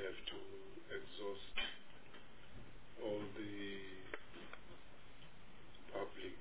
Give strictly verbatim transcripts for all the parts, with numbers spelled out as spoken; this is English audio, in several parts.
have to exhaust all the public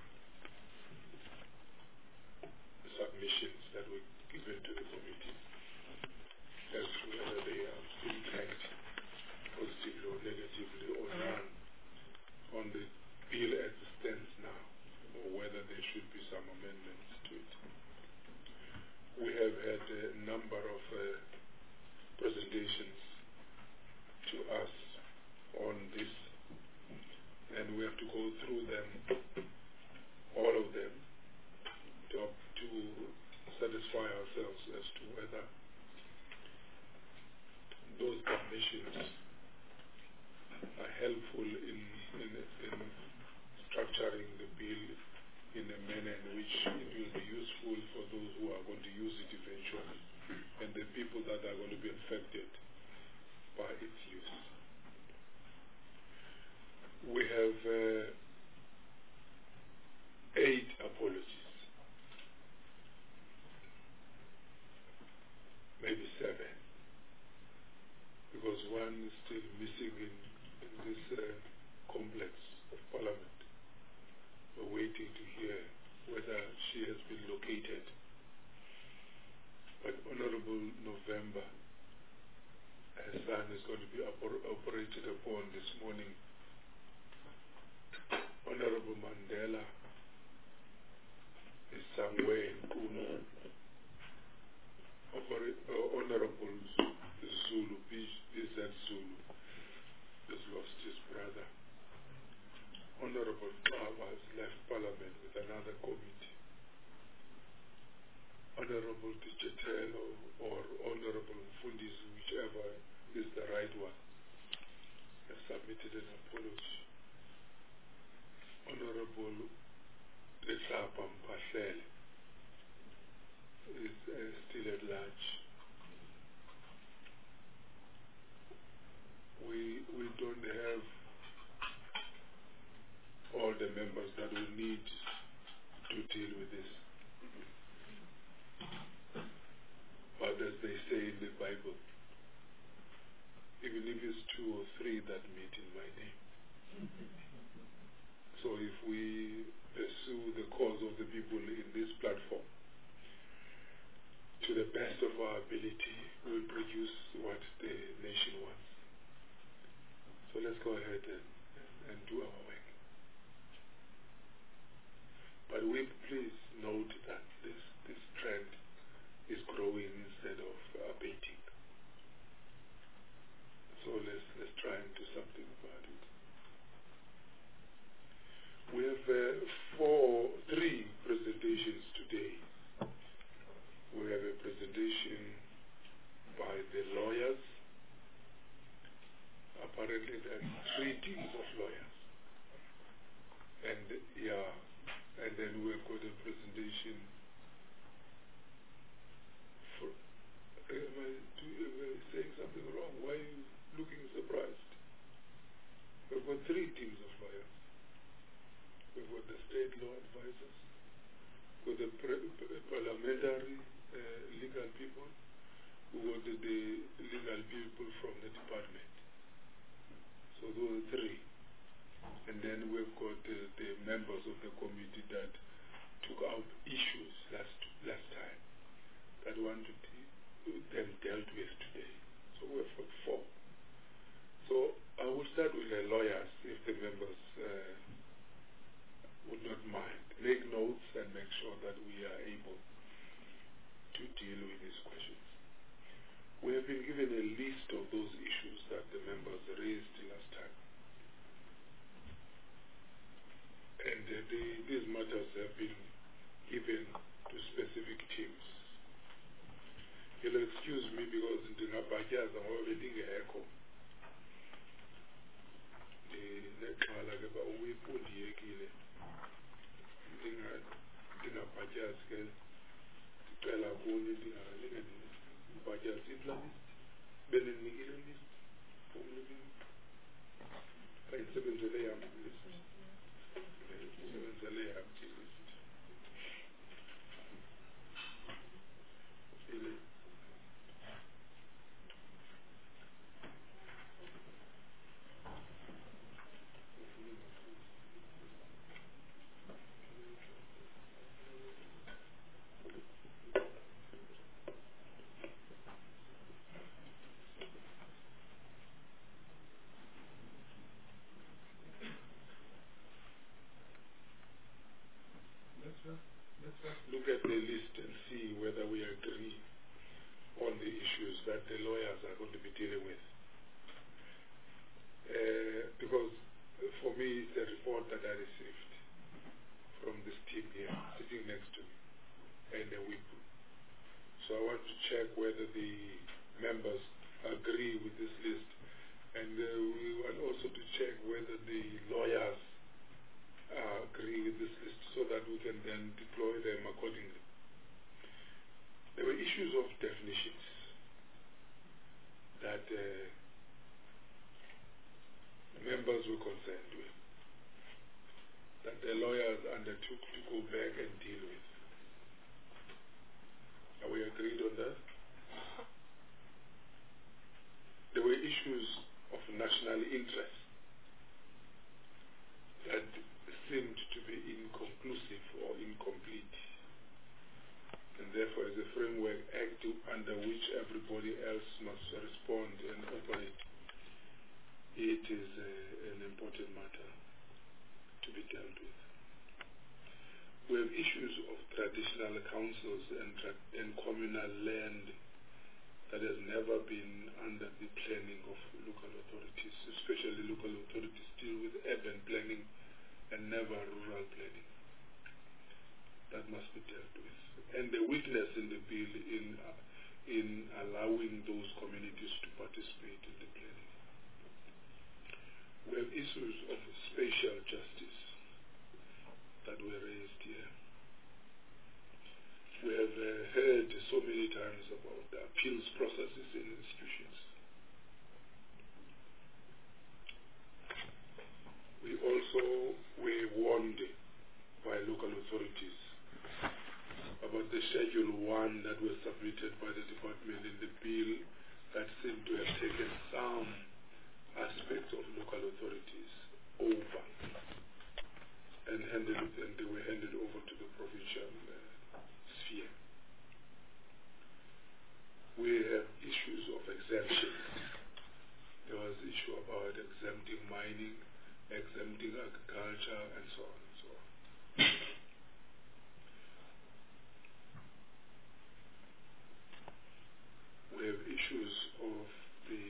submissions that were given to the committee as to whether they are impact positively or negatively or none on the bill as it stands now, or whether there should be some amendments to it. We have had a number of uh, presentations to us on this, and we have to go through them, all of them, to, to satisfy ourselves as to whether those submissions are helpful in, in, in structuring the bill in a manner in which it will be useful for those who are going to use it eventually and the people that are going to be affected by its use. We have uh, eight apologies, maybe seven, because one is still missing in, in this uh, complex of Parliament. We're waiting to hear whether she has been located. But Honorable November, her son is going to be oper operated upon this morning. Honorable Mandela is somewhere in Kuno. Oper uh, Honorable Zulu, B Z Zulu, has lost his brother. Honorable Baba has left Parliament with another committee. Honorable Digital or Honorable Mfundisi, whichever is the right one, has submitted an apology. Honorable Letlapa Mpahlele is uh, still at large. We, we don't have all the members that we need to deal with this. But as they say in the Bible, even if it's two or three that meet in my name. So if we pursue the cause of the people in this platform, to the best of our ability, we'll produce what the nation wants. So let's go ahead and, and do our work. But we please note that this, this trend is growing instead of abating. So let's, let's try and do something about it. We have uh, four, three presentations today. We have a presentation by the lawyers. Apparently there are three teams of lawyers. And yeah, and then we've got a presentation for, am I, do, am I saying something wrong? Why are you looking surprised? We've got three teams of lawyers. We've got the state law advisors, with the pre parliamentary uh, legal people, we've got the, the legal people from the department. So those are three. And then we've got the, the members of the committee that took out issues last last time that want to be them dealt with today. So we've got four. So I will start with the lawyers if the members uh, would not mind. Make notes and make sure that we are able to deal with these questions. We have been given a list of those issues that the members raised last time. And uh, the, these matters have been given to specific teams. You'll excuse me because ndingabhatyaza ngoba bendingekho. Ndinexhala ke ba uyipundiyekile. Ndingabhatyazi ke ndicela kuni ndingabhatyazi iplanist. Bendinikile list. Ayisebenzele yam list. Ayisebenzele yam list. see whether we agree on the issues that the lawyers are going to be dealing with. Uh, because for me, it's a report that I received from this team here, sitting next to me, and a whip. So I want to check whether the members agree with this list, and uh, we want also to check whether the lawyers uh, agree with this list so that we can then deploy them accordingly. There were issues of definitions that uh, members were concerned with, that the lawyers undertook to go back and deal with. Are we agreed on that? There were issues of national interest that seemed to be inconclusive or incomplete, and therefore as a framework act under which everybody else must respond and operate, it is a, an important matter to be dealt with. We have issues of traditional councils and, tra- and communal land that has never been under the planning of local authorities, especially local authorities deal with urban planning and never rural planning. That must be dealt with. And the weakness in the bill in, uh, in allowing those communities to participate in the planning. We have issues of spatial justice that were raised here. We have uh, heard so many times about the appeals processes in institutions. We also were warned by local authorities about the Schedule one that was submitted by the department in the bill that seemed to have taken some aspects of local authorities over and handed and they were handed over to the provincial uh, sphere. We have issues of exemptions. There was issue about exempting mining, exempting agriculture, and so on and so on. We have issues of the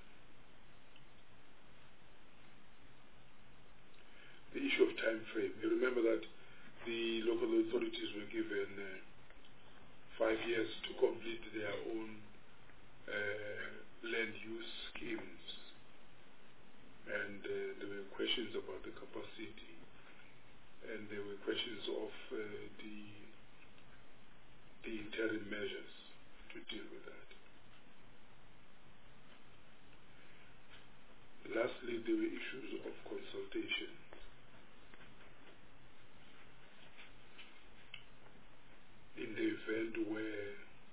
the issue of time frame. You remember that the local authorities were given uh, five years to complete their own uh, land use schemes, and uh, there were questions about the capacity, and there were questions of uh, the the interim measures to deal with that. Lastly, there were issues of consultation. In the event where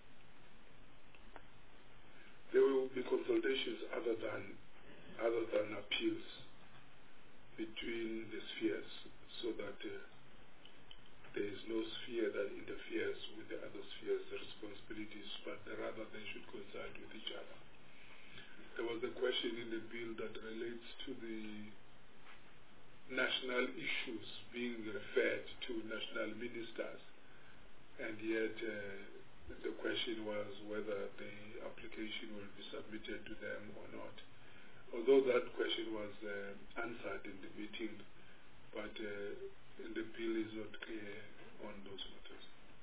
there will be consultations other than other than appeals between the spheres, so that uh, there is no sphere that interferes with the other sphere's responsibilities, but rather they should coincide with each other. There was a question in the bill that relates to the national issues being referred to national ministers, and yet uh, the question was whether the application will be submitted to them or not. Although that question was uh, answered in the meeting, but uh, the bill is not clear on those matters.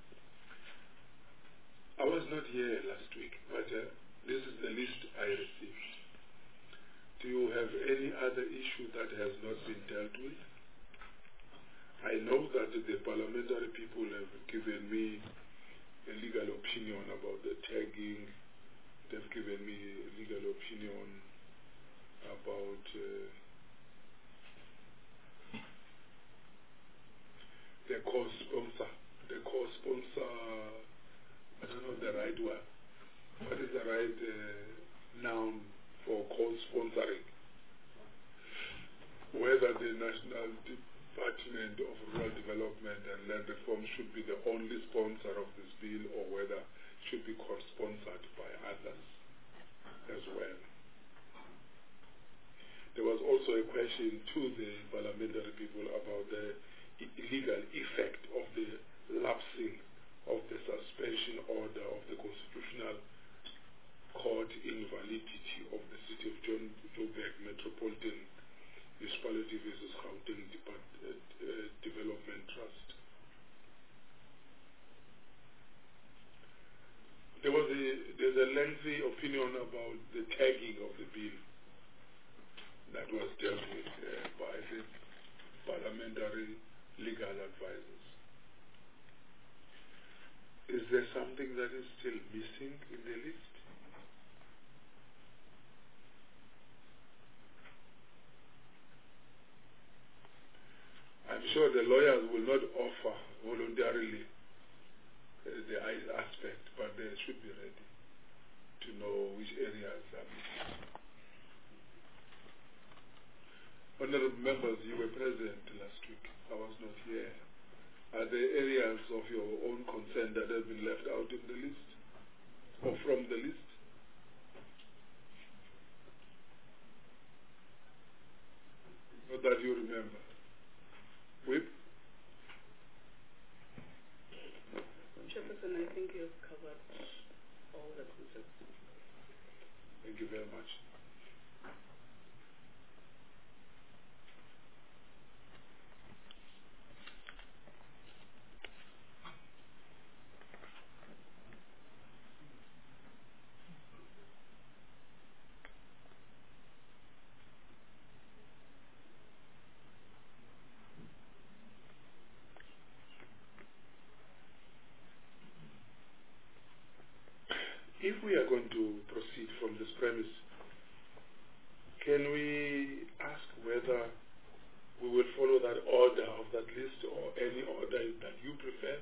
I was not here last week, but uh, this is the list I received. Do you have any other issue that has not been dealt with? I know that the parliamentary people have given me a legal opinion about the tagging. They've given me a legal opinion about uh, the co-sponsor. The co-sponsor, I don't know the right word. What is the right uh, noun for co-sponsoring? Whether the National Department of Rural Development and Land Reform should be the only sponsor of this bill, or whether it should be co-sponsored by others as well. There was also a question to the parliamentary people about the illegal effect of the lapsing of the suspension order of the Constitutional Court invalidity of the City of John Joburg Metropolitan Municipality versus Gauteng Depart uh, uh, Development Trust. There was a there's a lengthy opinion about the tagging of the bill that was dealt with uh, by the parliamentary legal advisors. Is there something that is still missing in the list? I'm sure the lawyers will not offer voluntarily uh, the aspect, but they should be ready to know which areas are missing. Honorable members, you were present last week. I was not here. Are there areas of your own concern that have been left out in the list or from the list? Not that you remember. Whip? Chairperson, I think you've covered all the concepts. Thank you very much. If we are going to proceed from this premise, can we ask whether we will follow that order of that list or any order that you prefer?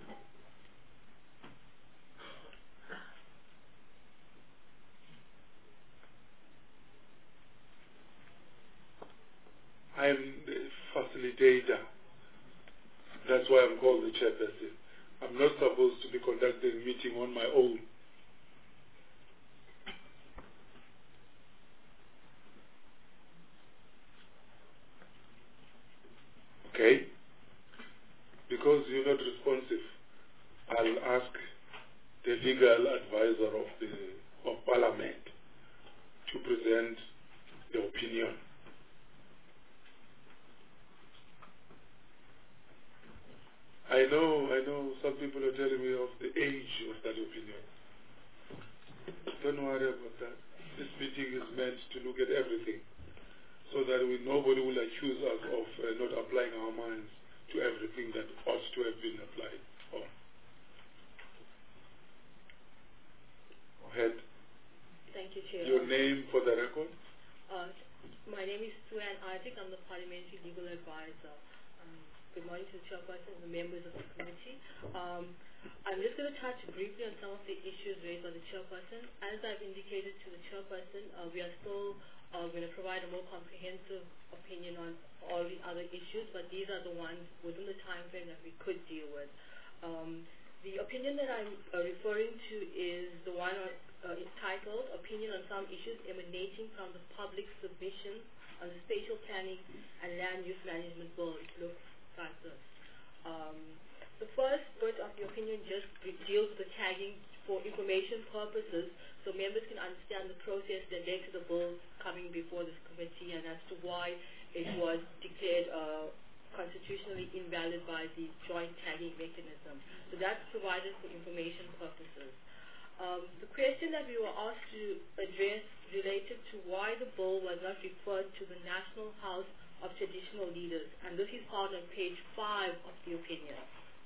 I'm the facilitator. That's why I'm called the chairperson. I'm not supposed to be conducting a meeting on my own. Okay? Because you're not responsive, I'll ask the legal advisor of the of Parliament to present the opinion. I know, I know some people are telling me of the age of that opinion. Don't worry about that. This meeting is meant to look at everything, so that we, nobody will accuse us of uh, not applying our minds to everything that ought to have been applied. Oh. Go ahead. Thank you, Chair. Your name for the record? Uh, my name is Suan Isaac. I'm the Parliamentary Legal Advisor. Um, good morning to the Chairperson and the members of the committee. Um, I'm just going to touch briefly on some of the issues raised by the Chairperson. As I've indicated to the Chairperson, uh, we are still uh, going to provide a more comprehensive opinion on all the other issues, but these are the ones within the time frame that we could deal with. Um, the opinion that I'm uh, referring to is the one on, uh, entitled Opinion on Some Issues Emanating from the Public Submission on the Spatial Planning and Land Use Management Bill. It looks like this. Um, the first bit of the opinion just deals with the tagging for information purposes, so members can understand the process that led to the bill coming before this committee and as to why it was declared uh, constitutionally invalid by the joint tagging mechanism. So that's provided for information purposes. Um, the question that we were asked to address related to why the bill was not referred to the National House of Traditional Leaders, and this is found on page five of the opinion.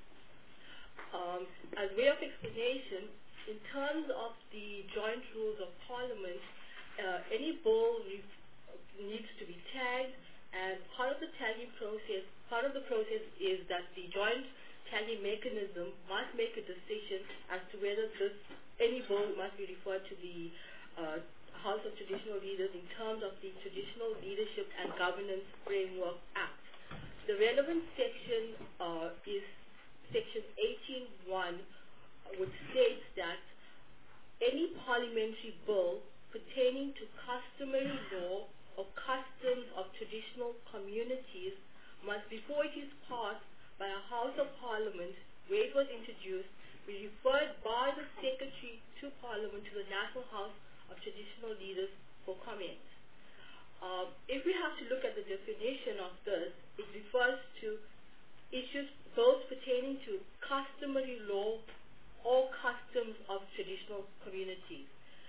Um, as way of explanation, in terms of the joint rules of Parliament, uh, any bill needs to be tagged, and part of the tagging process, part of the process is that the joint tagging mechanism must make a decision as to whether this any bill must be referred to the uh, House of Traditional Leaders in terms of the Traditional Leadership and Governance Framework Act. The relevant section uh, is Section eighteen one, which states that any parliamentary bill pertaining to customary law or customs of traditional communities must, before it is passed by a House of Parliament where it was introduced, be referred by the Secretary to Parliament to the National House of Traditional Leaders for comment. Um, if we have to look at the definition of this, it refers to issues both pertaining to customary law or customs of traditional communities.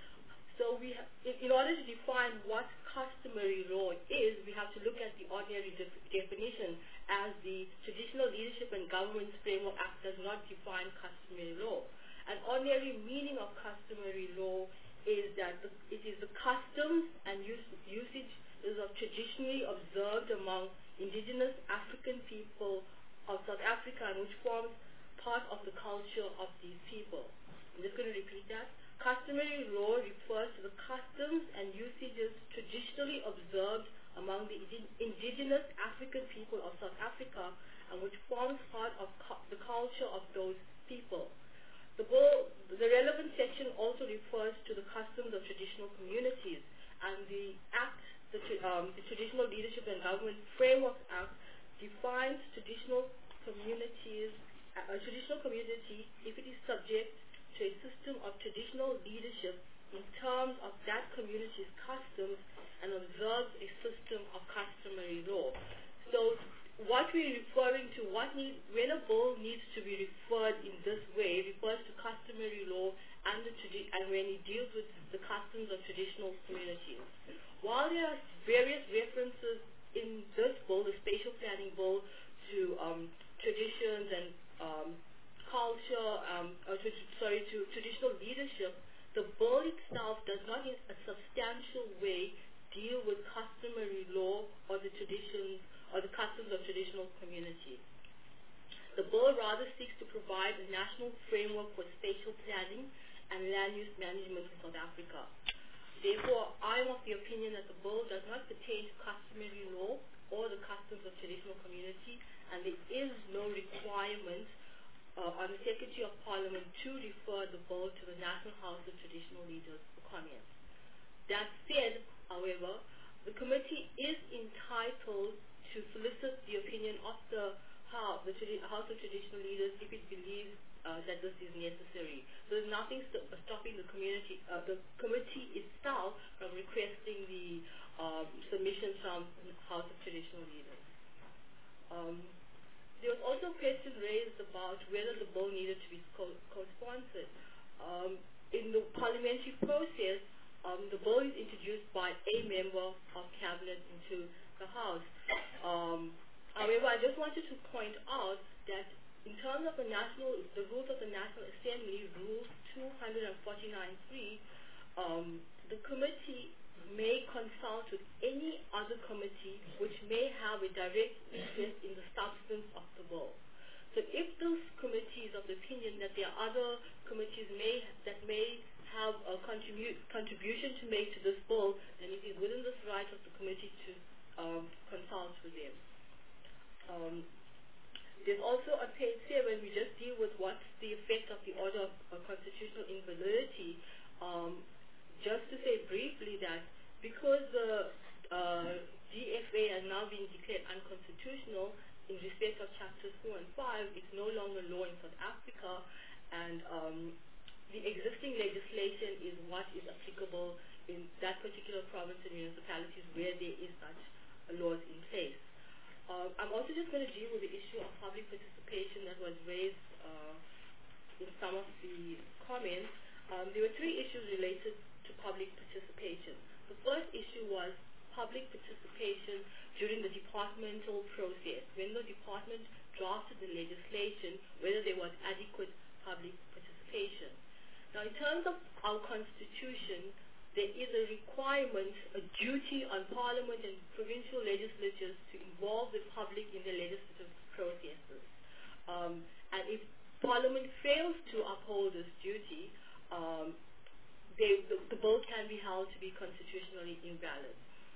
So we ha- in, in order to define what customary law is, we have to look at the ordinary def- definition, as the Traditional Leadership and Governance Framework Act does not define customary law. An ordinary meaning of customary law is that the, it is the customs and use, usage is of traditionally observed among indigenous African people of South Africa, and which forms part of the culture of these people. I'm just going to repeat that. Customary law refers to the customs and usages traditionally observed among the indigenous African people of South Africa, and which forms part of cu- the culture of those people. The, bill, the relevant section also refers to the customs of traditional communities, and the Act, the, um, the Traditional Leadership and Government Framework Act, defines traditional communities, a traditional community if it is subject to a system of traditional leadership in terms of that community's customs and observes a system of customary law. So what we're referring to, what need, when a bill needs to be referred in this way, refers to customary law and, the tradi- and when it deals with the customs of traditional communities. While there are various references in this bill, the spatial planning bill, to um, traditions and um, culture, um, or to, sorry, to traditional leadership, the bill itself does not in a substantial way deal with customary law or the traditions or the customs of traditional communities. The bill rather seeks to provide a national framework for spatial planning and land use management in South Africa. Therefore, I am of the opinion that the bill does not pertain to customary law or the customs of traditional community, and there is no requirement Uh, on the Secretary of Parliament to refer the bill to the National House of Traditional Leaders for comment. That said, however, the committee is entitled to solicit the opinion of the House, the Tradi- House of Traditional Leaders, if it believes uh, that this is necessary. So there's nothing st- stopping the community, uh, the committee itself from requesting the um, submission from the House of Traditional Leaders. Um, There was also a question raised about whether the bill needed to be co- co-sponsored. Um, in the parliamentary process, um, the bill is introduced by a member of cabinet into the House. Um, however, I just wanted to point out that in terms of the national, the rules of the National Assembly, Rule two forty-nine three, um, the committee may consult with any other committee which may have a direct interest in the substance of the bill. So if this committee is of the opinion that there are other committees may, that may have a contribu- contribution to make to this bill, then it is within this right of the committee to um, consult with them. Um, there's also on page seven, we just deal with what's the effect of the order of uh, constitutional invalidity. Um, just to say briefly that because the uh, D F A has now been declared unconstitutional in respect of chapters four and five, it's no longer law in South Africa, and um, the existing legislation is what is applicable in that particular province and municipalities where there is such laws in place. Uh, I'm also just going to deal with the issue of public participation that was raised uh, in some of the comments. Um, there were three issues related to public participation. The first issue was public participation during the departmental process, when the department drafted the legislation, whether there was adequate public participation. Now, in terms of our constitution, there is a requirement, a duty on Parliament and provincial legislatures to involve the public in the legislative processes. Um, and if Parliament fails to uphold this duty, um, They, the, the bill can be held to be constitutionally invalid.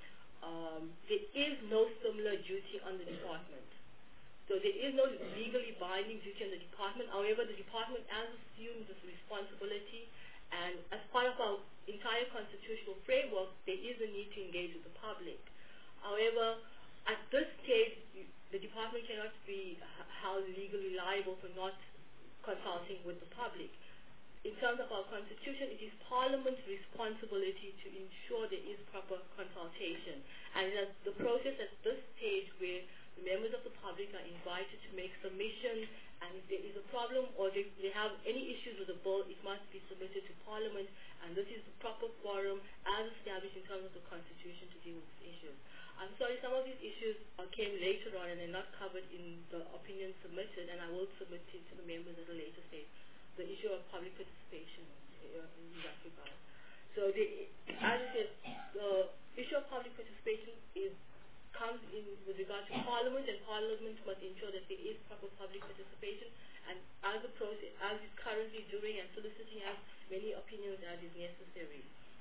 Um, there is no similar duty on the department. So there is no legally binding duty on the department. However, the department has assumed this responsibility, and as part of our entire constitutional framework, there is a need to engage with the public. However, at this stage, the department cannot be held legally liable for not consulting with the public. In terms of our constitution, it is Parliament's responsibility to ensure there is proper consultation. And that the process at this stage where the members of the public are invited to make submissions, and if there is a problem or they, they have any issues with the bill, it must be submitted to Parliament, and this is the proper forum as established in terms of the constitution to deal with these issues. I'm sorry, some of these issues uh, came later on and they're not covered in the opinion submitted, and I will submit it to the members at a later stage. The issue of public participation uh, in that regard. So, the, as I said, the issue of public participation is comes in with regard to Parliament, and Parliament must ensure that there is proper public participation, and as the process, as it's currently doing and soliciting as many opinions as is necessary.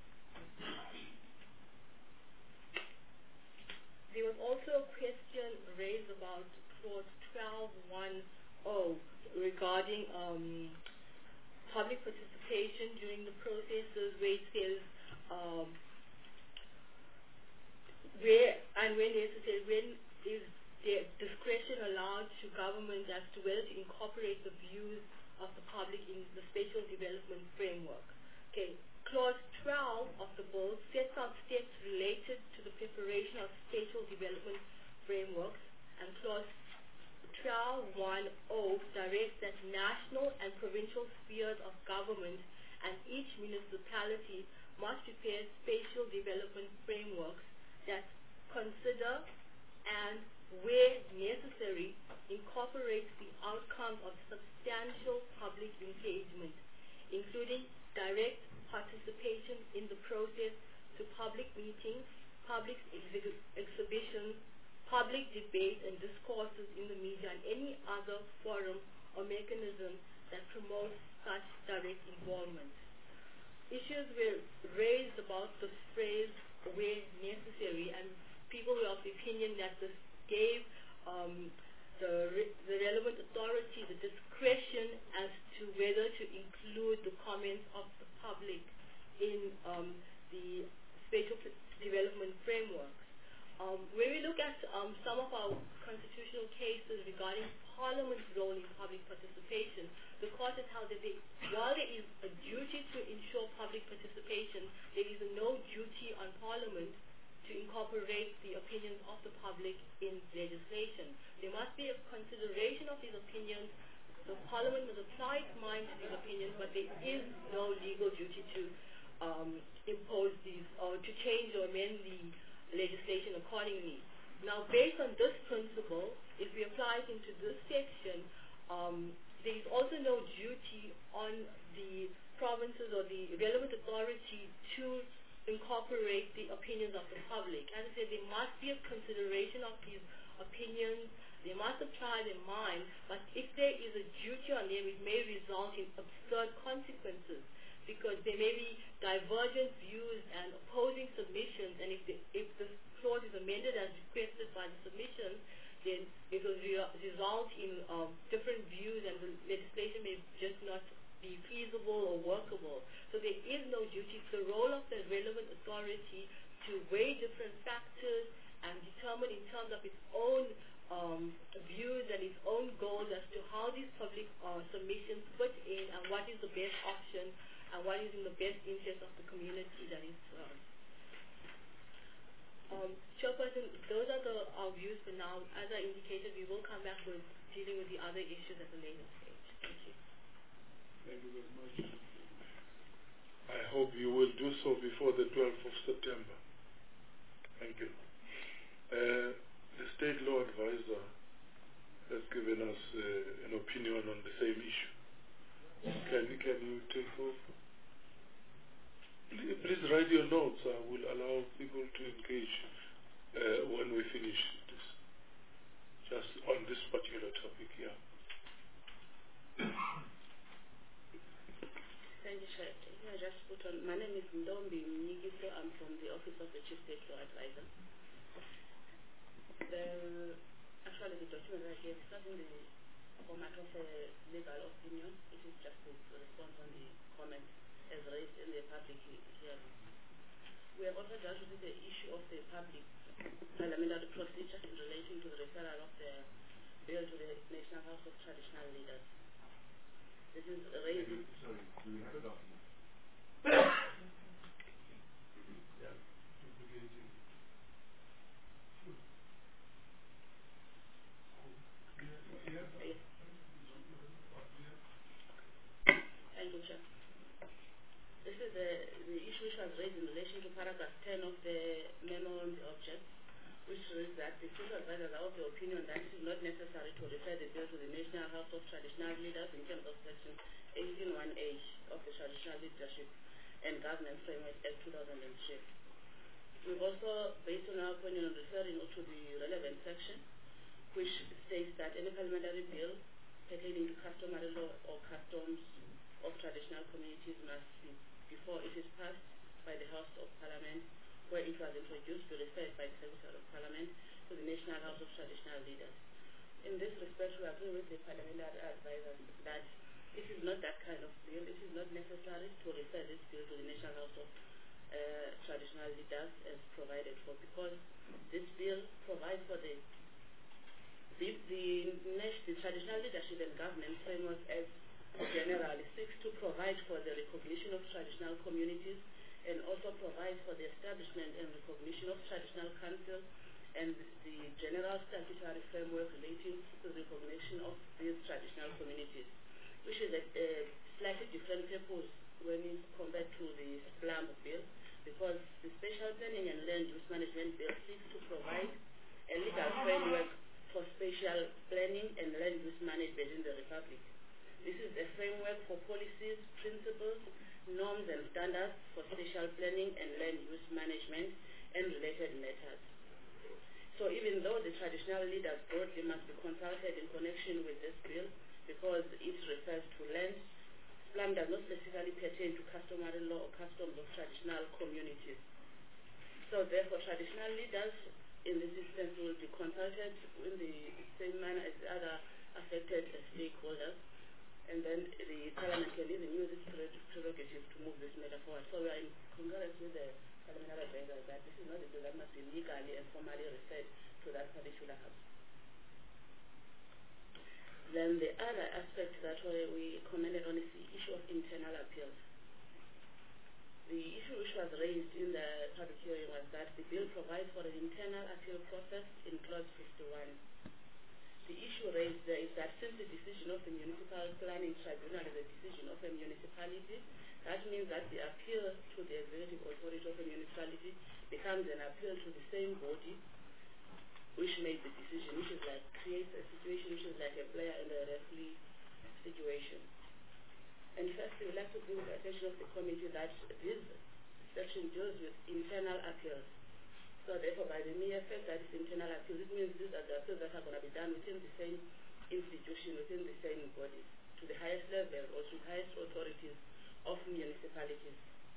There was also a question raised about clause twelve one oh regarding um, public participation during the processes, where it says um, where and when necessary, when is the discretion allowed to government as to whether to incorporate the views of the public in the spatial development framework. Okay, clause twelve of the bill sets out steps related to the preparation of spatial development frameworks, and clause twelve one oh directs that national and provincial spheres of government and each municipality must prepare spatial development frameworks that consider and, where necessary, incorporates the outcomes of substantial public engagement, including direct participation in the process to public meetings, public exhi- exhibitions, public debate and discourses in the media, and any other forum or mechanism that promotes such direct involvement. Issues were raised about the phrase where necessary, and people were of the opinion that this gave um, the, re- the relevant authority the discretion as to whether to include the comments of the public in um, the spatial development framework. Um, when we look at um, some of our constitutional cases regarding Parliament's role in public participation, the court has held that they, while there is a duty to ensure public participation, there is no duty on Parliament to incorporate the opinions of the public in legislation. There must be a consideration of these opinions. The Parliament must apply its mind to these opinions, but there is no legal duty to um, impose these or to change or amend the legislation accordingly. Now, based on this principle, if we apply it into this section, um, there is also no duty on the provinces or the relevant authority to incorporate the opinions of the public. As I said, there must be a consideration of these opinions. They must apply their mind, but if there is a duty on them, it may result in absurd consequences, because there may be divergent views and opposing submissions, and if the, if the clause is amended as requested by the submissions, then it will re result in um, different views, and the legislation may just not be feasible or workable. So there is no duty. It's the role of the relevant authority to weigh different factors and determine in terms of its own um, views and its own goals as to how these public uh, submissions fit in and what is the best option and what is in the best interest of the community that is served. Um, Chairperson, those are the, our views for now. As I indicated, we will come back with dealing with the other issues at a later stage. Thank you. Thank you very much. I hope you will do so before the twelfth of September. Thank you. Uh, the State Law Advisor has given us uh, an opinion on the same issue. Can, can you take over? Please, please write your notes. I will allow people to engage uh, when we finish this. Just on this particular topic, yeah. Thank you, Chair. Can I just put on, my name is Ndombi Mnyigiso. I'm from the Office of the Chief State Law Advisor. The, actually, the document right here is not in the format of a legal opinion. It is just a response on the comments as raised in the public hearing. We have also dealt with the issue of the public parliamentary procedure in relation to the referral of the bill to the National House of Traditional Leaders. This is raised. Sorry, do we have a document? Yeah. Duplicating. Yeah. Yes. Thank you, Chair. This is the, the issue which was raised in relation to paragraph ten of the memo on the object, which says that the social advisors are of the opinion that it is not necessary to refer the bill to the National House of Traditional Leaders in terms of section eighteen one A of the Traditional Leadership and Governance Framework Act two thousand three. We've also, based on our opinion, referring to the relevant section, which states that any parliamentary bill pertaining to customary law or customs of traditional communities must be, before it is passed by the House of Parliament, where it was introduced, be referred by the Secretary of Parliament to the National House of Traditional Leaders. In this respect, we agree with the parliamentary advisors that it is not that kind of bill. It is not necessary to refer this bill to the National House of uh, Traditional Leaders as provided for, because this bill provides for the the, the, the Traditional Leadership and Governance Framework as generally seeks to provide for the recognition of traditional communities and also provide for the establishment and recognition of traditional councils and the general statutory framework relating to the recognition of these traditional communities, which is a, a slightly different purpose when it's compared to the SPLAM bill, because the Spatial Planning and Land Use Management Bill seeks to provide a legal framework for spatial planning and land use management in the Republic. This is a framework for policies, principles, norms and standards for spatial planning and land use management and related matters. So even though the traditional leaders broadly must be consulted in connection with this bill because it refers to land, SPLAM does not specifically pertain to customary law or customs of traditional communities. So therefore traditional leaders in this instance will be consulted in the same manner as the other affected stakeholders. And then the Parliament can even use its prerogative to move this matter forward. So we are in concurrence with the parliamentary advisors that this is not a bill that must be legally and formally referred to that particular house. Then the other aspect that we commented on is the issue of internal appeals. The issue which was raised in the public hearing was that the bill provides for an internal appeal process in clause fifty-one. The issue raised there is that since the decision of the Municipal Planning Tribunal is a decision of a municipality, that means that the appeal to the executive authority of a municipality becomes an appeal to the same body which made the decision, which is like creates a situation which is like a player and a referee situation. And first, we would like to bring the attention of the committee that this section deals with internal appeals. So therefore, by the mere fact that it's internal appeals, it means these are the appeals that are going to be done within the same institution, within the same bodies, to the highest level or to the highest authorities of municipalities.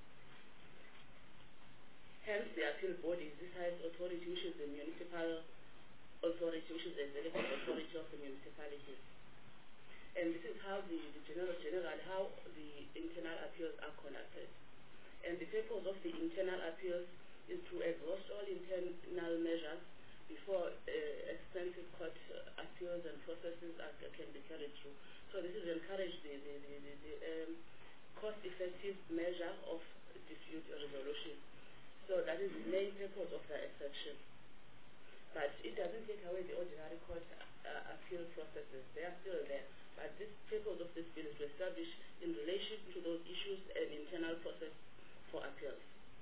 Hence, the appeal body is this highest authority, which is the municipal authority, which is the executive authority of the municipalities. And this is how the, the general, general, how the internal appeals are conducted. And the purpose of the internal appeals is to exhaust all internal measures before uh, extensive court uh, appeals and processes are, uh, can be carried through. So this is to encourage the, the, the, the, the um, cost-effective measure of dispute resolution. So that is the main purpose of that section. But it doesn't take away the ordinary court uh, appeal processes. They are still there. But this purpose of this bill is to establish in relation to those issues an internal process for appeals.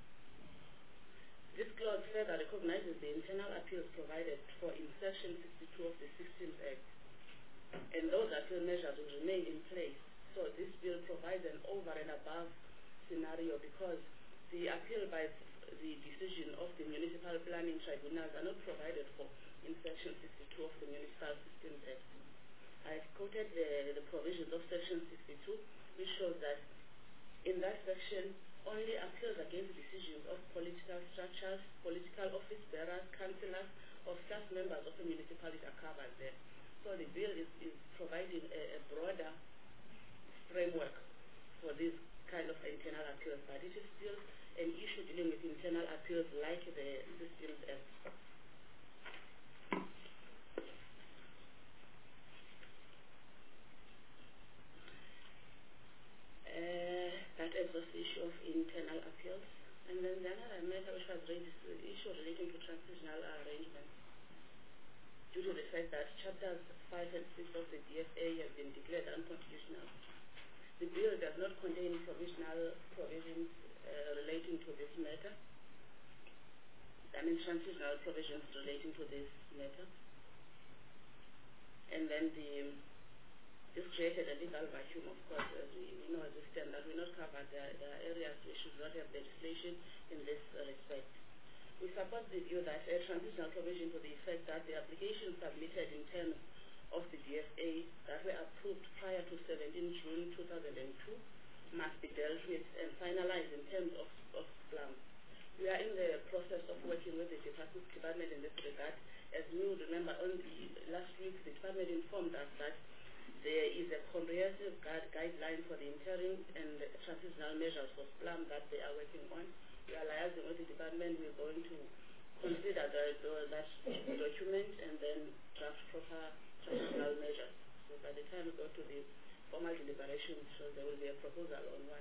This clause further recognizes the internal appeals provided for in section sixty-two of the sixteenth Act. And those appeal measures will remain in place. So this bill provides an over and above scenario because the appeal by the decision of the Municipal Planning Tribunals are not provided for in section sixty-two of the Municipal Systems Act. I have quoted the, the provisions of section sixty-two, which shows that in that section, only appeals against decisions of political structures, political office bearers, councillors, or staff members of a municipality are covered there. So the bill is, is providing a, a broader framework for this kind of internal appeals, but it is still an issue dealing with internal appeals like the Systems Act. of internal appeals. And then the other matter which was raised is the issue relating to transitional arrangements. Due to the fact that chapters five and six of the D F A have been declared unconstitutional, the bill does not contain provisional provisions uh, relating to this matter. I mean transitional provisions relating to this matter. And then the this created a legal vacuum, of course, as we, we know as we stand, that we're not covered. There, there are areas we should not have legislation in this uh, respect. We support the view that a transitional provision to the effect that the applications submitted in terms of the D F A that were approved prior to seventeenth June two thousand two must be dealt with and finalized in terms of, of SPLAM. We are in the process of working with the department in this regard. As you remember, on the last week, the department informed us that there is a comprehensive guide, guideline for the interim and transitional measures for SPLAM that they are working on. We are liaising with the department. We're going to consider the, the, that document and then draft proper transitional measures. So by the time we go to the formal deliberations, so there will be a proposal on what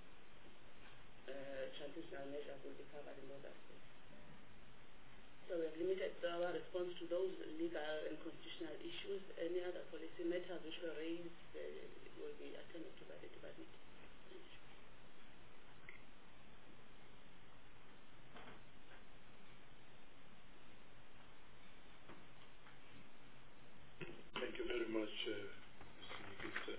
uh, transitional measures will be covered in those aspects. So we have limited our response to those legal and constitutional issues. Any other policy matters which were raised uh, will be attended to by the department. Thank you very much, uh, Mister Nikita.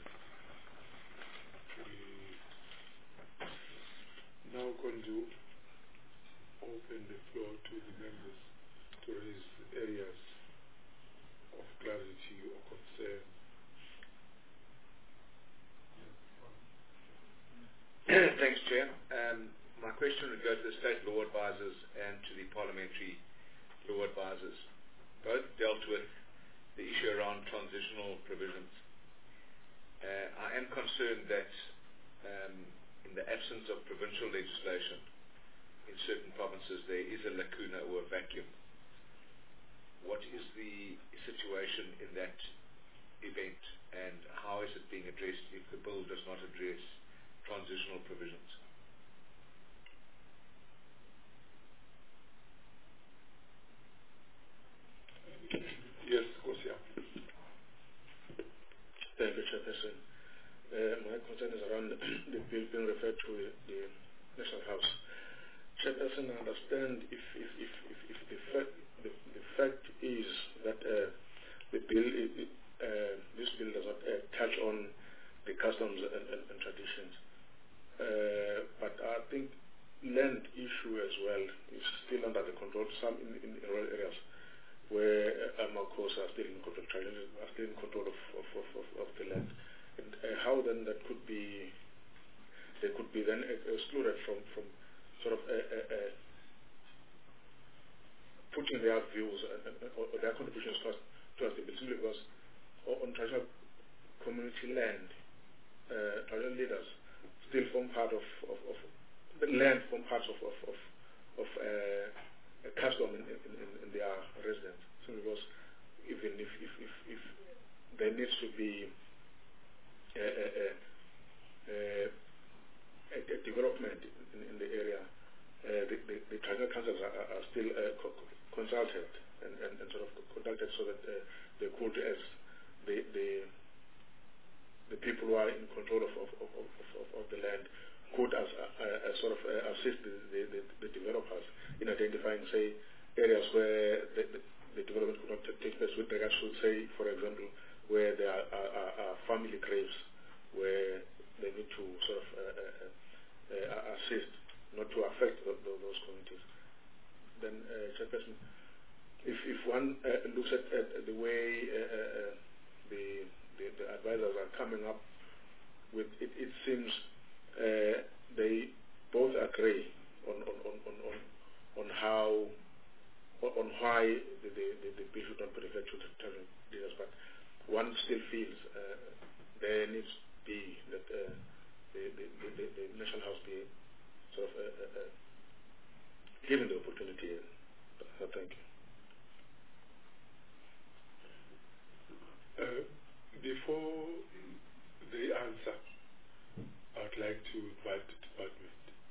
We now going to open the floor to the members to raise areas of clarity or concern. Thanks, Chair. Um, my question would go to the State Law Advisors and to the Parliamentary Law Advisors. Both dealt with the issue around transitional provisions. Uh, I am concerned that um, in the absence of provincial legislation in certain provinces there is a lacuna or a vacuum. What is the situation in that event and how is it being addressed if the bill does not address transitional provisions? Yes, Kosia. Thank you, Chairperson. Uh, my concern is around the bill being referred to the National House. Chairperson, I understand if, if, if, if, if the, fact, the, the fact is that uh, the bill, uh, this bill does not uh, touch on the customs and, and, and traditions. Uh, but I think land issue as well is still under the control. Some in, in rural areas where uh, Amakos are still in control, are still in control of, of, of, of, of the land. And uh, how then that could be, they could be then excluded from, from sort of uh, uh, uh, putting their views and, and, or their contributions to us, to us simply because on traditional community land, uh, traditional leaders still form part of, of, of the land, form parts of of, of, of uh, a custom in, in, in their residence. Simply because even if if, if, if there needs to be a, a, a, a, a development in, in the area, uh, the, the, the tribal councils are, are still uh, co consulted and, and, and sort of conducted so that uh, they could, as the, the the people who are in control of of, of, of, of, of the land, could as uh, uh, sort of uh, assist the, the, the developers in identifying, say, areas where the, the, the development could not take place. With regards to, say, for example, where there are, are, are family graves, where they need to sort of uh, uh, uh, assist, not to affect the, the, those communities. Then, uh, Chairperson, if if one uh, looks at, at the way uh, uh, the, the the advisors are coming up with it, it seems uh, they both agree on on on on on, on how on why the the, the, the bill should not be referred to the term leaders, but one still feels uh, there needs to be that uh, the, the, the, the National House be sort of uh, uh, uh, given the opportunity. Uh, thank you. Uh, before they answer, I'd like to invite the department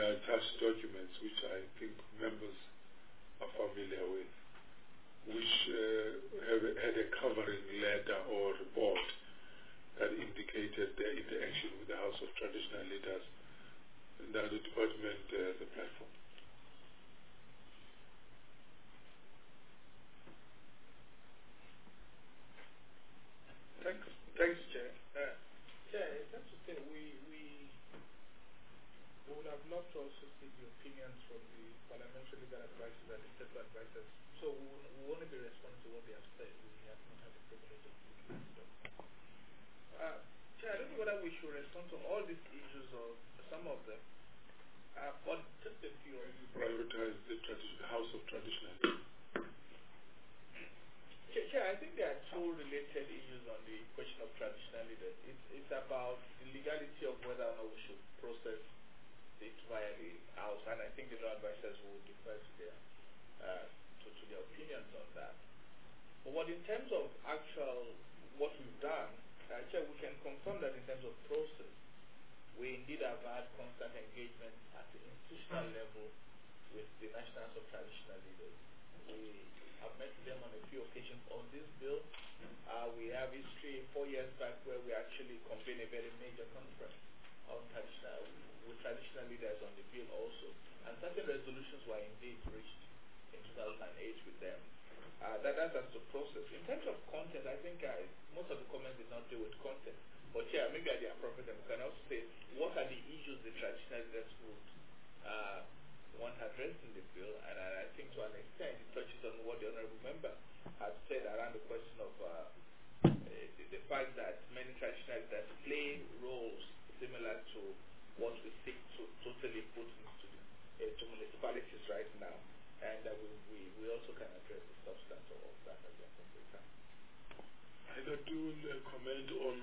there are attached documents which I think members are familiar with, which uh, have, had a covering letter or report that indicated their interaction with the House of Traditional Leaders and the other department, uh, the platform. Thanks, thanks, Chair. Uh, Chair, it's just to say we, we we would have loved to also see the opinions from the parliamentary legal advisors and the state advisors. So we will, we will only be responding to what they have said. We have not had the privilege of looking at them. Uh, Chair, I don't know whether we should respond to all these issues or some of them, uh, but just a few. Prioritize the tradi- House of Traditional Leaders. Chair, I think there are two related issues on the question of traditional leaders. It's, it's about the legality of whether or not we should process it via the House, and I think the law advisors will defer to their, uh, to, to their opinions on that. But what in terms of actual, what we've done, uh, Chair, we can confirm that in terms of process, we indeed have had constant engagement at the institutional level with the National House of Traditional Leaders. We I've met them on a few occasions on this bill. Uh, we have history four years back where we actually convened a very major conference on traditional, with traditional leaders on the bill also. And certain resolutions were indeed reached in two thousand eight with them. Uh, that, that's as to process. In terms of content, I think uh, most of the comments did not deal with content. But yeah, maybe at the appropriate time, we can also say what are the issues the traditional leaders would uh, want addressed in the bill, and I think to an extent it touches on what the Honourable Member has said around the question of uh, the, the fact that many traditional leaders play roles similar to what we seek to totally put into the, uh, to municipalities right now, and uh, we, we, we also can address the substance of that at the appropriate time. I got to uh, comment on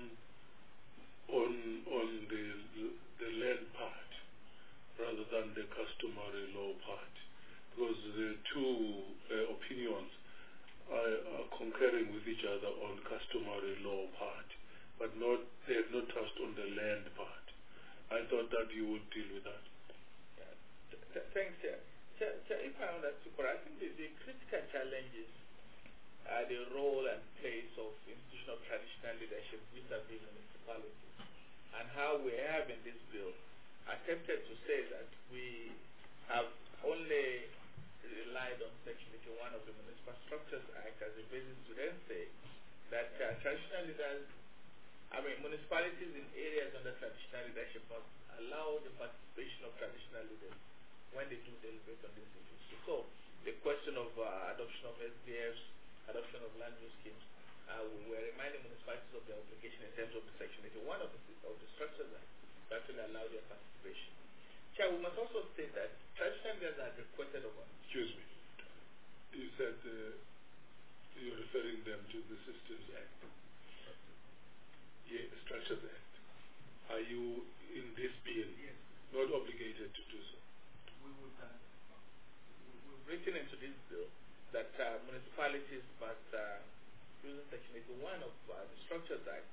on on the the land part rather than the customary law part, because the two uh, opinions are, are concurring with each other on customary law part, but not they have not touched on the land part. I thought that you would deal with that. Yeah. Th th thanks, Chair. Chair, Chair, if I understood correctly, I think the, the critical challenges are the role and place of institutional traditional leadership vis-a-vis municipalities, and how we have in this bill attempted to say that we have only relied on Section eighty-one of the Municipal Structures Act as a basis to then say that uh, traditional leaders, I mean municipalities in areas under traditional leadership must allow the participation of traditional leaders when they do deliberate on these issues. So the question of uh, adoption of S D Fs, adoption of land use schemes, uh, we were reminding municipalities of their obligation in terms of the Section eighty-one of the, of the Structures Act to actually allow their participation. Chair, we must also state that traditional leaders are requested of us. Excuse me. You said uh, you're referring them to the Systems Act. Yeah, the Structures Act. Are you in this bill Yes. not obligated to do so? We would, uh, we've written into this bill that uh, municipalities must, uh, using Section eighty-one of uh, the Structures Act,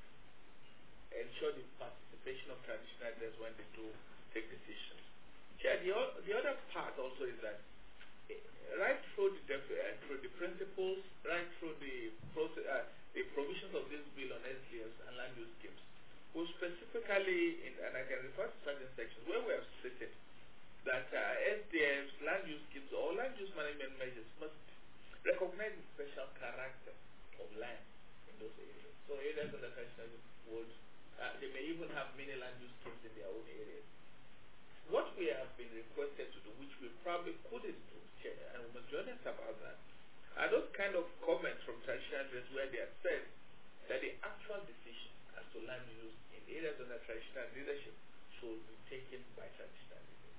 ensure the participation of traditional leaders when they do take decisions. Chair, the, the other part also is that uh, right through the, uh, through the principles, right through the, process, uh, the provisions of this bill on S D Fs and land use schemes, we specifically, in, and I can refer to certain sections where we have stated that uh, S D Fs, land use schemes, or land use management measures must recognize the special character of land in those areas. So areas under traditional would, uh, they may even have many land use schemes in their own areas. What we have been requested to do, which we probably couldn't do, Chair, and we must be honest about that, are those kind of comments from traditional leaders where they have said that the actual decision as to land use in areas under traditional leadership should be taken by traditional leaders.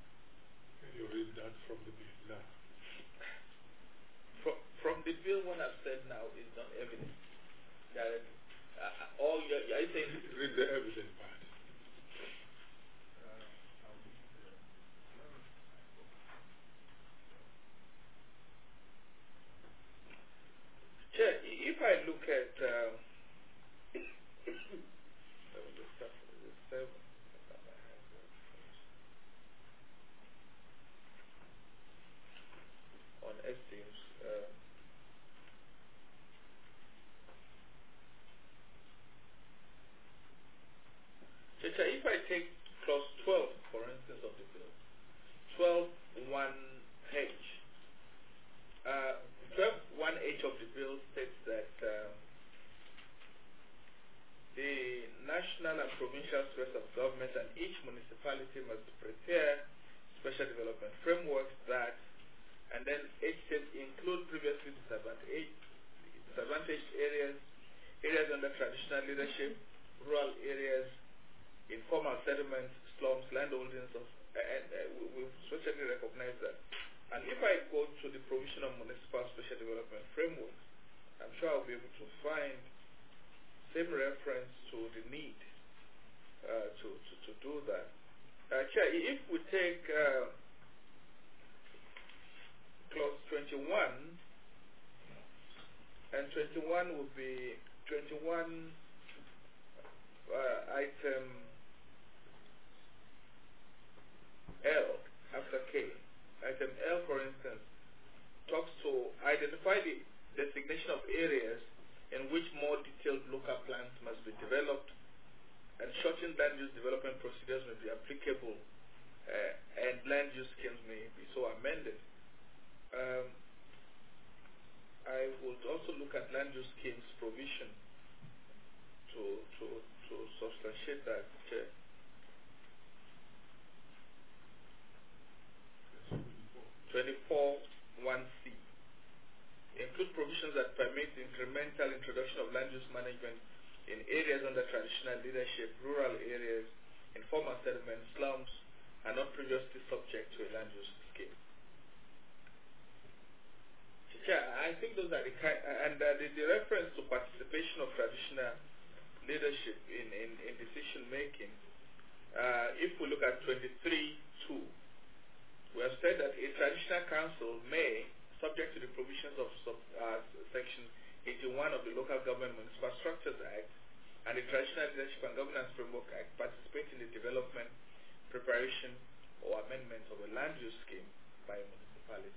Can you read that from the bill now? From, from the bill, what I've said now is not evident. That uh, all you're, you're saying. Read the evidence part. Chair, if I look at uh, seven, governments and each municipality must prepare special development frameworks that, and then H says include previously disadvantaged, disadvantaged areas, areas under traditional leadership, rural areas, informal settlements, slums, landholdings of, and uh, we, we certainly recognize that. And if I go to the provision of municipal special development frameworks, I'm sure I'll be able to find same reference to the need uh, to, to, to do that. Uh, Chair, if we take uh, clause twenty-one, and twenty-one would be twenty-one uh, item L after K. Item L, for instance, talks to identify the designation of areas in which more detailed local plans must be developed, and shortened land use development procedures may be applicable, uh, and land use schemes may be so amended. Um, I would also look at land use schemes provision to to to substantiate that. Chair. twenty-four one C. Include provisions that permit the incremental introduction of land use management in areas under traditional leadership, rural areas, informal settlements, slums, and not previously subject to a land use scheme. Chair, I think those are the kind, and uh, the, the reference to participation of traditional leadership in, in, in decision making. Uh, if we look at twenty-three two, we have said that a traditional council may, subject to the provisions of sub, uh, section eighty-one of the Local Government Municipal Structures Act and the Traditional Leadership and Governance Framework Act, participate in the development, preparation, or amendment of a land use scheme by a municipality.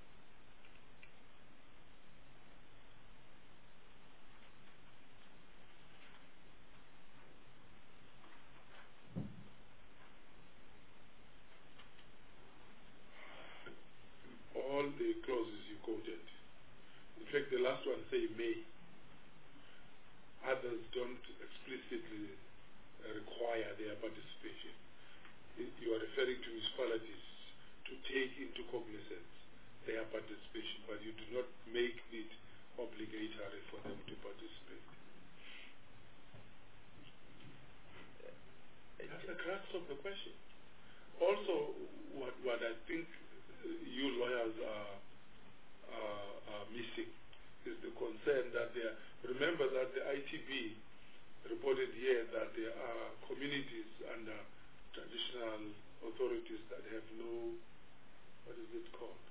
All the clauses you quoted, in fact, the last one say may. Others don't explicitly require their participation. You are referring to municipalities to take into cognizance their participation, but you do not make it obligatory for them to participate. That's the crux of the question. Also, what, what I think you lawyers are, are, are missing is the concern that there, remember that the I T B reported here that there are communities under traditional authorities that have no, what is it called?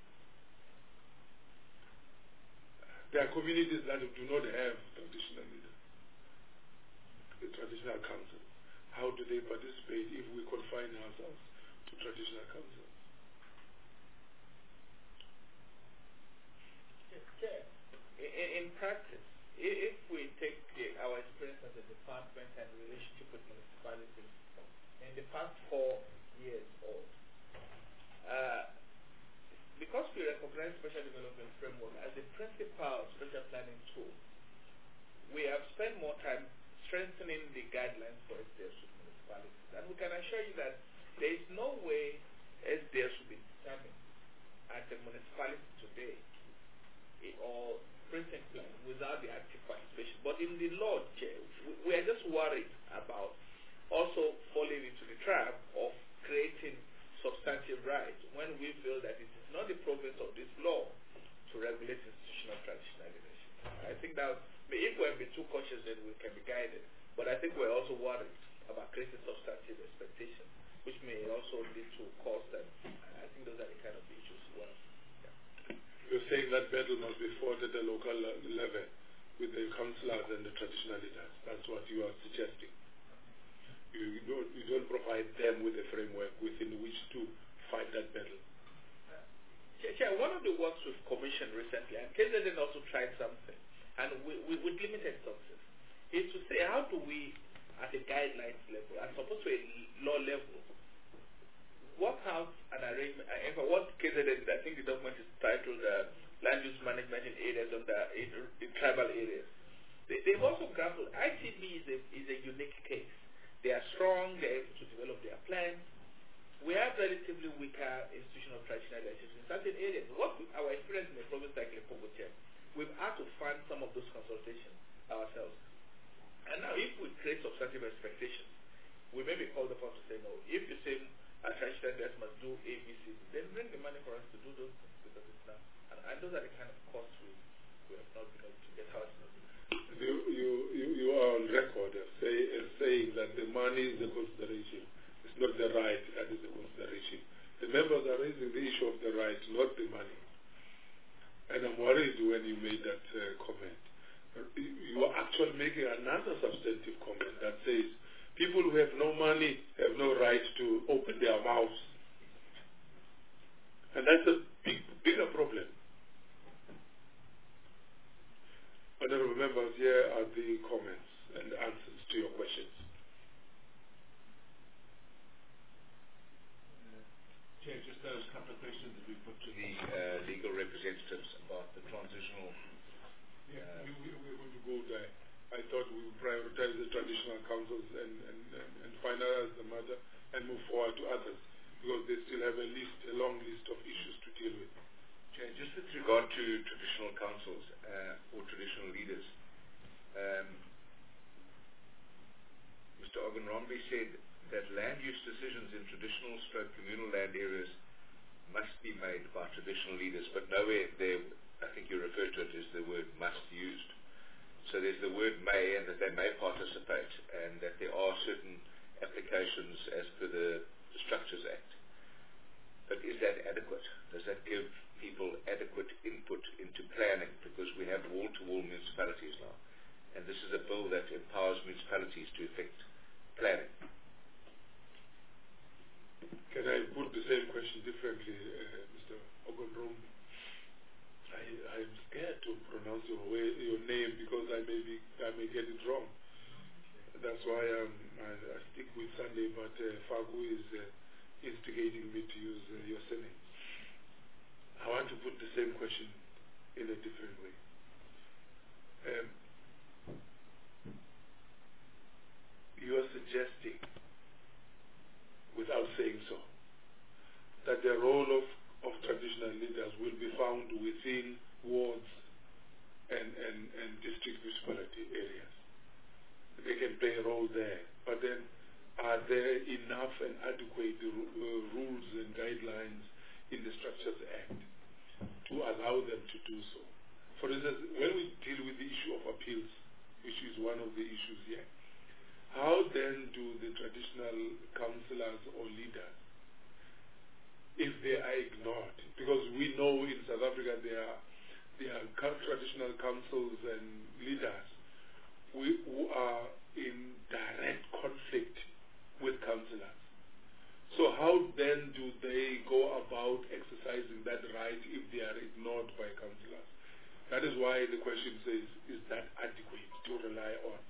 There are communities that do not have traditional leaders, the traditional council. How do they participate if we confine ourselves to traditional councils? In, in practice, if we take the, our experience as a department and relationship with municipalities in the past four years old, uh, because we recognize special development framework as the principal special planning tool, we have spent more time strengthening the guidelines for S D S with municipalities. And we can assure you that there is no way S D S will be determined at the municipality today or printing plan without the active participation. But in the law, Chair, we are just worried about also falling into the trap of creating substantive rights when we feel that it is not the province of this law to regulate institutional traditional leadership. I think that if we have been too cautious, then we can be guided. But I think we're also worried about creating substantive expectations, which may also lead to cost, and I think those are the kind of issues as well. You're saying that battle must be fought at the local level with the councillors and the traditional leaders. That's what you are suggesting. You don't, you don't provide them with a framework within which to fight that battle. Chair, one of the works we've commissioned recently, and K Z N also tried something, and we, we, with limited success, is to say how do we, at a guidelines level, as opposed to a law level, work out an arrangement. In fact, what K Z N, I think the document is titled uh, Land Use Management in Areas under in, in Tribal Areas. They, they've also grappled. I T B is a, is a unique case They are strong, they're able to develop their plans. We have relatively weaker institutional traditional relationships in certain areas. What we, our experience in a province like Limpopo, we've had to fund some of those consultations ourselves. And now if we create substantive expectations, we may be called upon to say no. If you say a traditional leaders must do A, B, C, then bring the money for us to do those things because it's not. And, and those are the kind of costs we, we have not been able to get ourselves. You, you, you, you are on record as, say, as saying that the money is the consideration. It's not the right that is the consideration. The members are raising the issue of the right, not the money. And I'm worried when you made that uh, comment. You are actually making another substantive comment that says people who have no money have no right to open their mouths. And that's a big, bigger problem. Honorable members, here are the comments and answers to your questions. Chair, just those couple of questions that we put to the uh, legal representatives about the transitional. Yeah, uh, we, we, we're going to go there. I thought we would prioritize the traditional councils and, and, and, and finalize the matter and move forward to others because they still have a list, a long list of issues to deal with. Chair, just with regard to traditional councils uh, or traditional leaders, um, Mister Ogunrombe said that land use decisions in traditional stroke communal land areas must be made by traditional leaders, but nowhere there, I think you referred to it as the word must used. So there's the word may and that they may participate and that there are certain applications as per the Structures Act. But is that adequate? Does that give people adequate input into planning? Because we have wall-to-wall municipalities now. And this is a bill that empowers municipalities to effect planning. Can I put the same question differently, uh, Mister Ogunrombe? I, I'm scared to pronounce your, way, your name because I may be I may get it wrong. That's why um, I, I stick with Sunday, but uh, Fagu is uh, instigating me to use uh, your surname. I want to put the same question in a different way. Um, you are suggesting, without saying so, that the role of of traditional leaders will be found within wards and, and, and district municipality areas. They can play a role there. But then, are there enough and adequate uh, rules and guidelines in the Structures Act to allow them to do so? For instance, when we deal with the issue of appeals, which is one of the issues here, how then do the traditional councillors or leaders, if they are ignored, because we know in South Africa there are, there are traditional councils and leaders we, who are in direct conflict with councillors. So how then do they go about exercising that right if they are ignored by councillors? That is why the question says, is that adequate to rely on?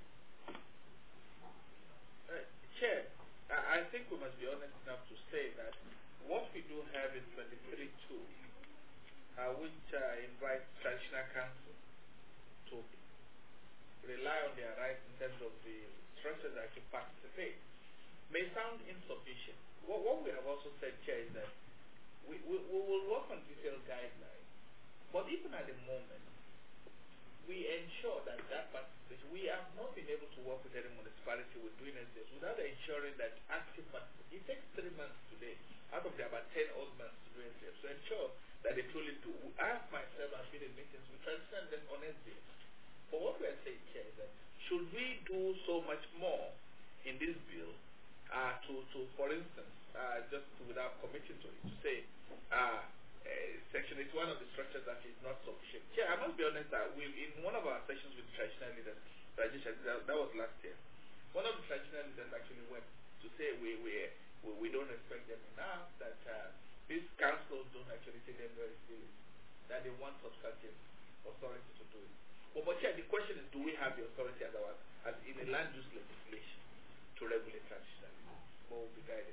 Uh, Chair, I, I think we must be honest enough to say that what we do have in twenty-three two, uh, which uh, invites traditional council to rely on their rights in terms of the structures that to participate, may sound insufficient. What, what we have also said, Chair, is that we, we, we will work on detailed guidelines, but even at the moment, we ensure that that participation, we have not been able to work with any municipality with doing this without ensuring that active participation. It takes three months today, out of the about ten odd months to do it, to ensure that they truly do. I have myself have been in meetings with traditional and on S D. But what we are saying here is that should we do so much more in this bill uh, to, to, for instance, uh, just to, without committing to it, to say, uh, Uh, section is one of the structures that is not sufficient. Yeah, I must be honest that we in one of our sessions with traditional leaders, that, that was last year, one of the traditional leaders actually went to say we we we, we don't respect them enough, that uh, these councils don't actually take them very seriously, that they want substantive authority to do it. Well, but yeah, the question is, do we have the authority as our as in a land use legislation to regulate traditional leaders? What will be guided?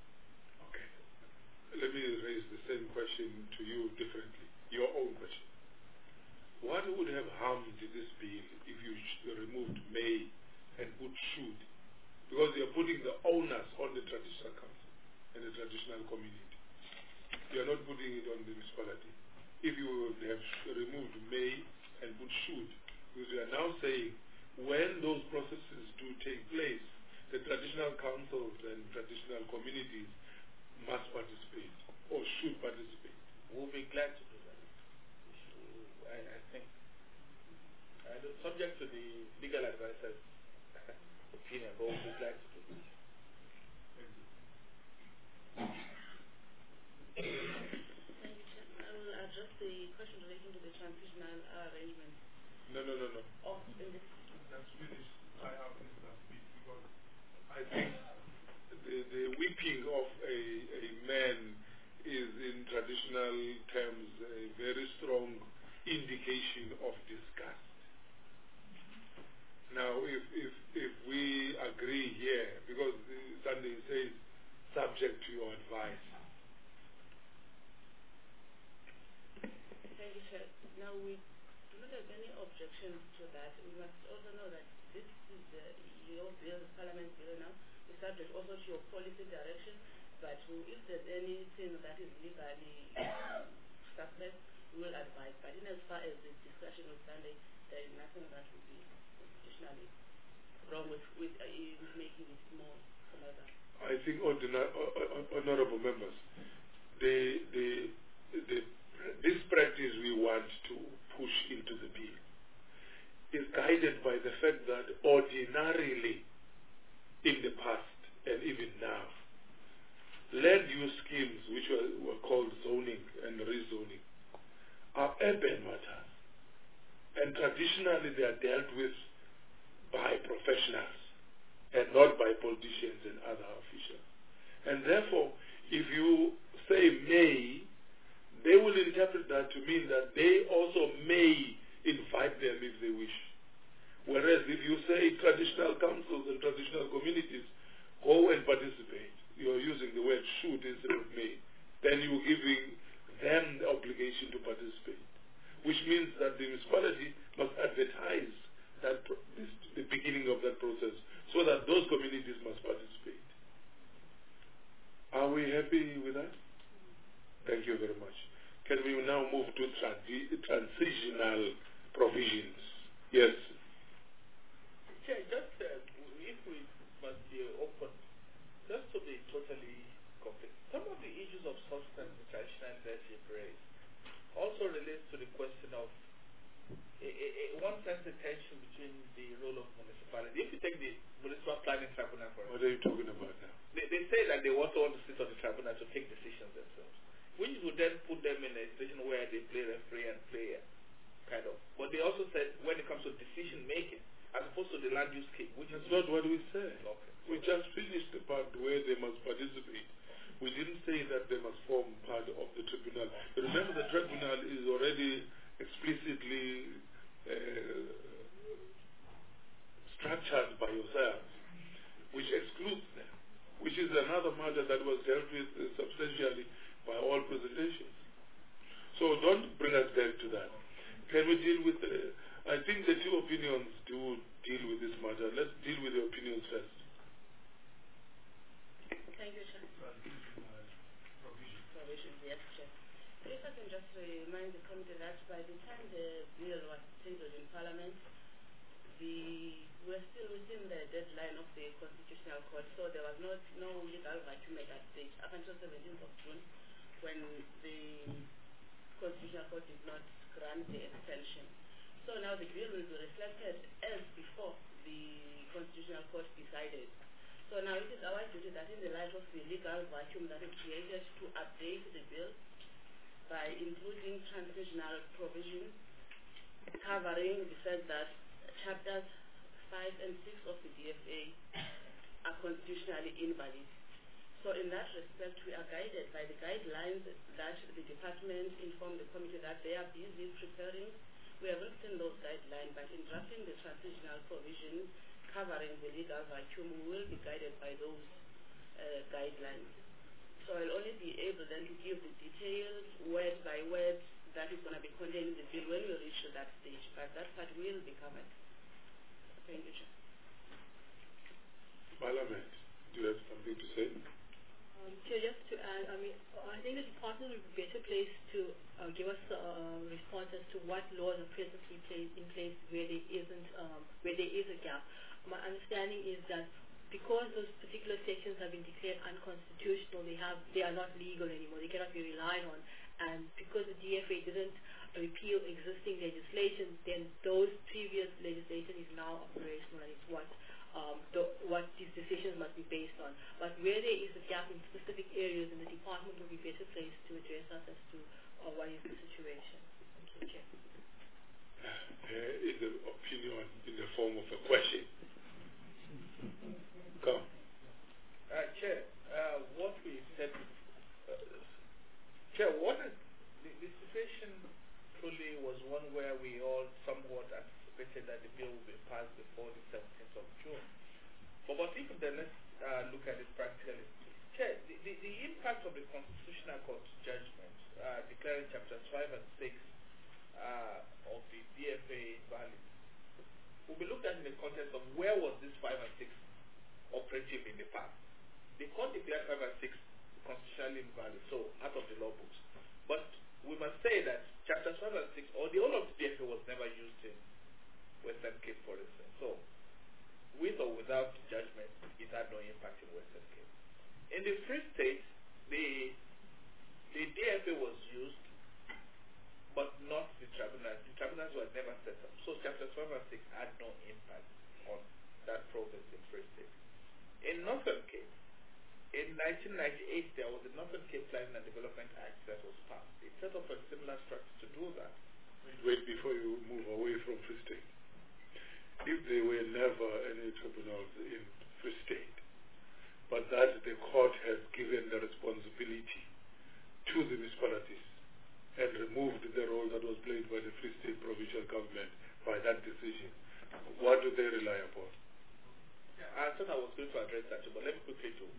Let me raise the same question to you differently, your own question. What would have harmed this bill if you sh removed may and put should because you're putting the onus on the traditional council and the traditional community. You're not putting it on the municipality. If you would have removed may and put should, because we are now saying when those processes do take place, the traditional councils and traditional communities must participate or should participate. We'll be glad to do that. I, I think, I do, subject to the legal advisor's opinion, but we'll be glad to do that. Thank you. Thank you, Chair. I will address the question relating to the transitional arrangement. No, no, no, no. Of in this. That's finished. I have this last bit because I think the, the weeping of a, a man is in traditional terms a very strong indication of disgust. Now, if, if, if we agree here, because Sunday says subject to your advice. Thank you, Chair. Now, we do not have any objections to that. We must also know that this is uh, your bill, the Parliament bill now, is subject also to your policy direction, but if there's anything that is legally suspect, we will advise. But in as far as the discussion of Sunday, there is nothing that would be constitutionally wrong with, with, uh, with making it more commercial. I think, ordinary, honorable members, the, the, the, this practice we want to push into the bill is guided by the fact that ordinarily in the past and even now, land use schemes, which were, were called zoning and rezoning, are urban matters. And traditionally they are dealt with by professionals and not by politicians and other officials. And therefore, if you say may, they will interpret that to mean that they also may invite them if they wish. Whereas if you say traditional councils and traditional communities go and participate, you're using the word should instead of may, then you're giving them the obligation to participate, which means that the municipality must advertise that pro this, the beginning of that process so that those communities must participate. Are we happy with that? Thank you very much. Can we now move to transi transitional provisions? Yes. Chair, just uh, if we must be open, just to be totally complete, some of the issues of substance and traditional that you've raised also relates to the question of a, a, a one sense of tension between the role of municipality. If you take the municipal planning tribunal for What are you talking about now? They, they say that they also want to sit on the tribunal to take decisions themselves, which would then put them in a situation where they play referee and player, kind of. But they also said when it comes to decision making, as opposed to the land use scheme, which That's is not what we said. okay. We just finished the part where they must participate. We didn't say that they must form part of the tribunal. Remember, the tribunal is already explicitly uh, structured by yourselves, which excludes them, which is another matter that was dealt with uh, substantially by all presentations. So don't bring us back to that. Can we deal with, uh, I think the two opinions do deal with this matter. Let's deal with the opinions first. Thank you, Chair. Provisions, yes, Chair. If I can just remind the committee that by the time the bill was tabled in Parliament, the we're still within the deadline of the Constitutional Court, so there was not no legal vacuum at that stage up until seventeenth of June, when the Constitutional Court did not grant the extension. So now the bill will be reflected as before the Constitutional Court decided. So now it is our duty that in the light of the legal vacuum that is created to update the bill by including transitional provisions covering the fact that chapters five and six of the D F A are constitutionally invalid. So in that respect, we are guided by the guidelines that the department informed the committee that they are busy preparing. We haven't seen those guidelines, but in drafting the transitional provisions covering the legal vacuum, we will be guided by those uh, guidelines. So I'll only be able then to give the details, word by word, that is going to be contained in the bill when we reach to that stage, but that part will be covered. Thank you, Chair. Parliament, do you have something to say? Um, so just to add, I mean, I think the department would be better placed to uh, give us a response as to what laws are presently place, in place where there isn't, um, where there is a gap. My understanding is that because those particular sections have been declared unconstitutional, they have, they are not legal anymore. They cannot be relied on, and because the D F A didn't repeal existing legislation, then those previous legislation is now operational, and it's what. Um, the, what these decisions must be based on. But where there is a gap in specific areas, then the department will be better placed to address us as to uh, what is the situation. Thank you, Chair. There is an opinion in the form of a question. Come. Uh, Chair, uh, what we said, uh, Chair, what is, the, the situation truly was one where we all somewhat anticipated that the bill will be passed before the seventeenth of June. But, but even then, let's uh, look at it practically. Chair, the, the, the impact of the Constitutional Court judgment uh, declaring chapters five and six uh, of the D F A valid will be looked at in the context of where was this five and six operative in the past. The court declared five and six constitutionally invalid, so out of the law books. But we must say that chapters five and six, or the whole of the D F A, was never used in Western Cape, for instance. So, with or without judgment, it had no impact in Western Cape. In the Free State, the the D F A was used, but not the tribunals. The tribunals were never set up. So, chapters five and six had no impact on that province in Free State. In Northern Cape, in nineteen ninety-eight, there was the Northern Cape Planning and Development Act that was passed. It set up a similar structure to do that. Wait, before you move away from Free State. If there were never any tribunals in Free State, but that the court has given the responsibility to the municipalities and removed the role that was played by the Free State provincial government by that decision, what do they rely upon? I thought I was going to address that, but let me quickly do.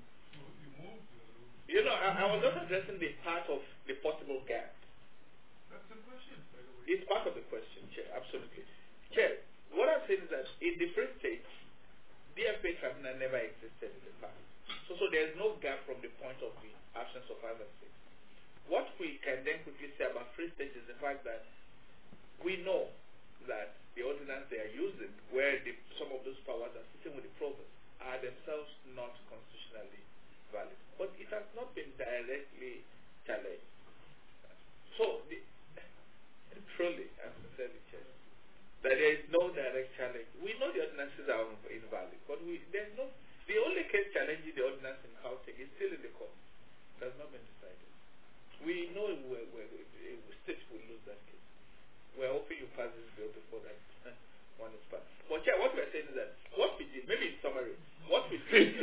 You know, I, I was not addressing the part of the possible gap. That's the question, by the way. It's part of the question, Chair, absolutely. Chair, what I'm saying is that in the Free State, D F A tribunal never existed in the past. So, so there's no gap from the point of the absence of five and six. What we can then quickly say about Free State is the fact that we know that the ordinance they are using, where the, some of those powers are sitting with the province, are themselves not constitutionally valid. But it has not been directly challenged. So, the, truly, as I said, Chair, that there is no direct challenge. We know the ordinances are invalid, but we there's no. The only case challenging the ordinance in Gauteng is still in the court. It has not been decided. We know we're, we're, we're, we state will lose that case. We're hoping you pass this bill before that one is passed. But yeah, what we're saying is that what we did, maybe in summary, what we did.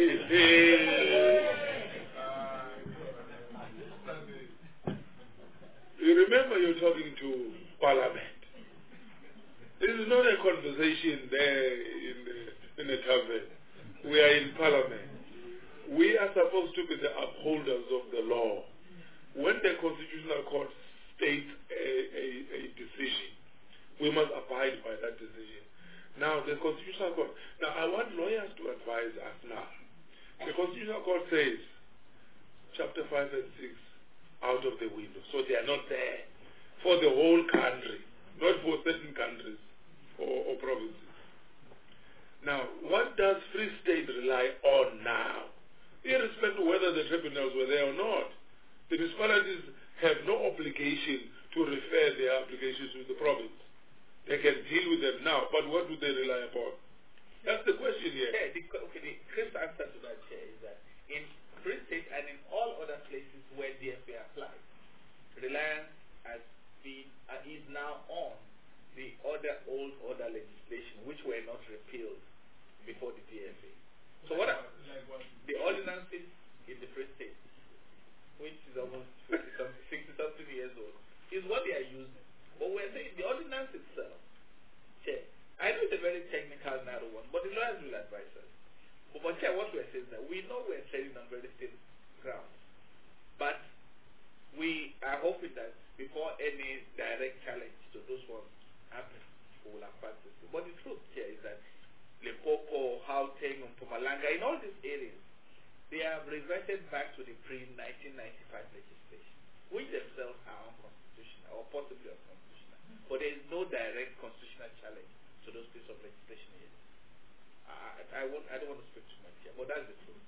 You remember you're talking to Parliament. This is not a conversation there in the, in the tavern. We are in Parliament. We are supposed to be the upholders of the law. When the Constitutional Court states a, a, a decision, we must abide by that decision. Now, the Constitutional Court, now I want lawyers to advise us now. The Constitutional Court says, chapter five and six, out of the window. So they are not there for the whole country, not for certain countries or, or provinces. Now, what does Free State rely on now? Irrespective of whether the tribunals were there or not, the municipalities have no obligation to refer their applications to the province. They can deal with them now, but what do they rely upon? That's the question here. Yeah, the, okay, the crisp answer to that, Chair, is that in Free State and in all other places where D F A applies, reliance has been uh, is now on the other old order legislation, which were not repealed before the D F A. So what are the ordinances in the Free State, which is almost sixty something years old, is what they are using. But we're saying the ordinance itself, Chair, I know it's a very technical, narrow one, but the lawyers will advise us. But, but Chair, what we're saying is that we know we're treading on very thin ground. But we are hoping that before any direct challenge to those ones happen, we will have passed this. But the truth here is that Limpopo, Gauteng, Mpumalanga, in all these reverted back to the pre nineteen ninety-five legislation, which themselves are unconstitutional or possibly unconstitutional. But there is no direct constitutional challenge to those pieces of legislation yet. I, I, won't, I don't want to speak too much here, but that's the truth.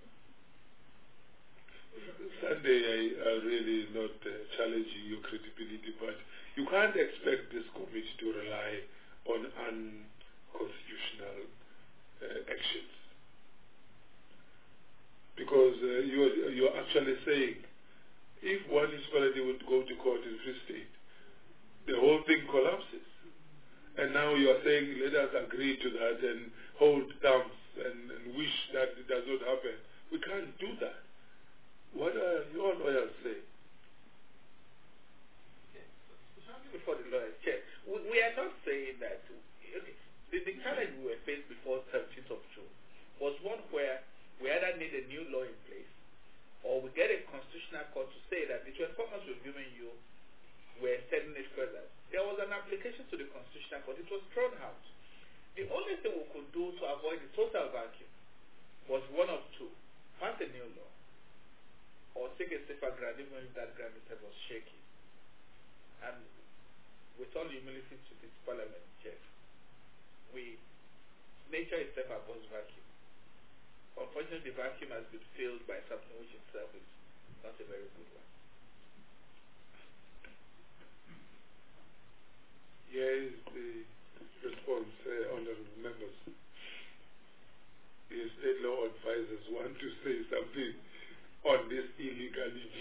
Sunday, I, I really not uh, challenging your credibility, but you can't expect this committee to rely on unconstitutional uh, actions. Because uh, you're, you're actually saying, if one municipality would go to court in Free State, the whole thing collapses. And now you are saying, let us agree to that and hold thumbs and, and wish that it does not happen. We can't do that. What are your lawyers saying? Okay. Before the lawyers, check. We, we are not saying that. Okay, the, the challenge we were faced before seventeenth of June was one where we either need a new law in place or we get a constitutional court to say that the twenty-four months we've given you, we're extending it further. There was an application to the constitutional court. It was thrown out. The only thing we could do to avoid the total vacuum was one of two: pass a new law or take a safer ground, even if that ground itself was shaky. And with all humility to this parliament, Jeff, we, nature itself abhors vacuum. Unfortunately, the vacuum has been filled by something which itself is not a very good one. Here is the response, uh, honorable members. The state law advisors want to say something on this illegality.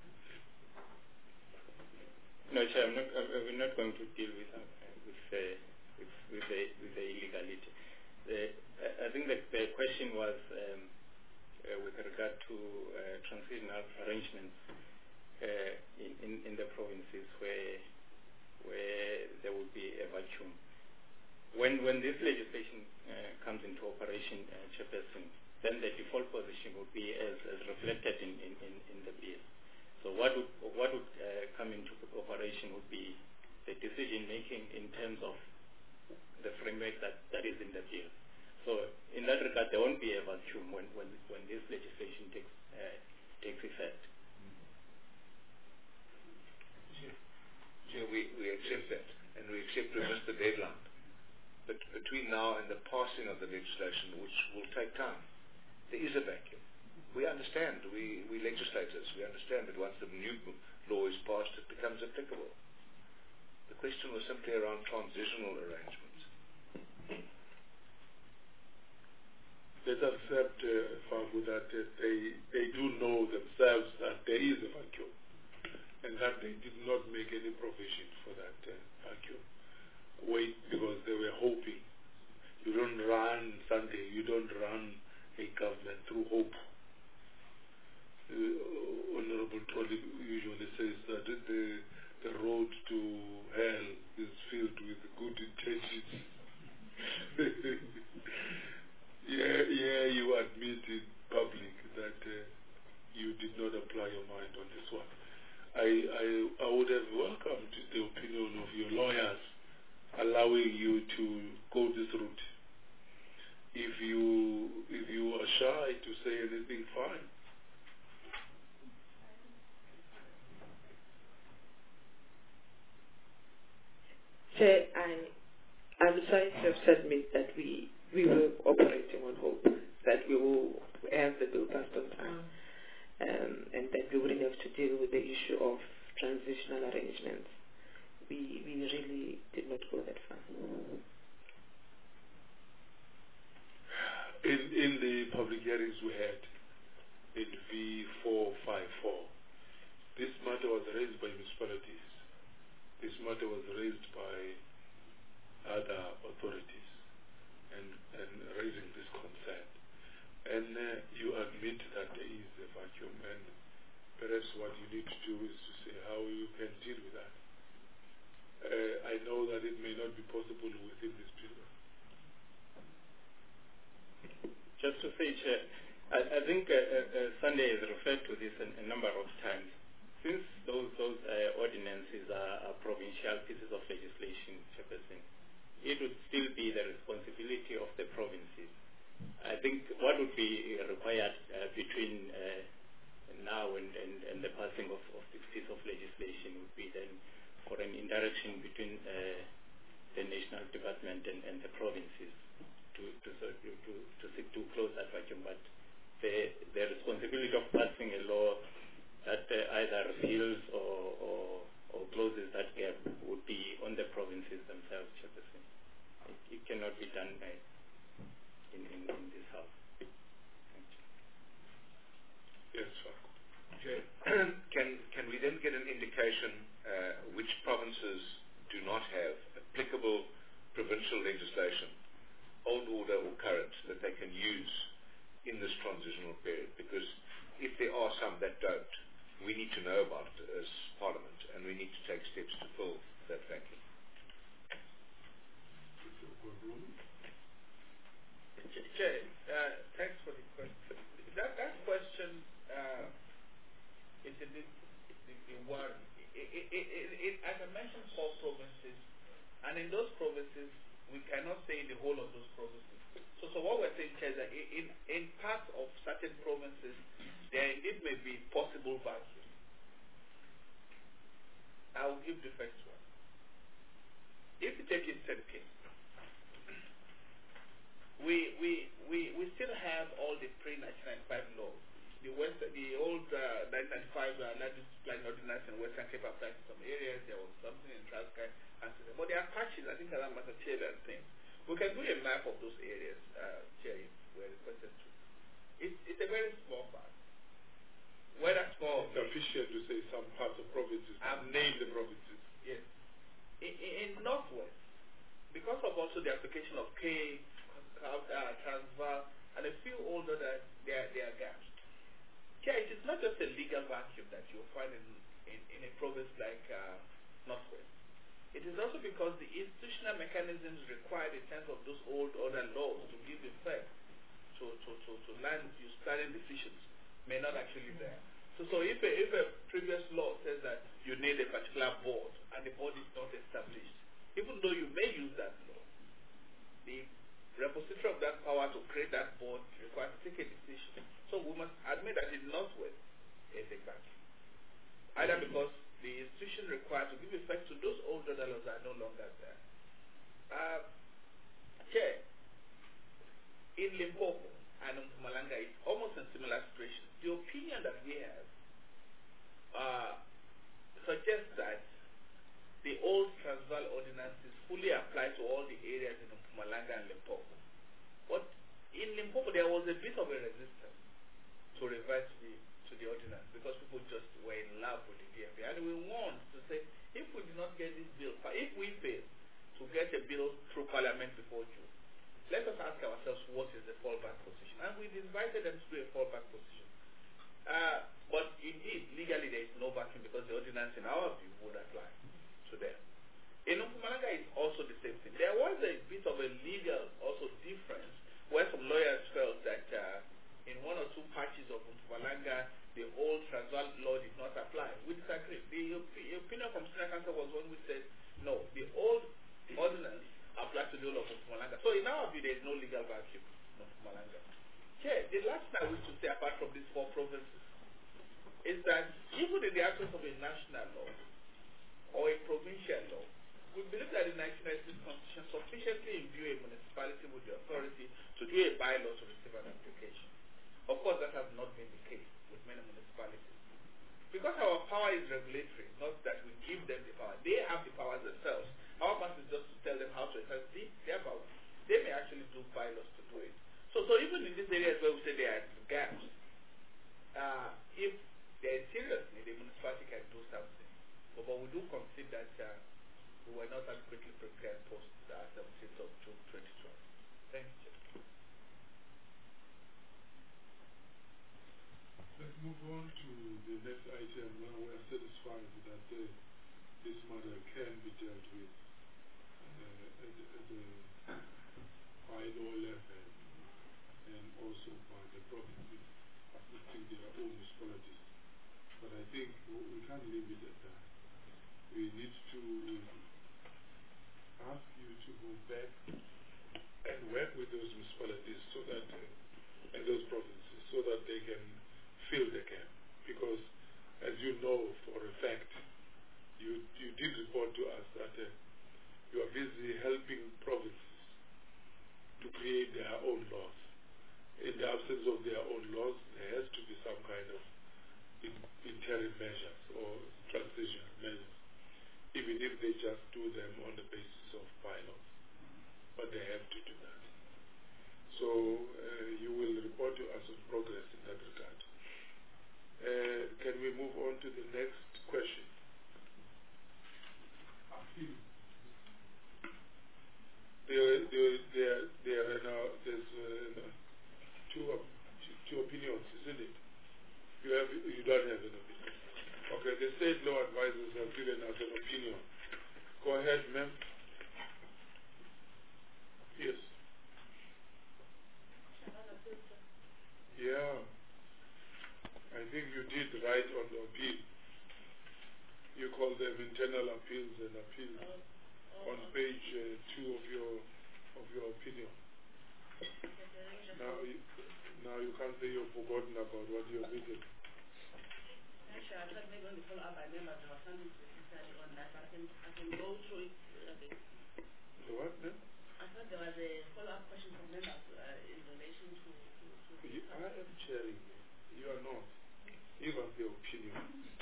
No, Chair, I'm not, I'm, we're not going to deal with uh, with, uh, with, with, the, with the illegality. The, I think that the question was um, uh, with regard to uh, transitional arrangements uh, in, in, in the provinces where where there would be a vacuum. When when this legislation uh, comes into operation, uh, Chairperson, then the default position would be as, as reflected in, in, in, in the bill. So what would what would uh, come into operation would be the decision making in terms of the framework that, that is in the bill. So in that regard, there won't be a vacuum when when, when this legislation takes uh, takes effect. So we, we accept that, and we accept we missed the deadline. But between now and the passing of the legislation, which will take time, there is a vacuum. We understand, we, we legislators, we understand that once the new law is passed, it becomes applicable. The question was simply around transitional arrangements. Let's accept, uh, Fabu, that uh, they, they do know themselves that there is a vacuum, and that they did not make any provision for that uh, vacuum. Wait, because they were hoping. You don't run Sunday, you don't run a government through hope. Uh, Honorable Trolley usually says that the, the road to hell is filled with good intentions. yeah, yeah, you admit in public that uh, you did not apply your mind on this one. I, I, I would have welcomed the opinion of your lawyers allowing you to go this route. If you if you are shy to say anything, fine. Chair, I, I'm sorry to have to admit that we, we were operating on hope that we will have the bill passed on time. Um, and that we wouldn't have to deal with the issue of transitional arrangements. We we really did not go that far. In in the public hearings we had in V four five four, this matter was raised by municipalities. This matter was raised by other authorities and, and raising this concern. And uh, you admit that there is a vacuum, and perhaps what you need to do is to say how you can deal with that. Uh, I know that it may not be possible within this period. Just to say, Chair, I, I think uh, uh, Sunday has referred to this a, a number of times. Since those, those uh, ordinances are, are provincial pieces of legislation, Chairperson, it would still be the responsibility of the provinces. I think what would be required uh, between uh, and the passing of, of this piece of legislation would be then for an interaction between uh, the national department and, and the provinces to to, to to to seek to close that vacuum. But the the responsibility of passing a law that uh, either repeals or, or or closes that gap would be on the provinces themselves, Chairperson. It, it cannot be done by in, in, in this house. Thank you. Yes, sir. Okay. can can we then get an indication uh, which provinces do not have applicable provincial legislation, old order or current, that they can use in this transitional period? Because if there are some that don't, we need to know about it as Parliament, and we need to take steps to fill that vacuum. Chair, uh, thanks for the question. That, that question uh, is a bit the, the word. It, it, it, it, as I mentioned, four provinces, and in those provinces, we cannot say the whole of those provinces. So, so what we're saying, Chair, is that in, in parts of certain provinces, there indeed may be possible vacuum. I will give the first one. If you take Eastern Cape, we, we, we, we still have all the pre nineteen ninety-five laws. The West, the old uh, nineteen ninety-five uh, Land Use Plan Ordinance in Western Cape applies to some areas. There was something in Transkei, and so but there are patches, I think, around Matatiele and things. We can do a map of those areas, uh, Chair, if we're requested to. It, it's a very small part. Whether small, it's sufficient to say some parts of provinces. I've named the provinces. Yes. In, in, in Northwest, because of also the application of K, uh, Transvaal, and a few older that there, there are gaps. Yeah, it is not just a legal vacuum that you'll find in, in, in a province like uh, Northwest. It is also because the institutional mechanisms required in terms of those old order laws to give effect to, to, to, to land use planning decisions may not actually be there. So, so if, a, if a previous law says that you need a particular board and the board is not established, even though you may use that law, the repository of that power to create that board requires to take a decision. So we must admit that in Northwest is a vacuum. Either because the institution required to give effect to those old order laws are no longer there. Uh, Chair, in Limpopo and in Mpumalanga, it's almost a similar situation. The opinion that we have uh, suggests that the old Transvaal ordinances fully apply to all the areas in Mpumalanga and Limpopo. But in Limpopo, there was a bit of a resistance to revert to the, to the ordinance because people just were in love with the D F A. And we want to say, if we do not get this bill, if we fail to get a bill through Parliament before June, let us ask ourselves what is the fallback position. And we invited them to do a fallback position. Uh, but indeed, legally there is no vacuum because the ordinance in our view would apply to them. In Mpumalanga, it's also the same thing. There was a bit of a legal also difference where some lawyers felt that uh, in one or two patches of Mpumalanga, the old Transvaal law did not apply. We disagree. The, the opinion from Senior Counsel was when we said, no, the old ordinance applies to the whole of Mpumalanga. So in our view, there is no legal vacuum in Mpumalanga. Okay, the last thing I wish to say apart from these four provinces is that even in the absence of a national law or a provincial law, we believe that the nineteen ninety-six Constitution sufficiently imbue a municipality with the authority to do a bylaw to receive an application. Of course, that has not been the case with many municipalities. Because our power is regulatory, not that we give them the power. They have the powers themselves. Our part is just to tell them how to exercise their power. They may actually do bylaws to do it. So, so even in these areas where we say there are gaps, uh, if there is seriousness, the municipality can do something. But, but we do concede that uh, we were not adequately prepared post uh, seventeenth of June twenty twelve. Thank you. Let's move on to the next item. Now we are satisfied that uh, this matter can be dealt with uh, at, at the by-law level and also by the provinces assisting their own municipalities. But I think we can't leave it at that. We need to ask you to go back and work with those municipalities so that uh, and those provinces so that they can fill the gap. Because them on the basis of bylaws, but they have to do that. So uh, you will report to us on progress in that regard. Uh, can we move on to the next question? There, there, there, there are now, there's uh, two, two opinions, isn't it? You have, you don't have an opinion. Okay, the state law advisors have given us an opinion. Go ahead, ma'am. Yes. Yeah. I think you did right on the appeal. You call them internal appeals and appeals on page uh, two of your of your opinion. Now you, now you can't say you've forgotten about what you've written. Actually, I thought maybe on the follow-up I remember there was something specifically on that, but I can, I can go through it again. The what, ma'am? I thought there was a follow-up question from members uh, in relation to, to, to the... You, I am chairing you. You are not. You have the opinion.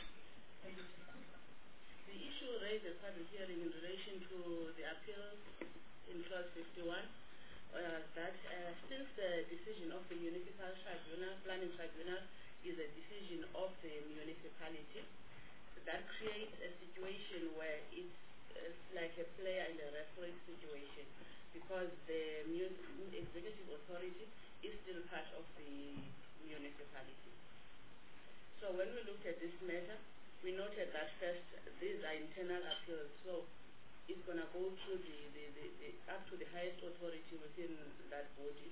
The issue raised at public hearing in relation to the appeals in clause fifty-one was that uh, since the decision of the municipal tribunal, planning tribunal, is a decision of the municipality, that creates a situation where it's, it's like a player in a referee situation, because the mun- executive authority is still part of the municipality. So when we looked at this matter, we noted that first these are internal appeals, so it's going to go through the, the, the, the up to the highest authority within that body.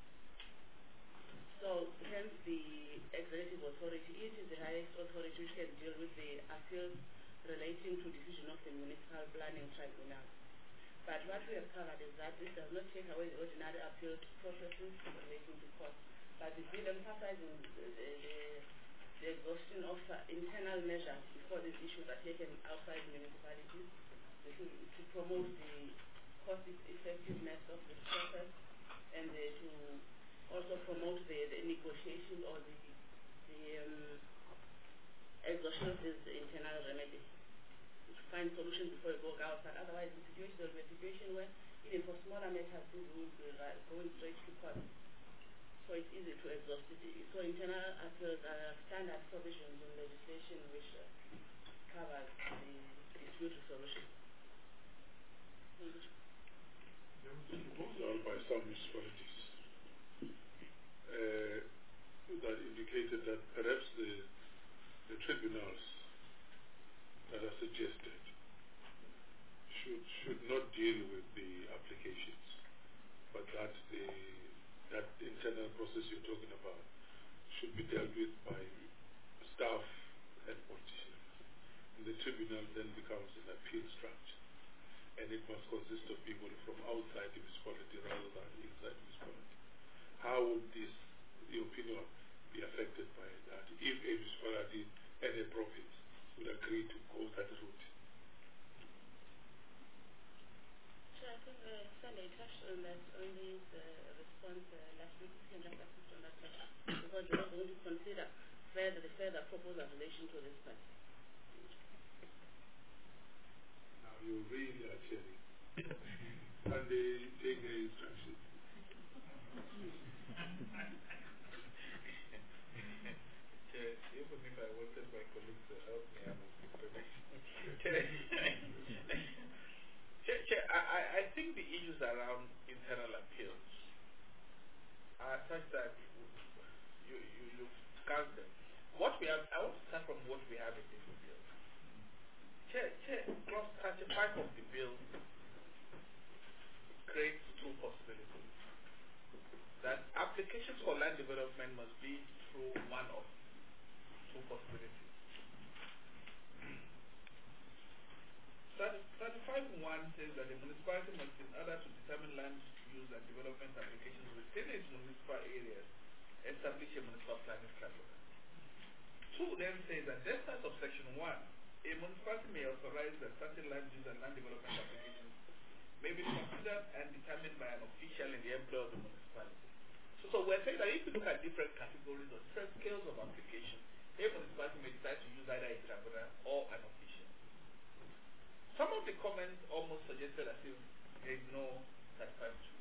So hence the executive authority, it is the highest authority which can deal with the appeals relating to decision of the municipal planning tribunal. But what we have covered is that this does not take away the ordinary appeal processes relating to court, but the bill emphasizing the, the, the, the exhaustion of uh, internal measures before these issues are taken outside municipalities. This is to promote the cost effectiveness of this process, and uh, to also promote the, the negotiation or the, the um, exhaustion of this internal remedy. To find solutions before you go outside. Otherwise, the situation, there will be a situation where even for smaller matters, this will be right, going straight to court. So it's easy to exhaust it. So internal appeals are standard provisions in legislation which uh, covers the dispute resolution. There was a proposal by some municipalities uh, that indicated that perhaps the, the tribunals that are suggested should should not deal with the applications, but that the that internal process you're talking about should be dealt with by staff and politicians. And the tribunal then becomes an appeal structure, and it must consist of people from outside the municipality rather than inside the municipality. How would this, the opinion, be affected by that if a municipality and a province would agree to go that route? So I think uh, Sunday touched on that on his uh, response uh, last week. You can just assist on that question, because we're not going to consider further the further proposal in relation to this part. Now you really are chairing. And they take the instructions. Even if I wanted my colleagues to help me, I would be permission. I, I think the issues around internal appeals are such that you, you, you discuss them. What we have, I want to start from what we have in this bill. Chair, Chair, Clause thirty-five of the bill creates two possibilities. That applications for land development must be through one of two possibilities. thirty-five one says that the municipality must, in order to determine land use and development applications within its municipal areas, establish a municipal planning tribunal. Two then says that despite of section one, a municipality may authorize that certain land use and land development applications may be considered and determined by an official in the employ of the municipality. So, so we're saying that if you look at different categories or different scales of application, a municipality may decide to use either a tribunal or an official. Some of the comments almost treated as if there is no thirty-five two.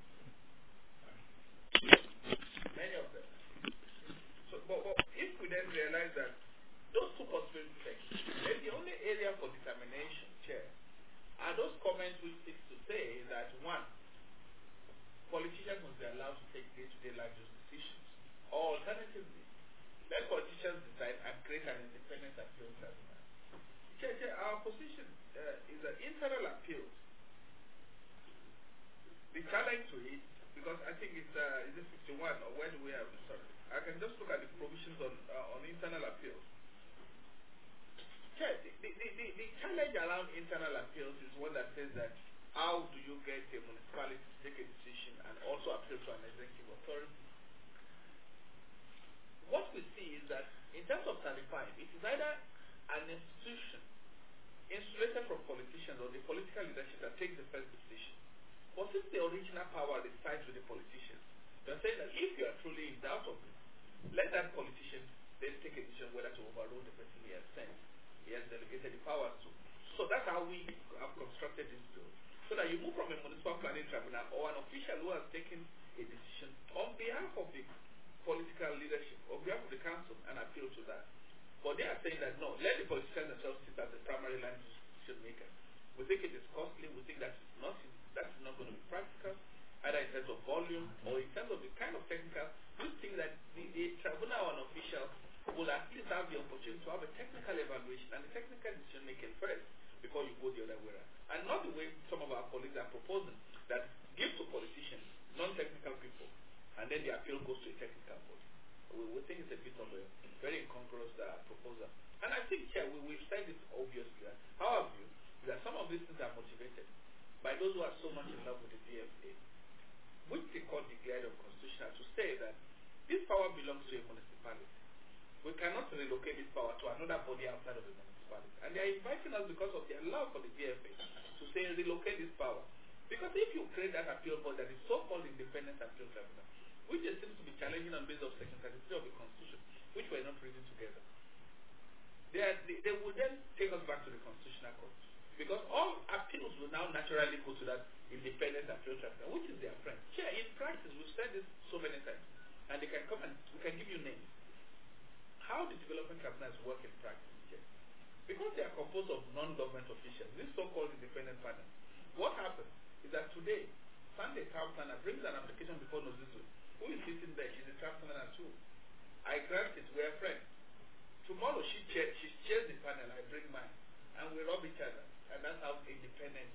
Many of them. So, but, but if we then realize that those two possibilities exist, then the only area for determination, Chair, are those comments which seek to say that, one, politicians must be allowed to take day-to-day life decisions, or alternatively, let politicians decide and create an independent appeal tribunal. Chair, Chair, our position uh, is that internal appeals, the challenge to it, because I think it's uh, is it fifty-one, or where do we have, sorry, I can just look at the provisions on uh, on internal appeals. Chair, the, the, the, the challenge around internal appeals is one that says that how do you get a municipality to take a decision and also appeal to an executive authority? What we see is that in terms of thirty-five, it is either an institution insulated from politicians or the political leadership that takes the first decision. But since the original power resides with the politicians, they are saying that if you are truly in doubt of it, let that politician then take a decision whether to overrule the person he has sent. He has delegated the powers to. So that's how we have constructed this bill. So that you move from a municipal planning tribunal or an official who has taken a decision on behalf of the political leadership, on behalf of the council, and appeal to that. But they are saying that no, let the politicians themselves sit as the primary line decision maker. We think it is costly, we think that is not, that's not going to be practical, either in terms of volume or in terms of the kind of technical. We think that the, the tribunal and officials will at least have the opportunity to have a technical evaluation and the technical decision making first before you go the other way around. And not the way some of our colleagues are proposing, that give to politicians, non-technical people, and then the appeal goes to a technical body. We, we think it's a bit of a very incongruous uh, proposal. And I think, Chair, we, we've said it obviously. That our view is that some of these things are motivated by those who are so much in love with the D F A, which the court declared unconstitutional, to say that this power belongs to a municipality. We cannot relocate this power to another body outside of the municipality. And they are inviting us because of their love for the D F A to say relocate this power. Because if you create that appeal board that is so-called independent appeal tribunal, which just seems to be challenging on basis of Section thirty-three of the Constitution, which we're not reading together, they, are, they, they will then take us back to the Constitutional Court. Because all appeals will now naturally go to that independent appeal tribunal, which is their friend. Chair, in practice, we've said this so many times, and they can come and we can give you names. How the development tribunals work in practice, Chair? Because they are composed of non-government officials, this so-called independent panel. What happens is that today, Sunday town planner brings an application before Nozizu. Who is sitting there? She's a town planner too. I grant it, we're friends. Tomorrow she chairs, she chairs the panel, I bring mine, and we rub each other. And that's how independent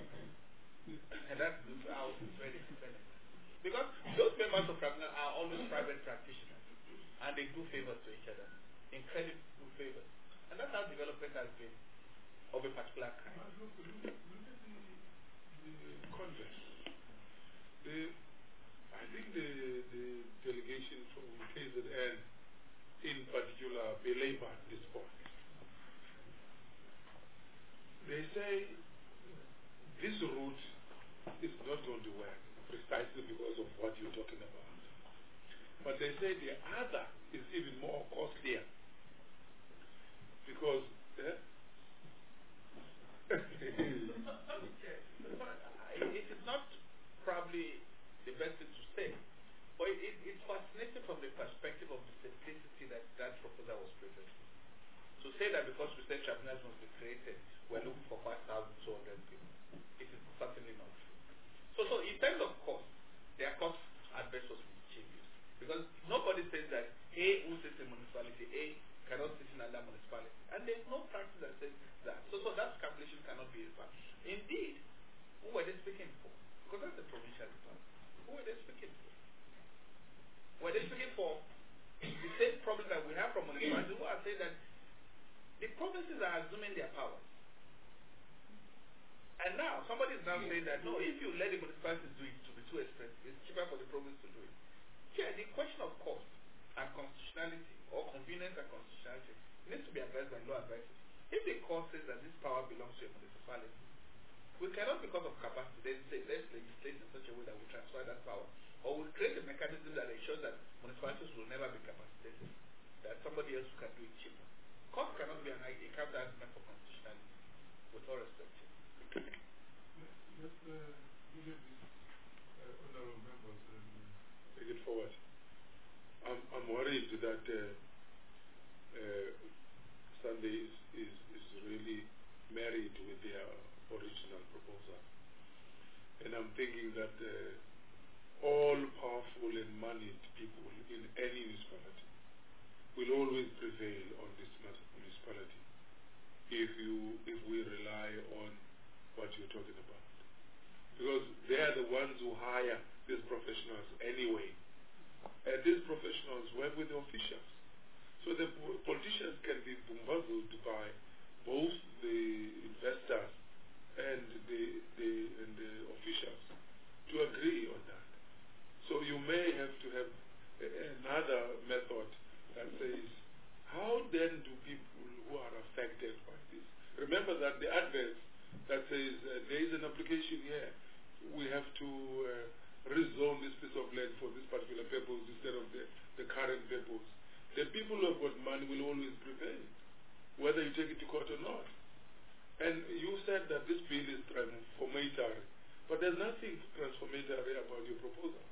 and that's how it's very independent. Because those members of tribunal are always private practitioners, and they do favors to each other, incredibly good favors. And that's how development has been of a particular kind. Look, look, look at the, the converse. The, I think the, the delegation from K Z N, in particular, belabor this point. They say this route is not going to work precisely because of what you're talking about. But they say the other is even more costlier because eh? It is not probably the best thing to say, but it, it, it's fascinating from the perspective of the simplicity that that proposal was presented. To say that because we said tribunals must be created, we're looking for five thousand two hundred people. It is certainly not true. So, so in terms of cost, their cost at best was changes. Because nobody says that A who sits in municipality A cannot sit in another municipality. And there's no practice that says that. So, so that calculation cannot be referred. Indeed, who were they speaking for? Because that's the provincial department. Who were they speaking for? Were they speaking for the same problem that we have from municipalities who are saying that the provinces are assuming their power. And now, somebody is now saying that, no, if you let the municipalities do it, it will be too expensive. It's cheaper for the province to do it. Yeah, the question of cost and constitutionality, or convenience and constitutionality, needs to be addressed by law advisors. If the court says that this power belongs to a municipality, we cannot, because of capacity, then say, let's legislate in such a way that we transfer that power. Or we'll create a mechanism that ensures that municipalities will never be capacitated, that somebody else can do it cheaper. Cost cannot be an counter argument for constitutionality, with all respect. Just uh, look at these uh, honorable members and uh, take it forward. I'm, I'm worried that uh, uh, Sunday is, is, is really married with their original proposal. And I'm thinking that uh, all powerful and moneyed people in any municipality will always prevail on this municipality if you if we rely on what you're talking about. Because they are the ones who hire these professionals anyway. And these professionals work with the officials. So the politicians can be bamboozled by both the investors and the, the, and the officials to agree on that. So you may have to have another method that says, how then do people who are affected by this? Remember that the advert that says uh, there is an application here, we have to uh, rezone this piece of land for this particular purpose instead of the, the current purpose. The people who have got money will always prevail, whether you take it to court or not. And you said that this bill is transformatory, but there's nothing transformatory about your proposal.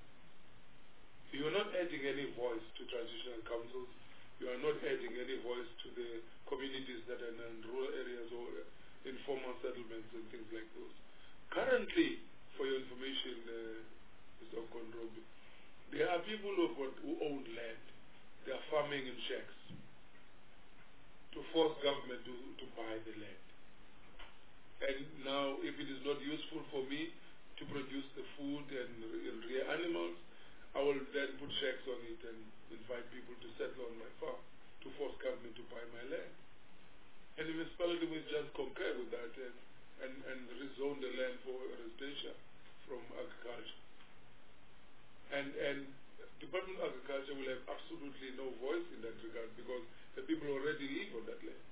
You are not adding any voice to transitional councils. You are not adding any voice to the communities that are in rural areas or informal settlements and things like those. Currently, for your information, uh, Mister Okondrobi, there are people who, got, who own land. They are farming in shacks to force government to, to buy the land. And now, if it is not useful for me to produce the food and, and rear animals, I will then put shacks on it and invite people to settle on my farm to force government to buy my land. And the municipality will just concur with that and, and, and rezone the land for residential from agriculture. And, and Department of Agriculture will have absolutely no voice in that regard because the people already live on that land.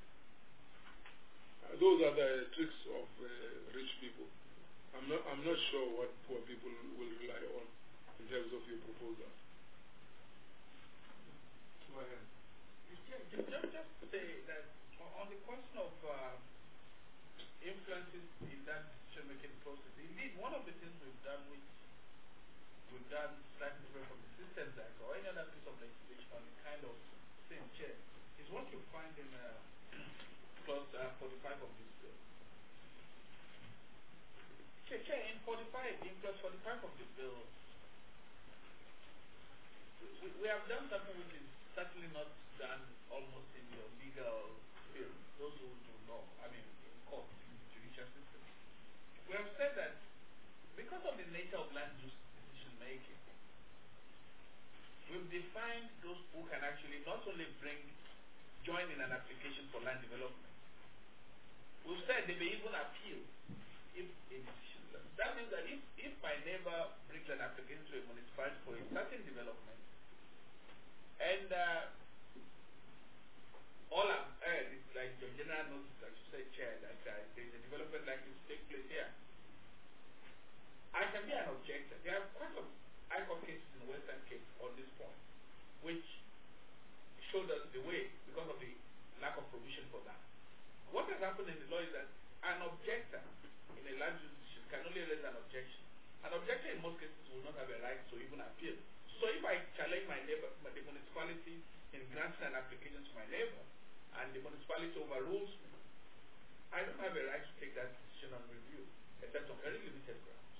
Uh, those are the tricks of uh, rich people. I'm not, I'm not sure what poor people will rely on in terms of your proposal. Go ahead. Just, just, just to say that on the question of uh, influences in that decision-making process, indeed, one of the things we've done, which we've done slightly different from the Systems Act or any other piece of legislation on the kind of same chair, is what you find in uh, clause uh, forty-five of this bill. Chair, chair, in forty-five, in clause forty-five of the bill, we, we have done something which is certainly not done almost in your legal field. Those who do know, I mean, in court, in the judicial system. We have said that because of the nature of land use decision making, we've defined those who can actually not only bring, join in an application for land development. We've said they may even appeal if a decision. That means that if, if my neighbor brings an application to a municipality for a certain development, and uh, all I've heard is like your general notice, like you said, Chair, that uh, there is a development like this take place here. I can be an objector. There are quite some high court cases in the Western Cape on this point, which showed us the way because of the lack of provision for that. What has happened in the law is that an objector in a land use decision can only raise an objection. An objector in most cases will not have a right to even appeal. So if I challenge my neighbor, the municipality in granting an application to my neighbor, and the municipality overrules me, I don't have a right to take that decision on review, except on very limited grounds.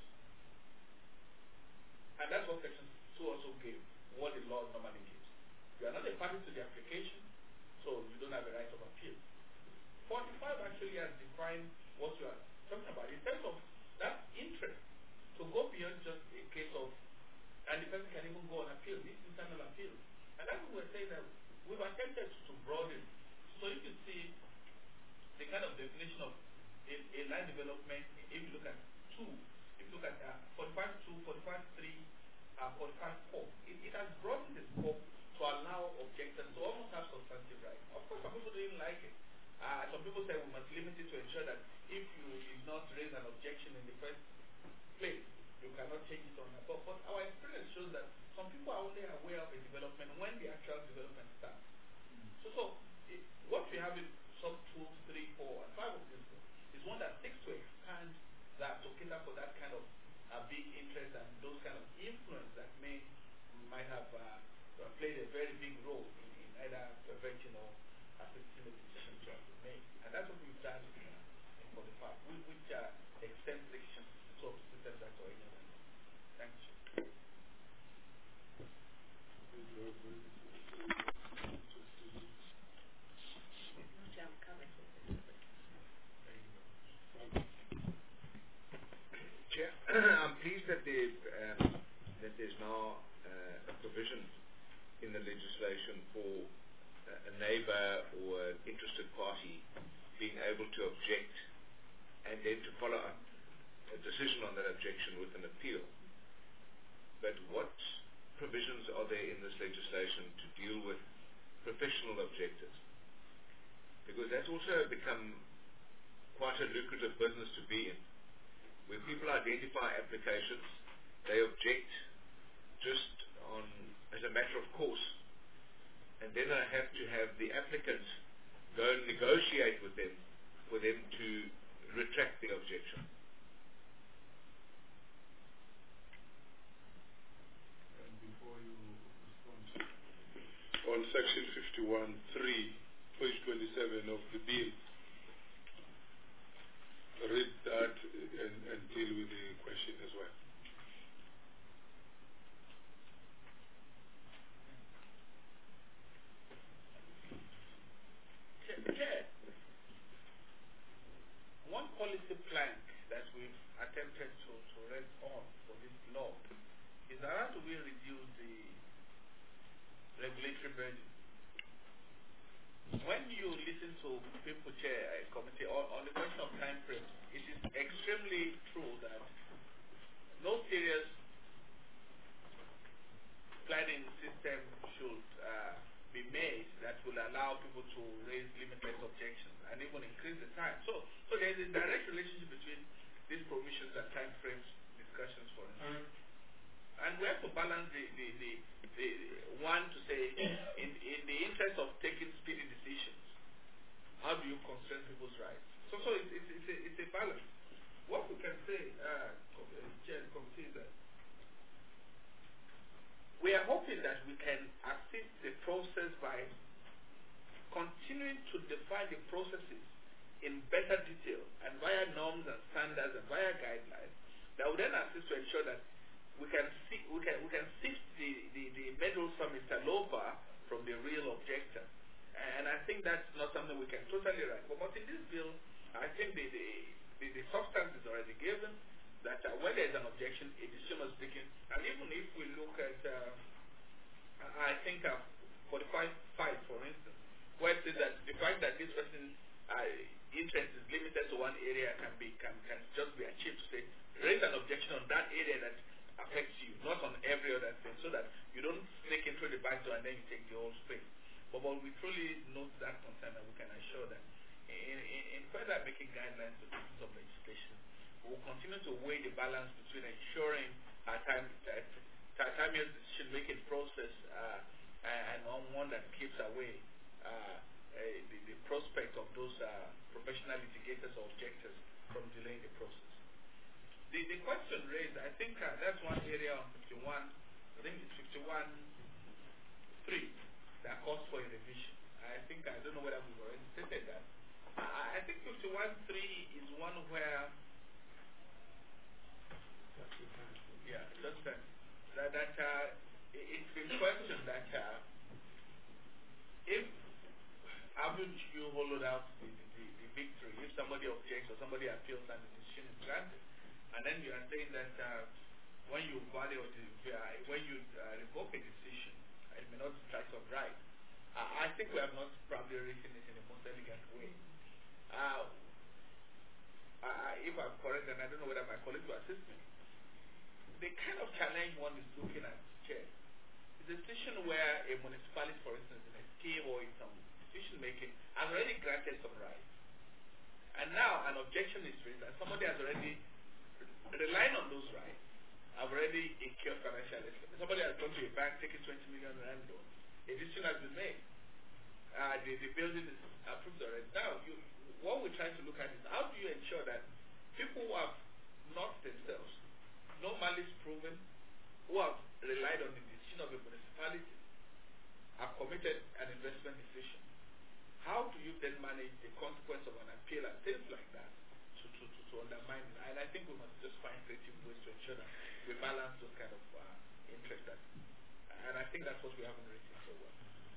And that's what Section two also gave, what the law normally gives. You are not a party to the application, so you don't have a right of appeal. forty-five actually has defined what you are talking about in terms of that interest to go beyond just a case of, and the person can even go on appeal, this internal appeal. And that's what we're saying that we've attempted to broaden. So if you see the kind of definition of a, a land development, if you look at two, if you look at uh, forty-five two, forty-five three, uh, forty-five four, it, it has broadened the scope to allow objectors to almost have substantive rights. Of course, some people didn't like it. Uh, some people say we must limit it to ensure that if you did not raise an objection in the first place, you cannot change it on that. But, but our experience shows that some people are only aware of a development when the actual development starts. Mm. So, so it, what we have in sub two, three, four, and five of this is one that seeks to expand that to cater for a neighbor or an interested party being able to object and then to follow up a decision on that objection with an appeal. But what provisions are there in this legislation to deal with professional objectors? Because that's also become quite a lucrative business to be in. When people identify applications, they object just on as a matter of course, and then I have to have the applicant go and negotiate with them for them to retract the objection. And before you respond, on section fifty-one three, page twenty-seven of the bill, read that and, and deal with the question as well. Chair, one policy plank that we've attempted to, to raise on for this law is that how do we reduce the regulatory burden? When you listen to people, Chair, a committee on, on the question of time frame, it is extremely true that no serious planning system should uh, be made that will allow people to raise limitless objections and even increase the time. So, so there is a direct relationship between these provisions and time frames discussions, for instance. Mm. And we have to balance the, the, the, the one to say, in, in the interest of taking speedy decisions, how do you constrain people's rights? So, so it's, it's, it's, a, it's a balance. What we can say, uh, Chair and Committee, is that we are hoping that we can assist the process by continuing to define the processes in better detail and via norms and standards and via guidelines that will then assist to ensure that we can see we can we can sift the, the, the meddlesome interloper from the real objector. And I think that's not something we can totally write. But, but in this bill, I think the the, the, the substance is already given. That uh, when there is an objection, a decision must be taken. And even if we look at, uh, I think, uh, forty-five five, for instance, where it says that the fact that this person's uh, interest is limited to one area can be can, can just be achieved to say, raise an objection on that area that affects you, not on every other thing, so that you don't sneak into the back door and then you take the whole space. But, but we truly note that concern, and we can assure that in, in, in further making guidelines to pieces of legislation, we'll continue to weigh the balance between ensuring a time, uh, timely decision-making process uh, and on one that keeps away uh, uh, the, the prospect of those uh, professional litigators or objectors from delaying the process. The, the question raised, I think uh, that's one area on fifty-one, I think it's fifty-one three that calls for a revision. I think, I don't know whether we've already stated that. I, I think fifty-one three is one where Yeah, just that, that, that uh, it's been questioned that uh, if haven't you hollowed out the, the, the victory, if somebody objects or somebody appeals and the decision is granted, and then you are saying that uh, when you value the, uh, when you uh, revoke a decision, it may not strike some right. Uh, I think we have not probably written it in a most elegant way. Uh, uh, if I'm correct, and I don't know whether my colleagues will assist me, the kind of challenge one is looking at, Chair, is a situation where a municipality, for instance, in a scheme or in some decision making, has already granted some rights. And now an objection is raised, and somebody has already relied on those rights, have already incurred financial expense. Somebody has gone to a bank, taking twenty million rand loan. A decision has been made. Uh, the, the building is approved already. Now, you, what we're trying to look at is how do you ensure that people who have not themselves, no malice proven, who have relied on the decision of a municipality, have committed an investment decision. How do you then manage the consequence of an appeal and things like that to, to, to, to undermine it? And I think we must just find creative ways to ensure that we balance those kind of uh, interests. That, and I think that's what we haven't written so well.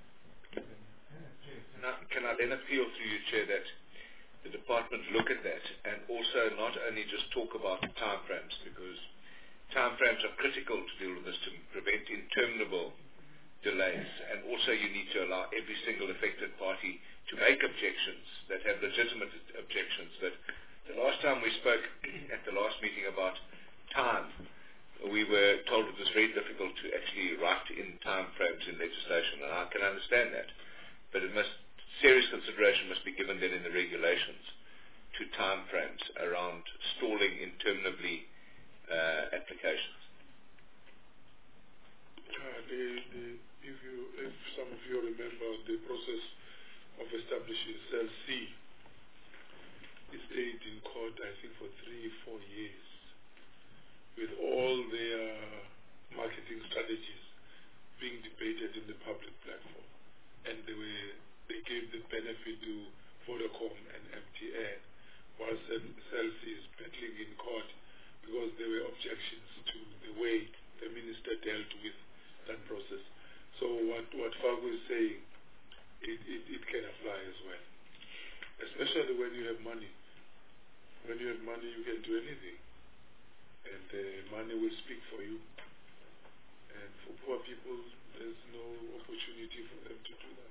Now, can I then appeal through you, Chair, that the department look at that and also not only just talk about time frames, because time frames are critical to deal with this to prevent interminable delays. And also you need to allow every single affected party to make objections that have legitimate objections. But the last time we spoke at the last meeting about time, we were told it was very difficult to actually write in time frames in legislation, and I can understand that. But it must, serious consideration must be given then in the regulations to time frames around stalling interminably uh, applications. Uh, the, the, if, you, if some of you remember the process of establishing Cell C, it stayed in court, I think, for three, four years, with all their marketing strategies being debated in the public platform. And they, were, they gave the benefit to Vodacom and M T N, while Cell C is battling in court because there were objections to the way the minister dealt with that process. So what, what Fago is saying, it, it, it can apply as well. Especially when you have money. When you have money, you can do anything. And uh, money will speak for you. And for poor people, there's no opportunity for them to do that.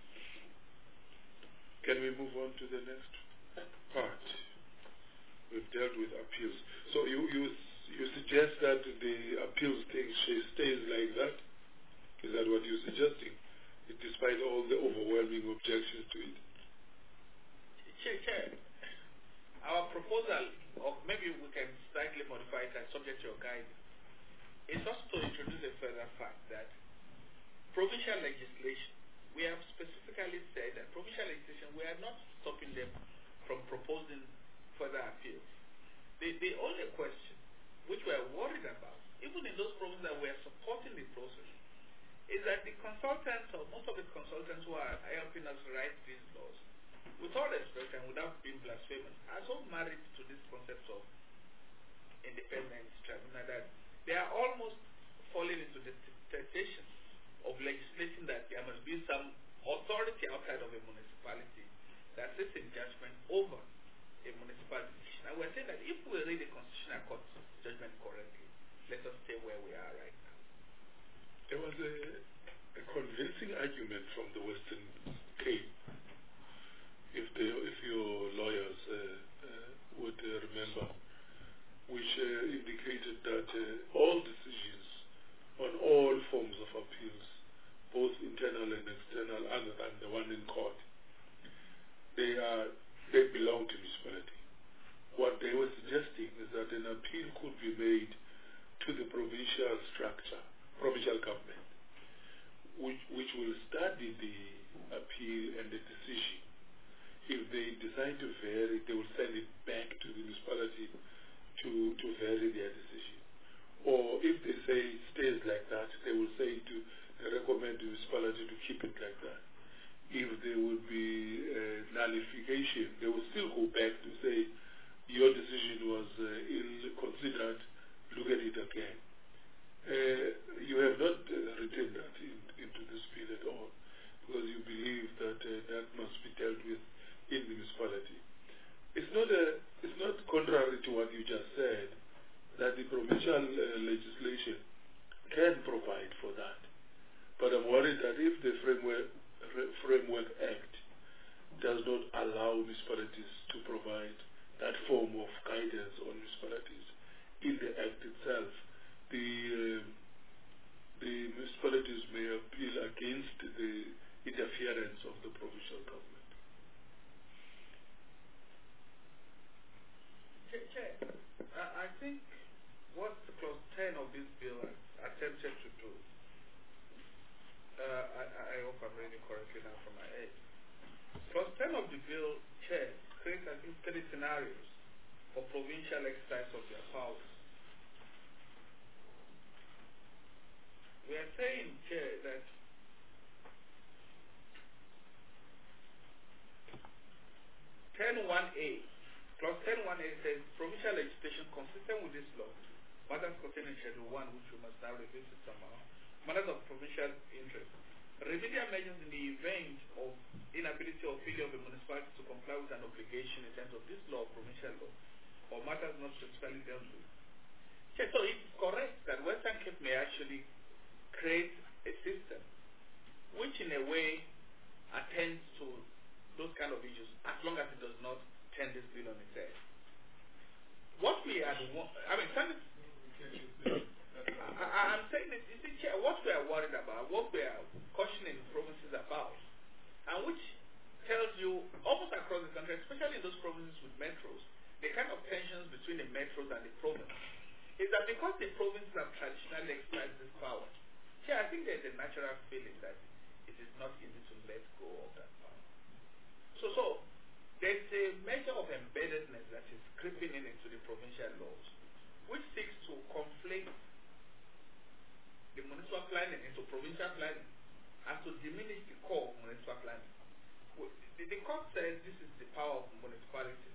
Can we move on to the next part? We've dealt with appeals. So you you you suggest that the appeals thing stays like that? Is that what you're suggesting? Despite all the overwhelming objections to it? Chair, Chair, our proposal, or maybe we can slightly modify it and subject to your guidance, is also to introduce a further fact that provincial legislation, we have specifically said that provincial legislation, we are not stopping them from proposing further appeals. The, the only question which we are worried about, even in those provinces that we are supporting the process, is that the consultants, or most of the consultants who are helping us write these laws, with all respect and without being blasphemous, are so married to this concept of independence tribunal that they are almost falling into the temptation of legislating that there must be some authority outside of a municipality that sits in judgment over a municipal decision. And we're saying that if we read the Constitutional Court judgment correctly, let us stay where we are right now. There was a, a convincing argument from the Western Cape, if, they, if your lawyers uh, uh, would uh, remember, which uh, indicated that uh, all decisions on all forms of appeals, both internal and external, other than the one in court, they are they belong to municipality. What they were suggesting is that an appeal could be made to the provincial structure, provincial government, which, which will study the appeal and the decision. If they decide to vary, they will send it back to the municipality to, to vary their decision. Or if they say it stays like that, they will say to recommend the municipality to keep it like that. If there would be uh, nullification, they will still go back to say your decision was uh, ill-considered, look at it again. Uh, you have not uh, written that in, into this bill at all, because you believe that uh, that must be dealt with in the municipality. It's not, a, it's not contrary to what you just said, that the provincial uh, legislation can provide for that. But I'm worried that if the Framework, Framework Act does not allow municipalities to provide that form of guidance on municipalities in the Act itself, the, uh, the municipalities may appeal against the interference of the provincial government. Chair, I think what the clause ten of this bill attempted to do, uh, I, I hope I'm reading correctly now from my head. Clause ten of the bill, Chair, creates, I think, three scenarios for provincial exercise of their powers. We are saying, Chair, that ten one A, Clause ten one A says provincial legislation consistent with this law, matters contained in Schedule one, which we must now revisit somehow, matters of provincial interest, remedial measures in the event of inability or failure of a municipality to comply with an obligation in terms of this law or provincial law, or matters not specifically dealt with. So it's correct that Western Cape may actually create a system which in a way attends to those kind of issues, as long as it does not turn this bill on its head. What we are, I mean, I, I'm saying that, you see, Chair, what we are worried about, what we are cautioning provinces about, and which tells you almost across the country, especially in those provinces with metros, the kind of tensions between the metros and the province, is that because the provinces have traditionally exercised this power, Chair, I think there's a natural feeling that it is not easy to let go of that power. So, so there's a measure of embeddedness that is creeping in into the provincial laws, which seeks to conflate the municipal planning into provincial planning and to diminish the core of municipal planning. The, the court says this is the power of municipalities.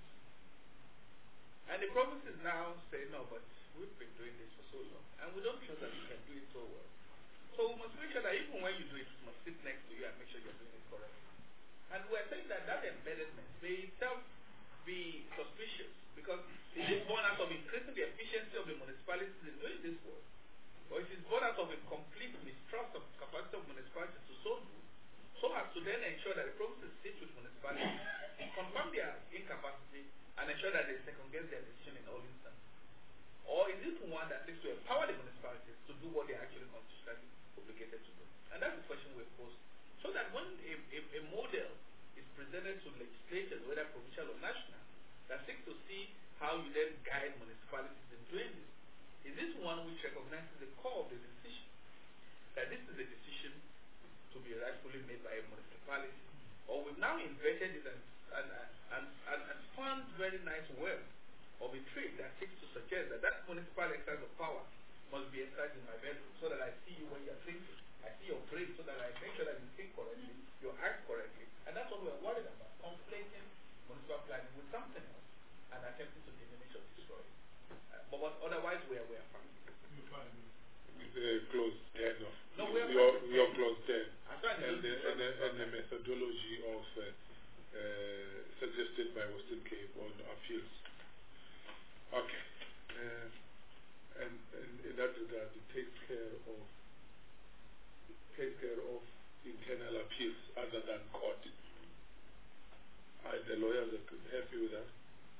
And the provinces now say, no, but we've been doing this for so long, and we don't trust that we can do it so well. So we must make sure that even when you do it, we must sit next to you and make sure you're doing it correctly. And we're saying that that embeddedness may itself be suspicious, because it is born out of increasing the efficiency of the municipalities in doing this work, or it is born out of a complete mistrust of the capacity of municipalities to so do, so as to then ensure that the provinces sit with municipalities, confirm their incapacity, and ensure that they second guess their decision in all instances. Or is it one that seeks to empower the municipalities to do what they are actually constitutionally obligated to do? And that's the question we've posed. So that when a, a, a model is presented to legislators, whether provincial or national, that seeks to see how you then guide municipalities in doing this, is this one which recognizes the core of the decision, that this is a decision to be rightfully made by a municipality, or we've now invented it and, and, and, and, and found very nice web of a trick that seeks to suggest that that municipal exercise of power must be exercised in my bedroom, so that I see you when you're thinking. I see your brain, so that I make sure that you think correctly, you act correctly. And that's what we're worried about, conflating municipal planning with something else and attempting to diminish or destroy it. Uh, but, but otherwise, we are, we are fine. You're fine. With the clause ten of no, we are your, your clause ten and the, and, the, and the methodology of uh, uh, suggested by Western Cape on appeals. Okay. Uh, and, and in that regard, it takes care of take care of internal appeals other than court. Are the lawyers happy with that?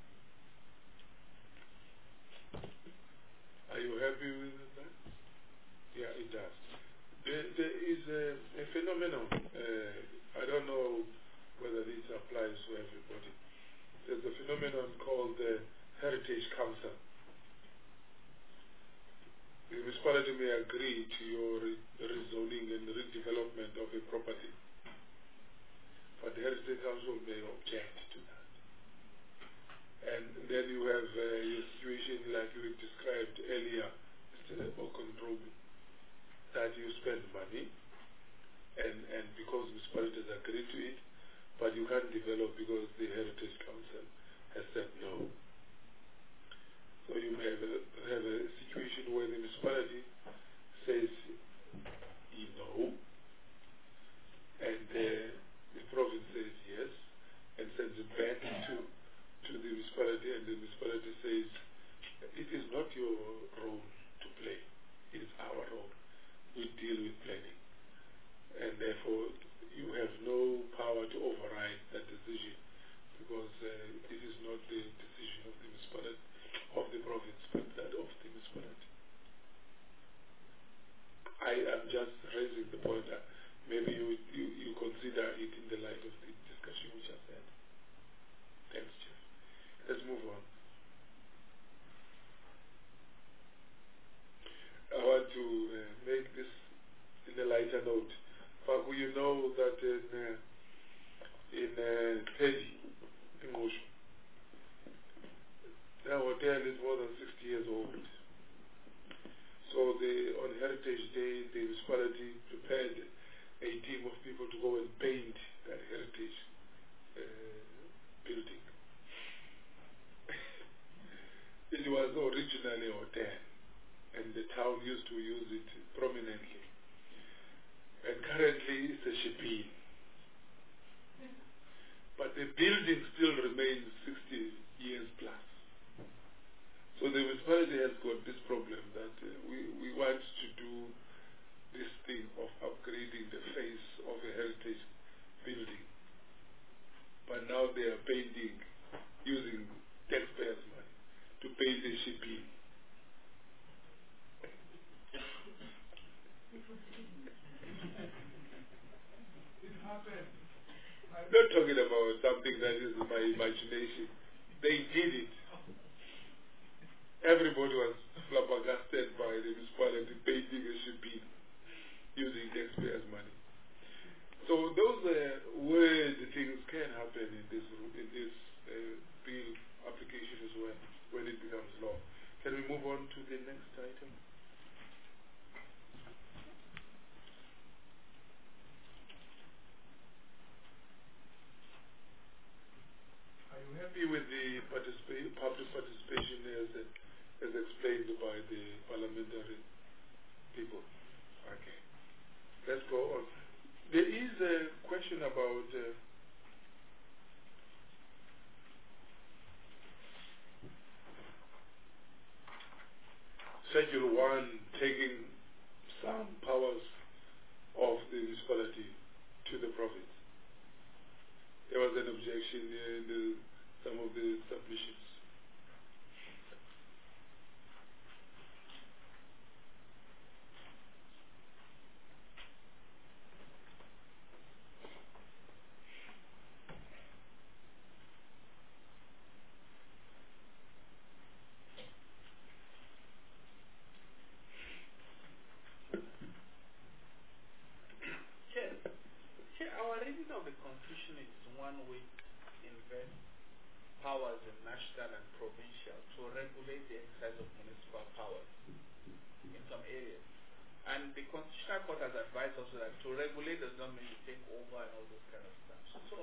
Are you happy with that? Yeah, it does. There, there is a, a phenomenon, uh, I don't know whether this applies to everybody. There's a phenomenon called the Heritage Council. The municipality may agree to your re rezoning and redevelopment of a property, but the Heritage Council may object to that. And then you have uh, a situation like you described earlier, Mister Okonrobi, that you spend money, and, and because municipalities agree to it, but you can't develop because the Heritage Council has said no. So you may have a, have a situation where the municipality says no, and uh, the province says yes, and sends it back to, to the municipality, and the municipality says it is not your role to play, it is our role. We deal with planning, and therefore you have no power to override that decision, because uh, it is not the decision of the municipality, of the province, but that of the municipality. I am just raising the point that maybe you, you, you consider it in the light of the discussion which I had. Thanks, Chief. Let's move on. I want to uh, make this in a lighter note. Faku, you know that in uh, in uh, Teddy, in Moshu, the hotel is more than sixty years old. So the, on Heritage Day, the municipality prepared a team of people to go and paint that heritage uh, building. It was originally a hotel, and the town used to use it prominently. And currently it's a shipping. But the building still remains sixty years plus. So the municipality has got this problem that uh, we, we want to do this thing of upgrading the face now they are painting using taxpayers' money to paint a ship in. I'm not talking about something that is my imagination. They did it. Everybody was flabbergasted by the municipality painting a ship in using taxpayers' money. So those uh, weird things can happen in this in this uh, bill application as well when it becomes law. Can we move on to the next item? Are you happy with the participa- public participation as, as explained by the parliamentary people? Okay. Let's go on. There is a question about uh, Schedule one taking some powers of the municipality to the province. There was an objection in the, some of the submissions. of the Constitution is one which invests powers in national and provincial to regulate the exercise of municipal powers in some areas. And the Constitutional Court has advised us that to regulate does not mean you take over and all those kind of stuff. So,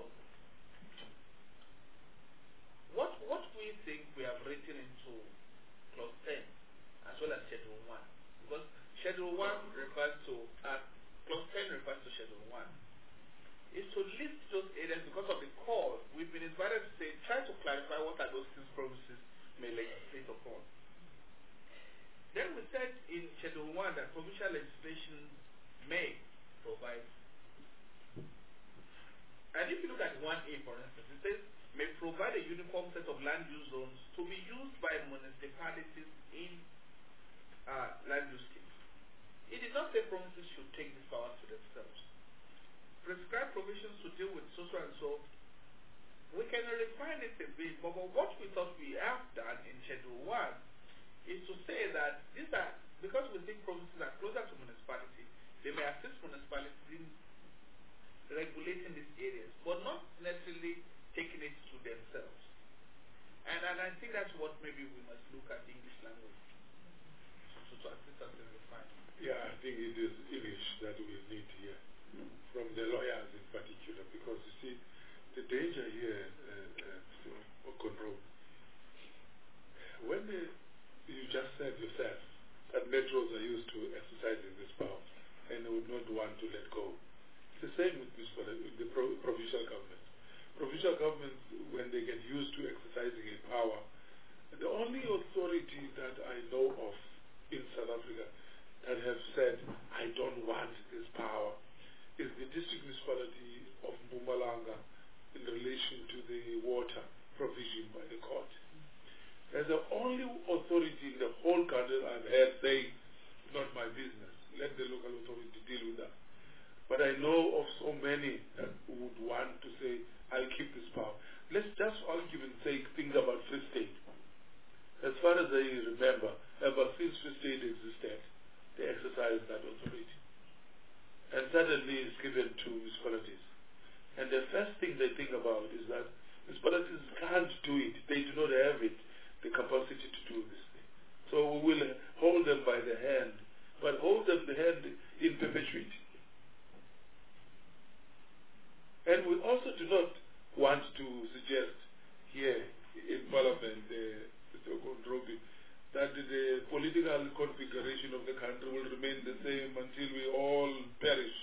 what what we think we have written into Clause ten as well as Schedule one, because Schedule one refers to, uh, Clause ten refers to Schedule one, is to list those areas because of the call. We've been invited to say, try to clarify what are those things provinces may legislate upon. Then we said in Schedule one that provincial legislation may provide. And if you look at one A, for instance, it says, may provide a uniform set of land use zones to be used by municipalities in uh, land use schemes. It did not say provinces should take these powers to themselves. Prescribe provisions to deal with so and so. We can refine it a bit, but what we thought we have done in Schedule one is to say that these are, because we think provinces are closer to municipalities, they may assist municipalities in regulating these areas, but not necessarily taking it to themselves. And, and I think that's what maybe we must look at the English language to, to assist us in refining. Yeah, I think it is English that we need here, from the lawyers in particular, because you see, the danger here, uh, uh, control, when the, you just said yourself that metros are used to exercising this power and they would not want to let go. It's the same with, this, with the pro, provincial governments. Provincial governments, when they get used to exercising a power, the only authority that I know of in South Africa that have said, I don't want this power, is the district municipality of Mpumalanga in relation to the water provision by the court. That's the only authority in the whole country I've heard say, not my business, let the local authority deal with that. But I know of so many that would want to say, I'll keep this power. Let's just, for argument's sake, think about Free State. As far as I remember, ever since Free State existed, they exercised that authority. And suddenly it's given to municipalities. And the first thing they think about is that municipalities can't do it. They do not have it, the capacity to do this thing. So we will hold them by the hand, but hold them the hand in perpetuity. And we also do not want to suggest here in Parliament, uh, Mister Gondrobi, that the political configuration of the country will remain the same until we all perish.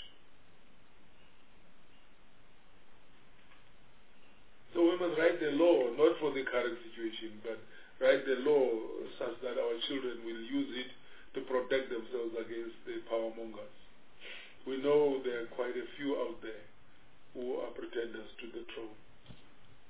So we must write the law, not for the current situation, but write the law such that our children will use it to protect themselves against the power mongers. We know there are quite a few out there who are pretenders to the throne.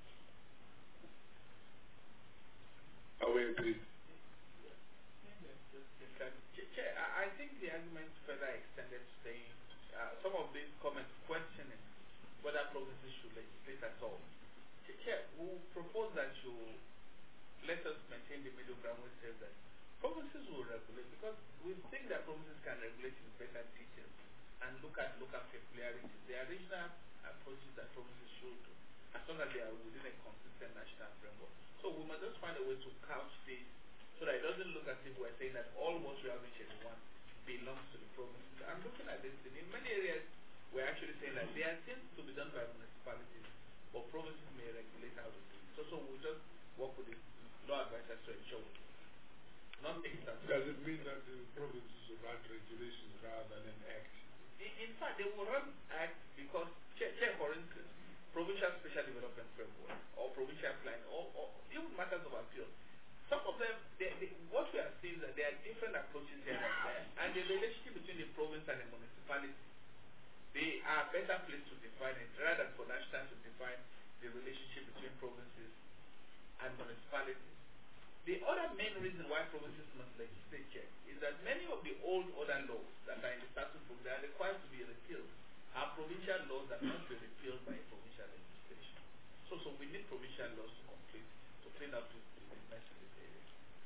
suppose that you let us maintain the middle ground which says that provinces will regulate, because we think that provinces can regulate in better detail and look at local peculiarities. There are regional approaches that provinces should do, as long as they are within a consistent national framework. So we must just find a way to couch this so that it doesn't look as if we're saying that all what we have in Schedule one belongs to the provinces. I'm looking at this, in many areas we're actually saying that there are things to be done by municipalities, but provinces may regulate how to do it. So, so we'll just work with the law advisors to ensure we do it. Not make it. Does it mean that the provinces will run regulations rather than act? In, in fact, they will run act because, check, check for instance, provincial special development framework or provincial plan or, or even matters of appeal. Some of them, they, they, what we are seeing is that there are different approaches here and there, and the relationship between the province and the municipality, they are better placed to define it rather than for nationals to define the relationship between provinces and municipalities. The other main reason why provinces must legislate is that many of the old other laws that are in the statute book, they are required to be repealed, are provincial laws that must be repealed by a provincial legislation. So, so we need provincial laws to complete, to clean up the, the mess in this area.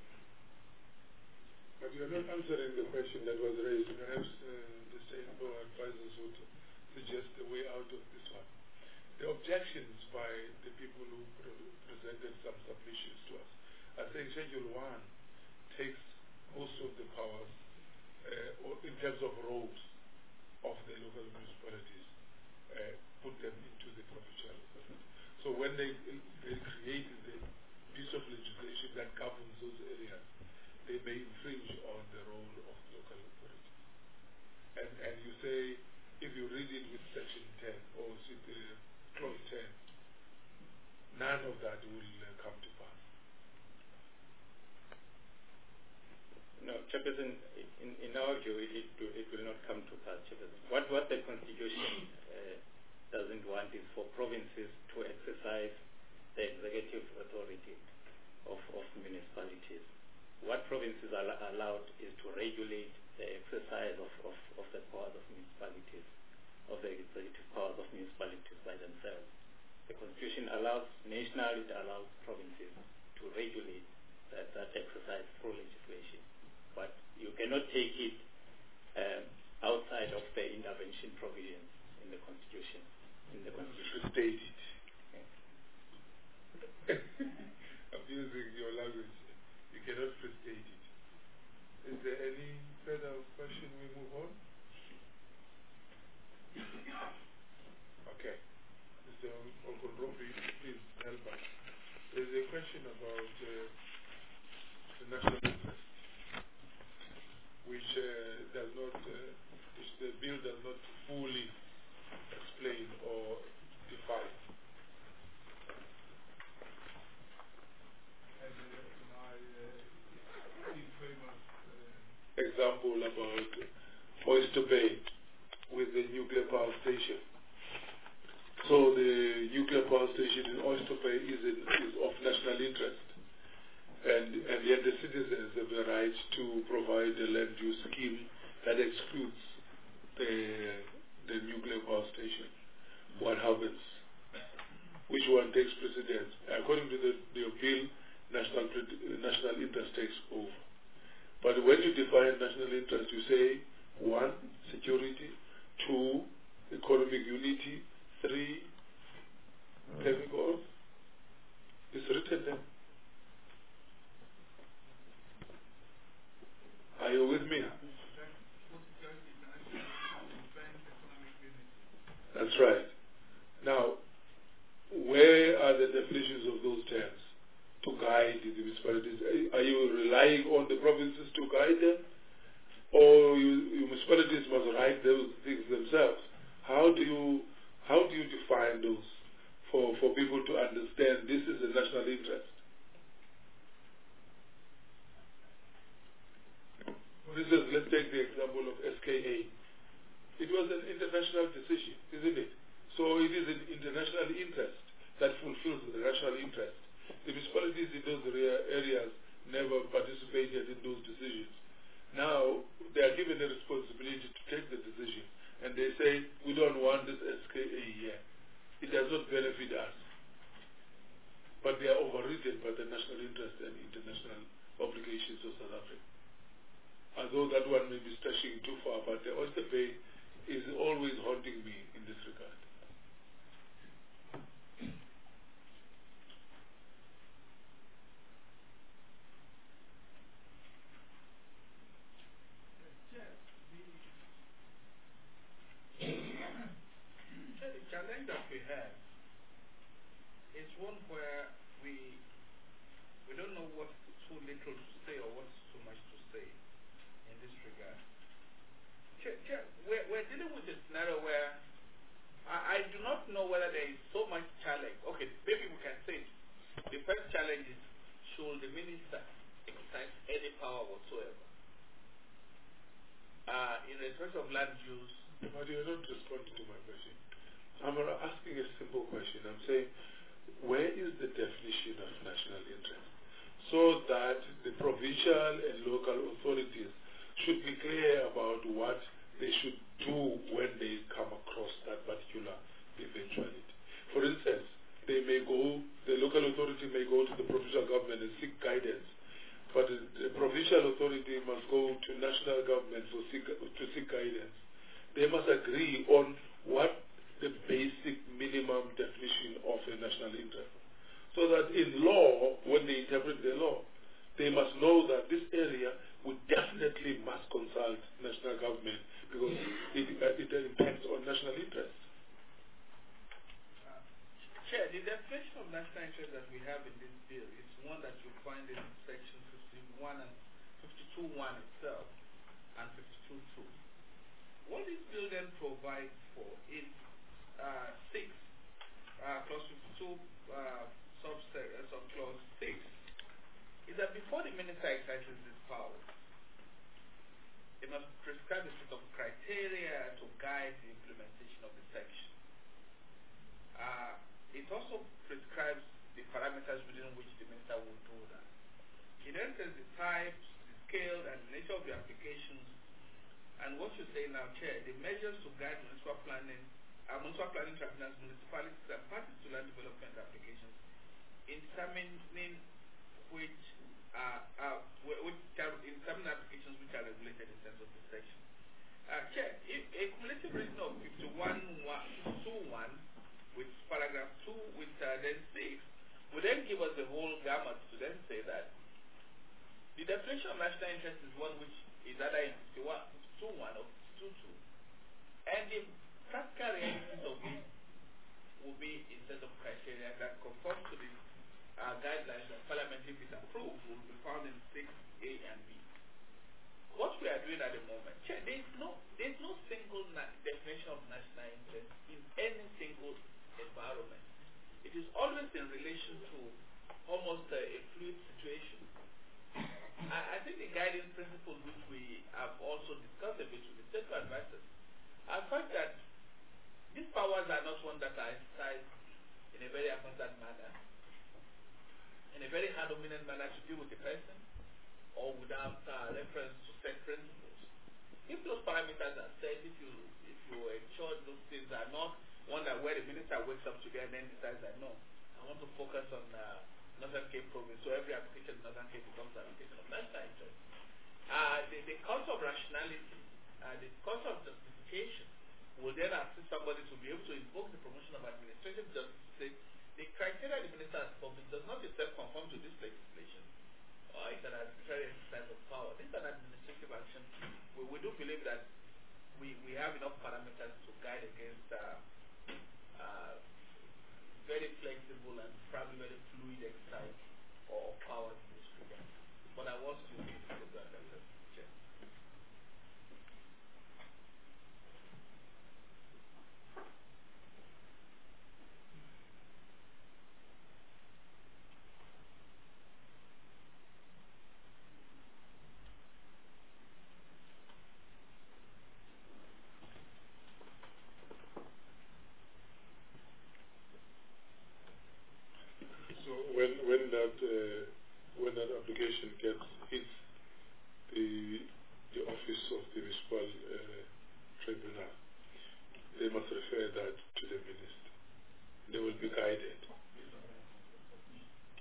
But you are not answering the question that was raised. Perhaps uh, the state law advisors would suggest a way out of this one. The objections by the people who pre presented some submissions to us are saying Schedule one takes most of the powers uh, or in terms of roles of the local municipalities, uh, put them into the provincial authority. So when they, they created the piece of legislation that governs those areas, they may infringe on the role of local authority. And, and you say, if you read it with Section ten or uh, Clause ten, none of that will uh, come to pass. No, Chairperson, in, in our view, it, it, it will not come to pass, Chairperson. What, what the Constitution uh, doesn't want is for provinces to exercise the executive authority of, of municipalities. What provinces are allowed is to regulate the exercise of, of, of the powers of municipalities, of the executive powers of municipalities by themselves. The Constitution allows, nationally it allows provinces to regulate that, that exercise through legislation. But you cannot take it um, outside of the intervention provisions in the Constitution. In the Constitution. State it. Okay. I'm using your language. You cannot frustrate it. Is there any further question? We move on. Okay. Mister Okonrobi, please help us. There's a question about uh, the national interest, which uh, does not, uh, which the bill does not fully explain or define. And uh, my uh, famous uh, example about Oyster Bay with the nuclear power station. So the nuclear power station in Oyster Bay is, in, is of national interest. And, and yet the citizens have the right to provide a land use scheme that excludes the, the nuclear power station. What happens? Which one takes precedence? According to the, the appeal, national, national interest takes over. But when you define national interest, you say, one, security, two, economic unity, three, chemicals. It's written there. Are you with me? That's right. Now, where are the definitions of those terms to guide the municipalities? Are you relying on the provinces to guide them? Or you, you municipalities must write those things themselves? How do you how do you define those for, for people to understand this is a national interest? For instance, let's take the example of S K A. It was an international decision, isn't it? So it is an international interest that fulfills the national interest. The municipalities in those areas never participated in those decisions. Now, they are given the responsibility to take the decision. And they say, we don't want this S K A here. It does not benefit us. But but they are overridden by the national interest and international obligations of South Africa. Although that one may be stretching too far, but the Oyster Bay is always haunting me in this regard. The challenge that we have is one where we we don't know what's too little to say or what's too much to say in this regard. We're, we're dealing with a scenario where I, I do not know whether there is so much challenge. Okay, maybe we can say the first challenge is, should the minister exercise any power whatsoever uh, in respect of land use? But you're not responding to my question. I'm asking a simple question. I'm saying, where is the definition of national interest? So that the provincial and local authorities should be clear about what they should do when they come across that particular eventuality. For instance, they may go, the local authority may go to the provincial government and seek guidance, but the, the provincial authority must go to national government for seek, to seek guidance. They must agree on what the basic minimum definition of a national interest. So that in law, when they interpret the law, they must know that this area we definitely must consult national government because it, uh, it impacts on national interest. Uh, Chair, the definition of national interest that we have in this bill is one that you find in section fifty-one and fifty-two one itself and fifty-two two. What this bill then provides for is uh, six, uh, clause fifty-two, uh, subset, uh, sub clause six, is that before the minister exercises this power, it must prescribe a set of criteria to guide the implementation of the section. Uh, it also prescribes the parameters within which the minister will do that. It then says the types, the scale, and the nature of the applications. And what you say now, Chair, the measures to guide municipal planning, uh, municipal planning tribunals, municipalities, and parties to land development applications in determining which uh, uh, which in determining applications which are regulated in terms of the section. Uh, Chair, if a cumulative reason of fifty-one two one with paragraph two with uh, then six would then give us the whole gamut to then say that the definition of national interest is one which is either in fifty-one two one or two two, and the practical realities of it will be in set of criteria that conform to the uh, guidelines that Parliament, if it approved, will be found in six A and B. What we are doing at the moment, Chair, there is no there is no single na definition of national interest in any single environment. It is always in relation to almost uh, a fluid situation. I, I think the guiding principles which we have also discussed a bit with the state advisors are fact that these powers are not one that are exercised in a very abundant manner, in a very hard-dominant manner to deal with the person, or without uh, reference to set principles. If those parameters are set, if you if you ensure those things are not one that where the minister wakes up today and then decides that no, I want to focus on uh, Northern Cape province, so every application in Northern Cape becomes an application of national interest. Uh, the, the concept of rationality, uh, the concept of justification will then assist somebody to be able to invoke the promotion of administrative justice to say the criteria the minister has published does not itself conform to this legislation, or it's an arbitrary exercise of power. This is an administrative action. We, we do believe that we, we have enough parameters to guide against uh, uh, very flexible and probably very fluid exercise or power in this regard. But I was to give the program that Chair. When when that uh, when that application gets hits the the office of the municipal uh, tribunal, they must refer that to the minister. They will be guided.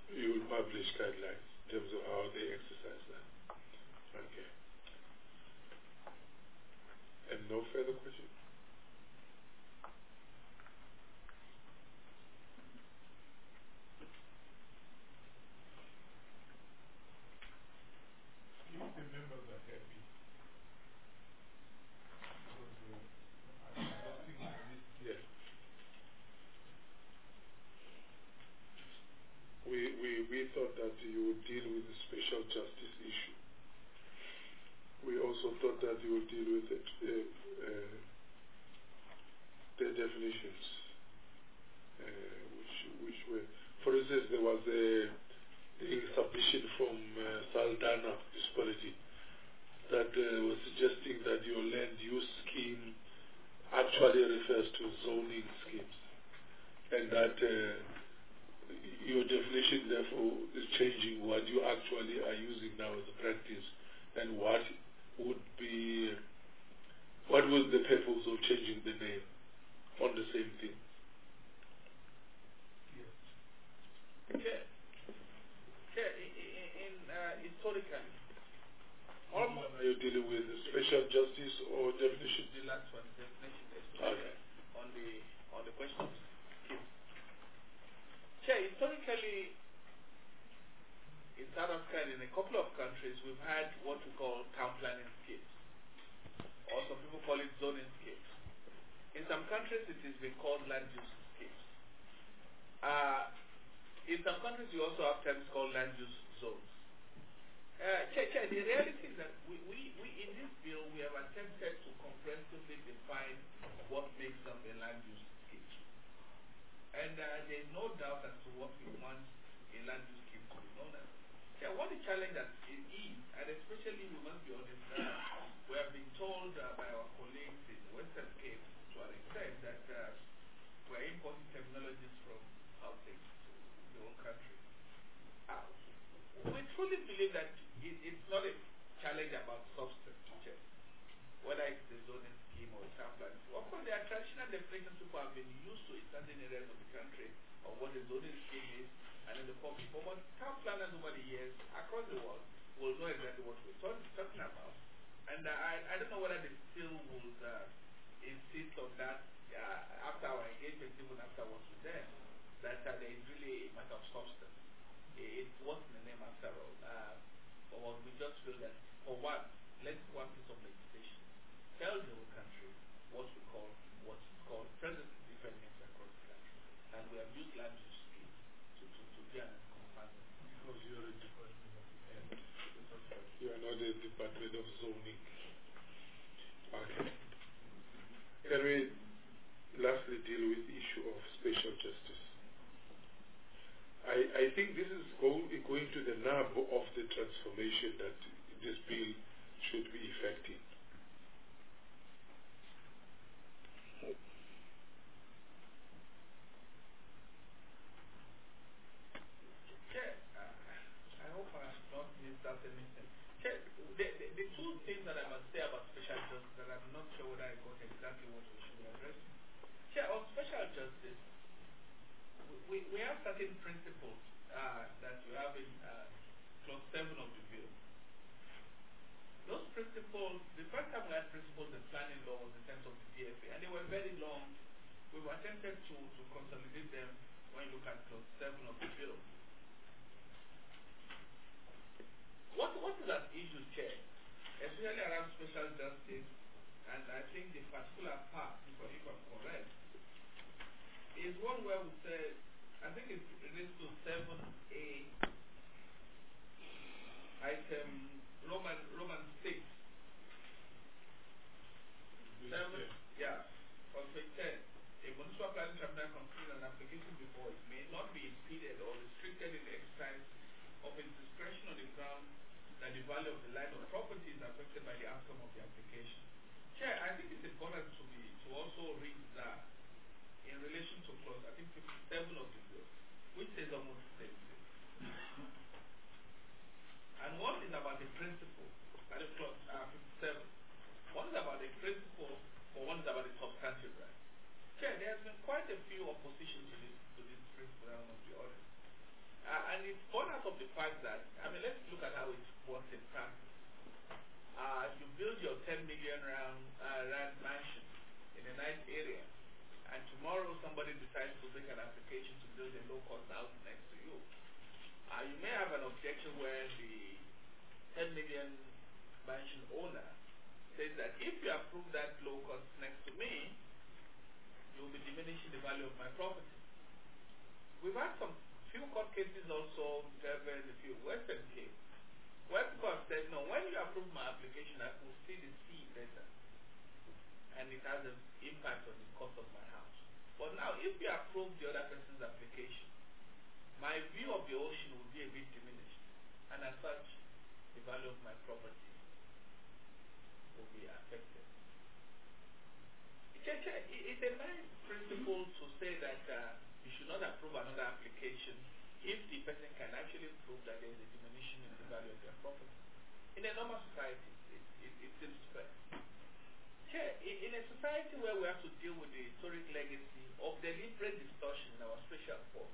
published guidelines in terms of how they exercise that. Okay. And no further questions? If the members are happy, because uh, I'm adopting the list here. We, we, we thought that you would deal with the special justice issue. We also thought that you would deal with it, uh, uh, the definitions, uh, which, which were, for instance, there was a, a submission from uh, Saldana Municipality that uh, was suggesting that your land use scheme actually refers to zoning schemes, and that uh, your definition therefore is changing what you actually are using now as a practice, and what would be, what was the purpose of changing the name on the same thing? Yes. Okay. Okay. In, in uh, historically, almost are you dealing with special justice or definition? The last one, definition. Okay. On the on the question of scheme. Okay. Historically, in South Africa and in a couple of countries, we've had what we call town planning schemes, or some people call it zoning schemes. In some countries, it is been called land use schemes. Uh, in some countries, you also have terms called land use zones. Uh, Che, Che, the reality is that we, we, we, in this bill, we have attempted to comprehensively define what makes up a land use scheme. And uh, there is no doubt as to what we want a land use scheme to be known as. Yeah, what the challenge that it is, and especially we must be honest, uh, we have been told uh, by our colleagues in the Western Cape to an extent that uh, we're importing technologies from outside the whole country. Uh, we truly believe that it, it's not a challenge about substance, whether it's the zoning scheme or town planning. Of course, there are traditional definitions people have been used to in certain areas of the country of what the zoning scheme is, and in the public. But town planners over the years across the world will know exactly what we're talk, talking about. And uh, I, I don't know whether they still would uh, insist on that uh, after our engagement, even after what with them, that uh, there is really a matter of substance. It, it's what's in the name after all. Uh, but we just feel that, for one, let's one piece of legislation tell the whole country what we call, what's called presently different names across the country. And we have used land use schemes to, to, to be an companion. Because you are a department of land. You are not a department of zoning. Okay. Can we lastly deal with the issue of special justice? I, I think this is go, going to the nub of the transformation that this bill should be effecting. The, the, the two things that I must say about special justice that I'm not sure whether I got exactly what we should be addressing. Yeah, on special justice, we, we have certain principles uh, that you have in uh, clause seven of the bill. Those principles, the first time we had principles in planning law was in terms of the D F A, and they were very long. We've attempted to, to consolidate them when you look at clause seven of the bill. What, what is at issue, Chair, especially around special justice, and I think the particular part, if I'm correct, is one where we say, I think it relates to seven A, item Roman Roman six. seven, yeah, on page ten. A municipal planning tribunal considers an application before it may not be impeded or restricted in the exercise of its discretion on the ground that the value of the land or property is affected by the outcome of the application. Chair, I think it's important to be to also read that in relation to clause, I think fifty-seven of the bill, which says almost the same thing. And one is about the principle, that is clause uh, fifty-seven. One is about the principle, or one is about the substantive right. Chair, there has been quite a few opposition to this to this principle, I must be honest. Uh, and And it's born out of the fact that, I mean, let's look at how it works in practice. Uh, you build your ten million rand, uh, rand mansion in a nice area, and tomorrow somebody decides to make an application to build a low-cost house next to you. Uh, you may have an objection where the ten million mansion owner says that if you approve that low-cost next to me, you'll be diminishing the value of my property. We've had some few court cases also, very a few Western cases, where people have said, no, when you approve my application, I will see the sea better. And it has an impact on the cost of my house. But now, if you approve the other person's application, my view of the ocean will be a bit diminished. And as such, the value of my property will be affected. It's a nice principle to say that uh, you should not approve another application if the person can actually prove that there is a diminution in the value of their property. In a normal society, it, it, it seems fair. Yeah, in a society where we have to deal with the historic legacy of deliberate distortion in our special form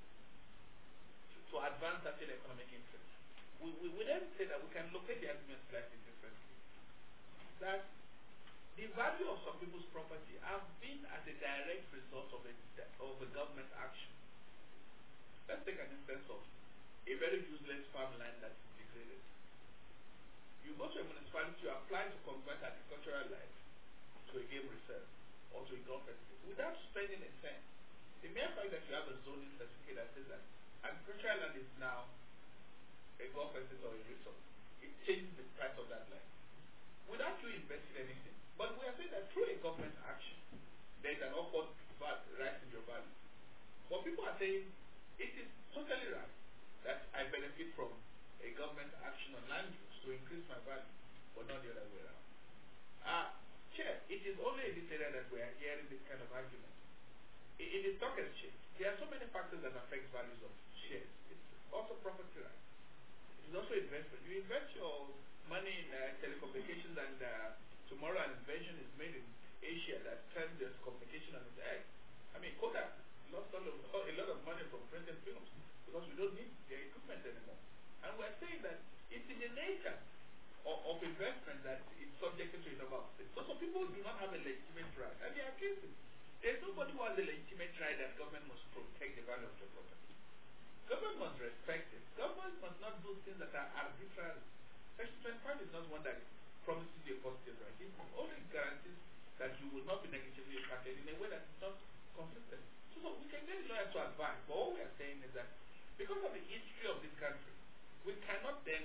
to, to advance certain economic interests, we, we, we then say that we can locate the argument slightly differently. That the value of some people's property have been as a direct result of a, of a government action. Let's take an instance of a very useless farmland that is degraded. You go to a municipality, you apply to convert agricultural land to a game reserve or to a golf estate without spending a cent. The mere fact that you have a zoning certificate that says that agricultural land is now a golf estate or a resort, it changes the price of that land without you investing anything. But we are saying that through a government action, there is an upward rise in your value. But people are saying it is totally right that I benefit from a government action on land use to increase my value, but not the other way around. Uh, Chair, it is only in this area that we are hearing this kind of argument. In, in the stock exchange, there are so many factors that affect values of shares. It's also property rights. It is also investment. You invest your money in uh, telecommunications, and uh, tomorrow an invention is made in Asia that turns this communication on its head. I mean, Kodak lost a lot, of, a lot of money from printing films because we don't need their equipment anymore. And we're saying that it's in the nature of, of investment that it's subjected to innovation. So some people do not have a legitimate right. And there are cases. There's nobody who has a legitimate right that government must protect the value of the property. Government must respect it. Government must not do things that are arbitrary. Section twenty-five is not one that promises you a positive right. It only guarantees that you will not be negatively impacted in a way that is not consistent. So, so we can get lawyers to advise, but all we are saying is that because of the history of this country, we cannot then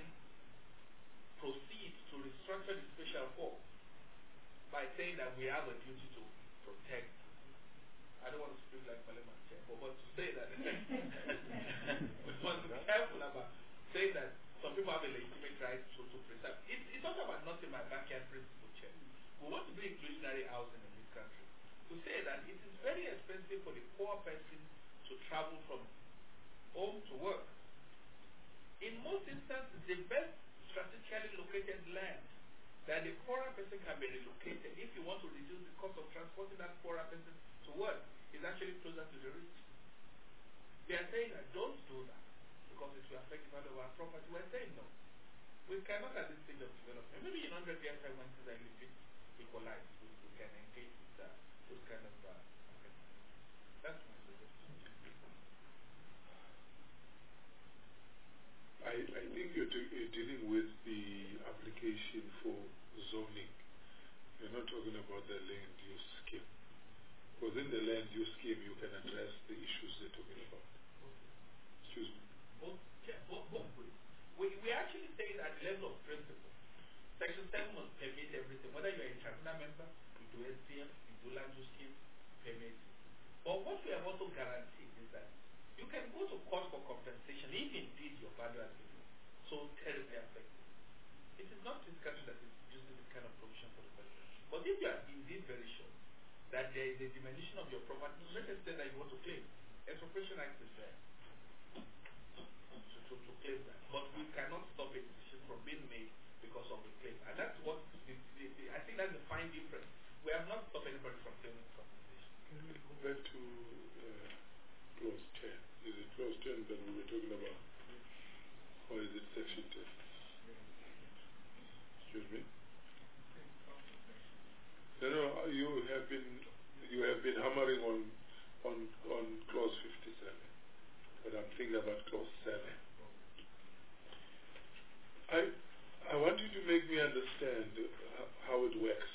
proceed to restructure the special court by saying that we have a duty to protect. I don't want to speak like Parliament Chair, but, but to say that we must be careful about saying that some people have a legitimate right to, to preserve. It, it's not about not in my backyard principle, Chair. We want to be inclusionary housing in this country. To say that it is very expensive for the poor person to travel from home to work. In most instances, the best strategically located land that the poorer person can be relocated if you want to reduce the cost of transporting that poorer person to work is actually closer to the rich. They are saying that don't do that because it will affect the value of our property. We're saying no. We cannot at this stage of development. Maybe in one hundred years time when things are a little bit equalized, we, we can engage with uh, those kind of uh, okay. That's my suggestion. I, I think you're, to, you're dealing with the application for zoning. You're not talking about the land use scheme. Within the land use scheme, you can address the issues they're talking about. Excuse me. Both, yeah, both, both ways. We, we actually say at the level of principle, Section seven must permit everything. Whether you're a tribunal member, you do S D M, you do land use scheme, permit. But what we have also guaranteed is that you can go to court for compensation if indeed your value has been so terribly affected. It is not this country that is using this kind of provision for the person. But if you are indeed very sure that there is a diminution of your property, let us say that you want to claim. Expropriation Act is there to, to, to claim that. But we cannot stop a decision from being made because of the claim. And that's what, the, the, the, I think that's the fine difference. We have not stopped anybody from claiming compensation. Can we go back to uh, clause ten? Is it clause ten that we were talking about? thinking about clause seven. I, I want you to make me understand how it works.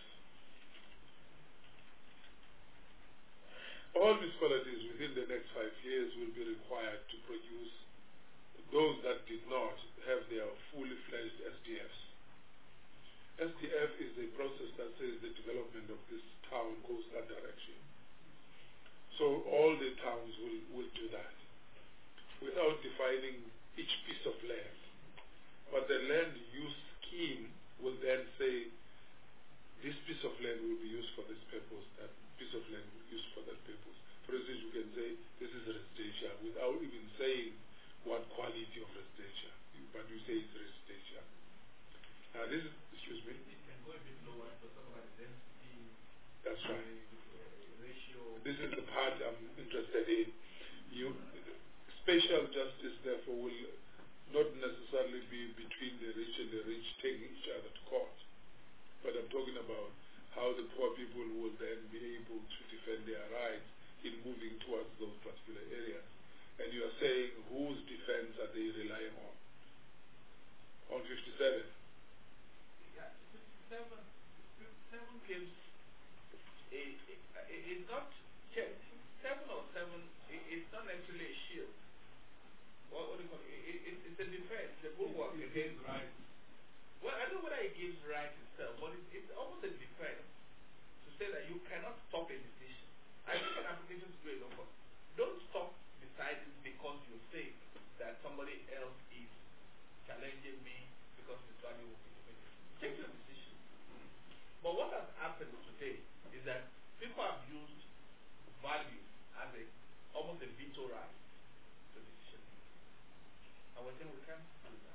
All municipalities within the next five years will be required to produce those that did not have their fully fledged S D Fs. S D F is a process that says the development of this town goes that direction. So all the towns will, will do that without defining each piece of land. But the land use scheme will then say this piece of land will be used for this purpose, that piece of land will be used for that purpose. For instance, you can say this is residential without even saying what quality of residential, but you say it's residential. Now this is, excuse me? It can go a bit lower to talk about density. That's right. Uh, ratio. This is the part I'm interested in. You, spatial justice, therefore, will not necessarily be between the rich and the rich taking each other to court. But I'm talking about how the poor people will then be able to defend their rights in moving towards those particular areas. And you are saying whose defense are they relying on? On fifty-seven? Yeah, fifty-seven, fifty-seven gives a, a, a, it's not, seven or seven, it, it's not actually a shield. What, what do you call it? It, it? It's a defense, the bulwark against right. Well, I don't know whether it gives right itself, but it, it's almost a defense to say that you cannot stop a decision. I think an application is great, but don't stop deciding because you think that somebody else is challenging me because his value will be diminished. Take your decision. But what has happened today is that people have used value as a almost a veto right to decision making. And we think we can't do that.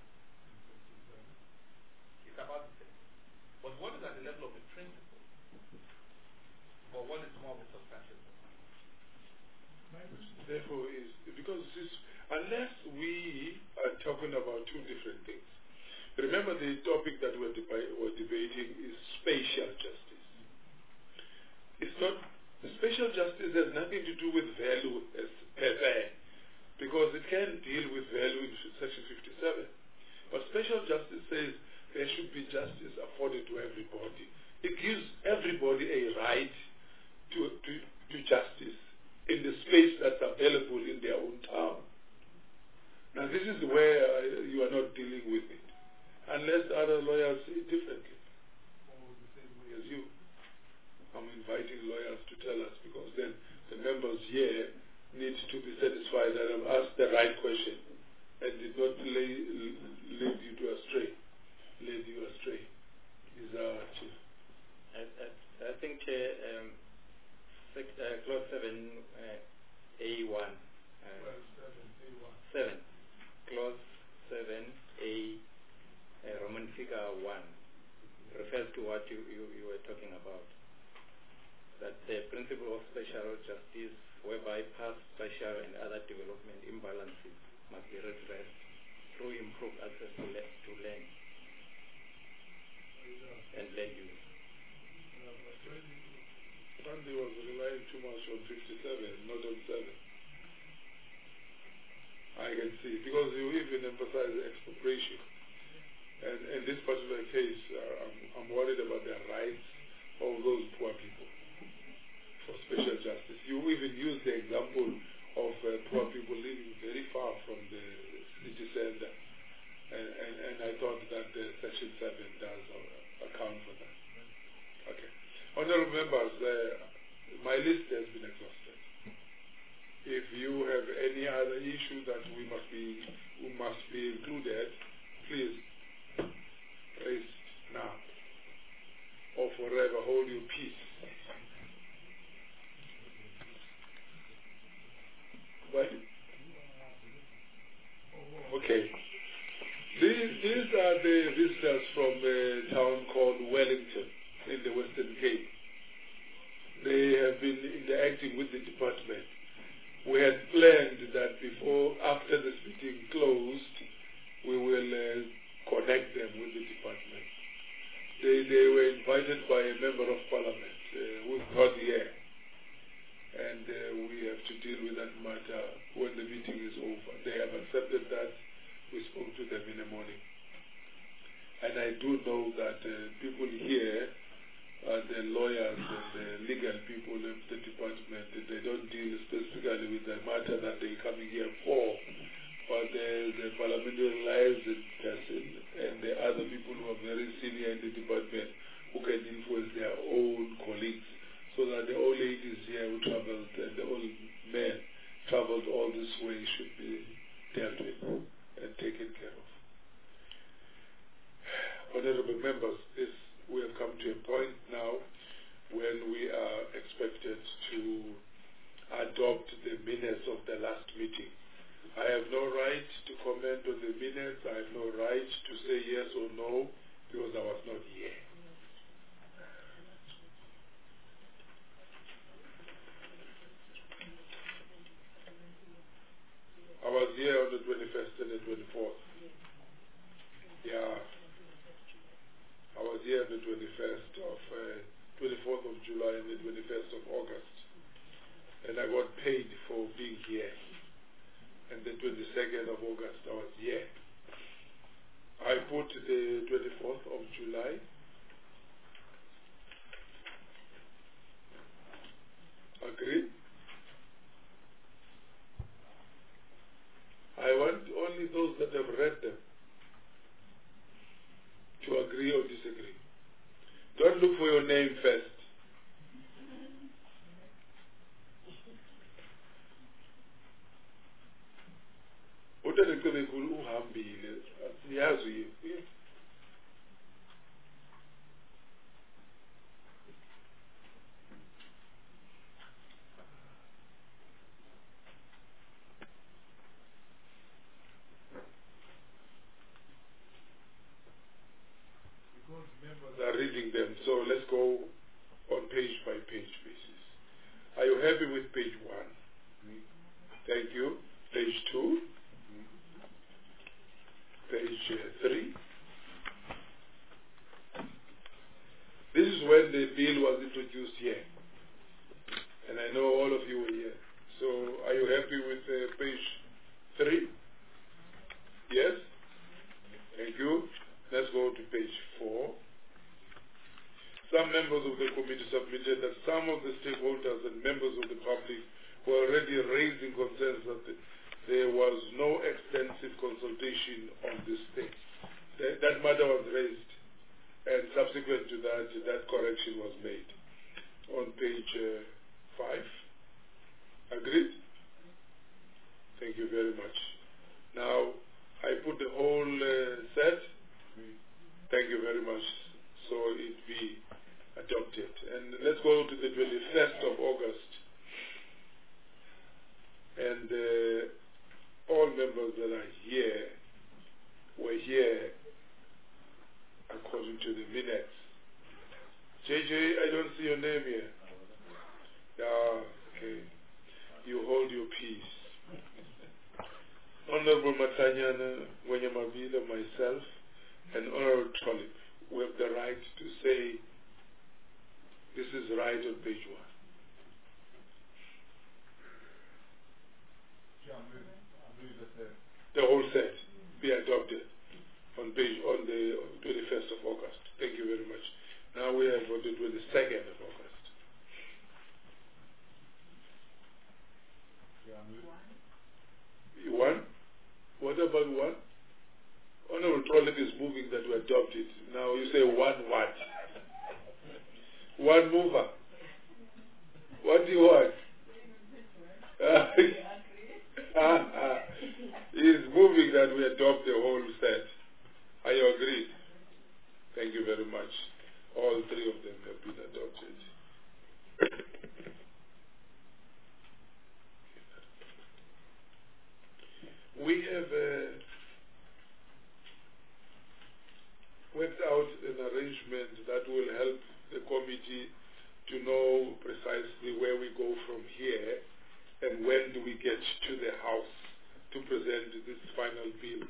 It's about the same. But one is at the level of the principle, but one is more of a substantial. Therefore, is because this, unless we are talking about two different things. Remember, the topic that we're, deba we're debating is spatial justice. It's not spatial justice has nothing to do with value as per se, because it can deal with value in section fifty-seven. But spatial justice says there should be justice afforded to everybody. It gives everybody a right to to, to justice in the space that's available in their own town. Now this is where uh, you are not dealing with it, unless other lawyers say it differently, or the same way as you. I'm inviting lawyers to tell us, because then the members here need to be satisfied that I've asked the right question and did not lay, lead you to astray, lead you astray. Is our chief. I, I, I think uh, um, six, uh, clause seven uh, A one. Uh, well, seven A one. Seven. Clause seven A uh, Roman figure one refers to what you, you, you were talking about. That the principle of spatial justice, whereby past, spatial, and other development imbalances must be redressed through improved access to, la to land and land use. Sandy was relying too much on fifty-seven, not on seven. I can see, because you even emphasize expropriation. And in this particular case, uh, I'm, I'm worried about the rights of those poor people for special justice. You even use the example of uh, poor people living very far from the city center. And, and, and I thought that uh, Section seven does uh, account for that. Okay. Honorable members, uh, my list has been exhausted. If you have any other issue that we must be, we must be included, please raise now, or forever hold your peace. What? Okay. These, these are the visitors from a town called Wellington in the Western Cape. They have been interacting with the department. We had planned that before, after this meeting closed, we will uh, connect them with the department. They, they were invited by a member of parliament uh, who's not here. And uh, we have to deal with that matter when the meeting is over. They do know that uh, people here, uh, the lawyers and the legal people of the department, they don't deal specifically with the matter that they're coming here for, but the, the parliamentary liaison person and the other people who are very senior in the department who can influence their own colleagues, so that the old ladies here who traveled and the old men traveled all this way should be dealt with and taken care of. Honorable members, this, we have come to a point now when we are expected to adopt the minutes of the last meeting. I have no right to comment on the minutes. I have no right to say yes or no because I was not here. I was here on the twenty-first and the twenty-fourth. Yeah. I was here on the twenty-first of, uh, twenty-fourth of July and the twenty-first of August. And I got paid for being here. And the twenty-second of August I was here. I put the twenty-fourth of July. Agree? I want only those that have read them to agree or disagree. Don't look for your name first. uThixo uhambile siyazi are reading them, so let's go on page by page basis. Are you happy with page one? Thank you. Page two. Page uh, three. This is when the bill was introduced here, and I know all of you were here. So, are you happy with uh, page three? Yes. Thank you. Let's go to page four. Some members of the committee submitted that some of the stakeholders and members of the public were already raising concerns that the, there was no extensive consultation on this thing. That, that matter was raised, and subsequent to that, that correction was made on page uh, five. Agreed? Thank you very much. Now, I put the whole uh, set. Thank you very much. So it be adopted. And let's go to the twenty-first of August. And uh, all members that are here were here according to the minutes. J J, I don't see your name here. Yeah, okay. You hold your peace. Honorable Matanyana, Wanyamavila, myself, and Honorable Trolip, we have the right to say this is right on page one. The whole set be adopted on page on the twenty-first of August. Thank you very much. Now we have on the twenty-second of August. You want? What about one? Honorable Trolip is moving that we adopt it. Now you say one what? One mover. What do you want? Uh, uh, uh, he's moving that we adopt the whole set. Are you agreed? Thank you very much. All three of them have been adopted. We have uh, worked out an arrangement that will help the committee to know precisely where we go from here and when do we get to the House to present this final bill.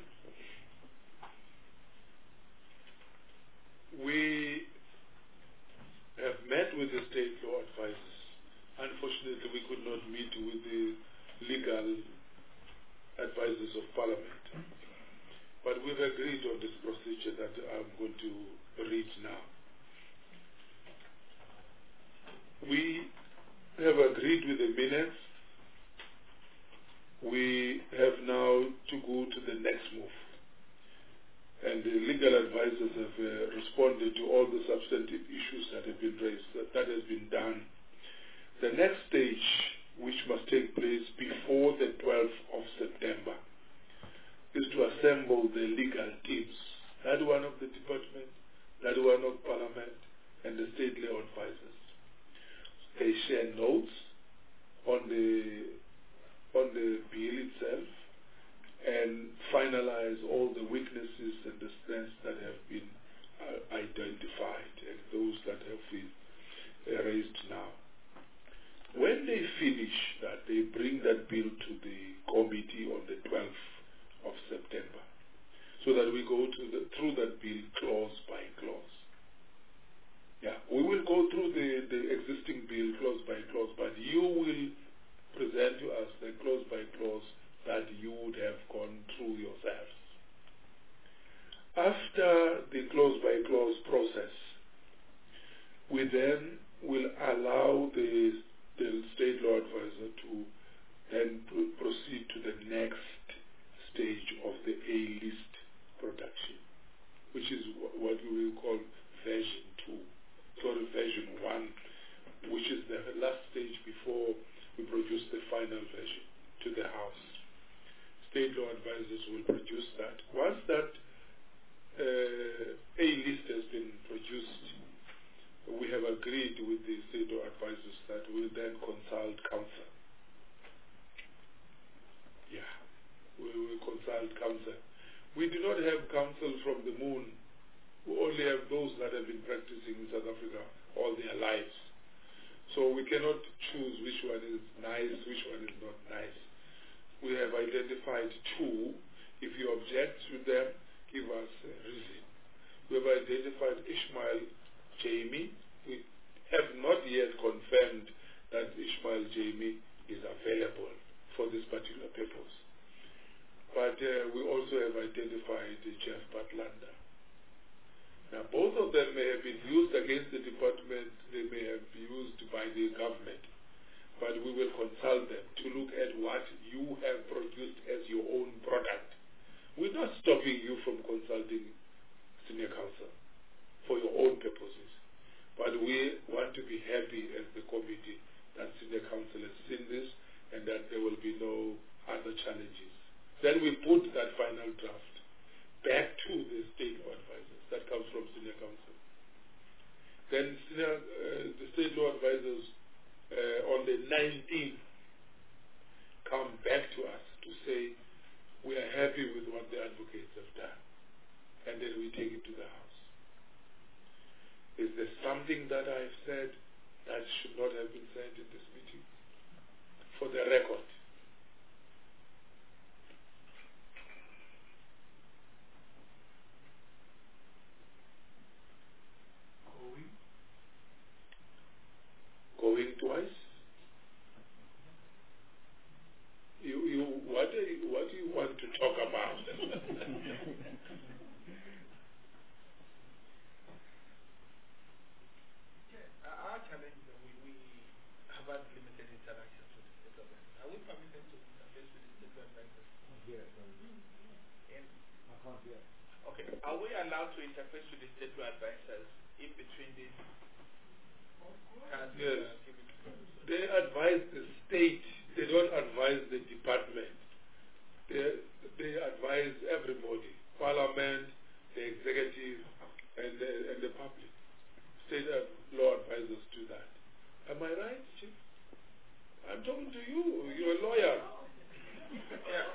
We have met with the state law advisors. Unfortunately, we could not meet with the legal advisors of Parliament. But but we've agreed on this procedure that I'm going to read now. We have agreed with the minutes. We have now to go to the next move. And the legal advisors have uh, responded to all the substantive issues that have been raised. That, that has been done. The next stage, which must take place before the twelfth of September, is to assemble the legal teams. That one of the department, that one of Parliament, and the state law advisors. They share notes on the on the bill itself and finalize all the weaknesses and the strengths that have been uh, identified and those that have been uh, raised now. When they finish that, they bring that bill to the committee on the twelfth of September so that we go to the, through that bill clause by clause. Yeah, we will go through the, the existing bill clause by clause, but you will present to us the clause by clause that you would have gone through yourselves. After the clause by clause process, we then will allow the, the state law advisor to then pr- proceed to the next stage of the A-list production, which is w- what we will call version two, sorry, version one, which is the last stage before we produce the final version to the House. State law advisors will produce that. Once that uh, A-list has been produced, we have agreed with the state law advisors that we will then consult counsel. Yeah, we will consult counsel. We do not have counsel from the moon. We only have those that have been practicing in South Africa all their lives. So we cannot choose which one is nice, which one is not nice. We have identified two. If you object to them, give us a reason. We have identified Ishmael Jamie. We have not yet confirmed that Ishmael Jamie is available for this particular purpose. But uh, we also have identified uh, Jeff Batlanda. Now, both of them may have been used against the department, they may have been used by the government, but we will consult them to look at what you have produced as your own product. We're not stopping you from consulting senior counsel for your own purposes, but we want to be happy as the committee that senior counsel has seen this and that there will be no other challenges. Then we put that final draft back to the state law advisors. That comes from senior counsel. Then senior, uh, the state law advisors uh, on the nineteenth come back to us to say we are happy with what the advocates have done, and then we take it to the House. Is there something that I've said that should not have been said in this meeting? For the record. Going twice? You, you, what, do you, what do you want to talk about? Our challenge is that we, we have had limited interaction with the state government. Are we permitted to interface with the state government? Yes. In, I can't hear. okay. Are we allowed to interface with the state advisors in between these? Yes. They advise the state, they don't advise the department. They, they advise everybody, Parliament, the executive, and the, and the public. State law advisors do that. Am I right, Chief? I'm talking to you. You're a lawyer. Yeah.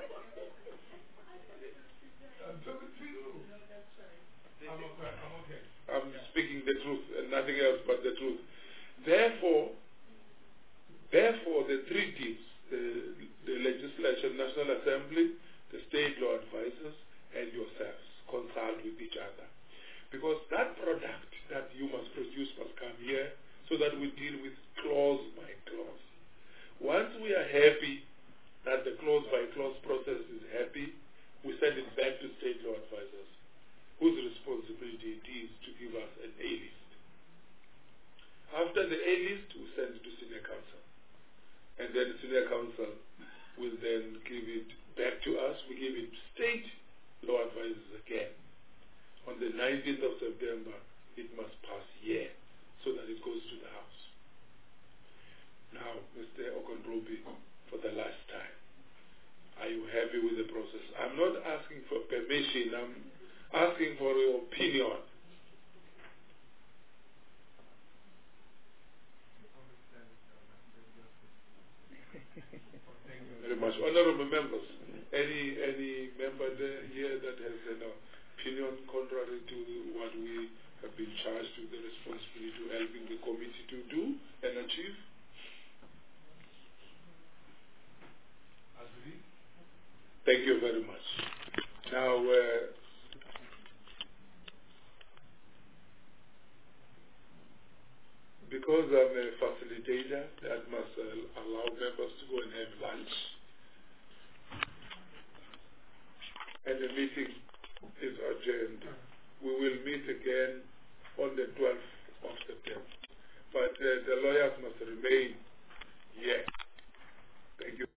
I'm talking to you. I'm okay. I'm okay. I'm speaking the truth and nothing else but the truth. Therefore, therefore, the three teams, the, the legislature, National Assembly, the state law advisors, and yourselves, consult with each other. Because that product that you must produce must come here so that we deal with clause by clause. Once we are happy that the clause by clause process is happy, we send it back to state law advisors. the nineteenth of September, it must pass here so that it goes to the House. Now, Mister Okonrobi, for the last time, are you happy with the process? I'm not asking for permission, I'm asking for your opinion. Very much. Honorable members, any any member there here that has an opinion contrary to what we have been charged with the responsibility to helping the committee to do and achieve? Agree? Thank you very much. Now, uh, because I'm a facilitator, that must uh, allow members to go and have lunch. And the meeting is adjourned. We will meet again on the twelfth of September. But uh, the lawyers must remain here. Thank you.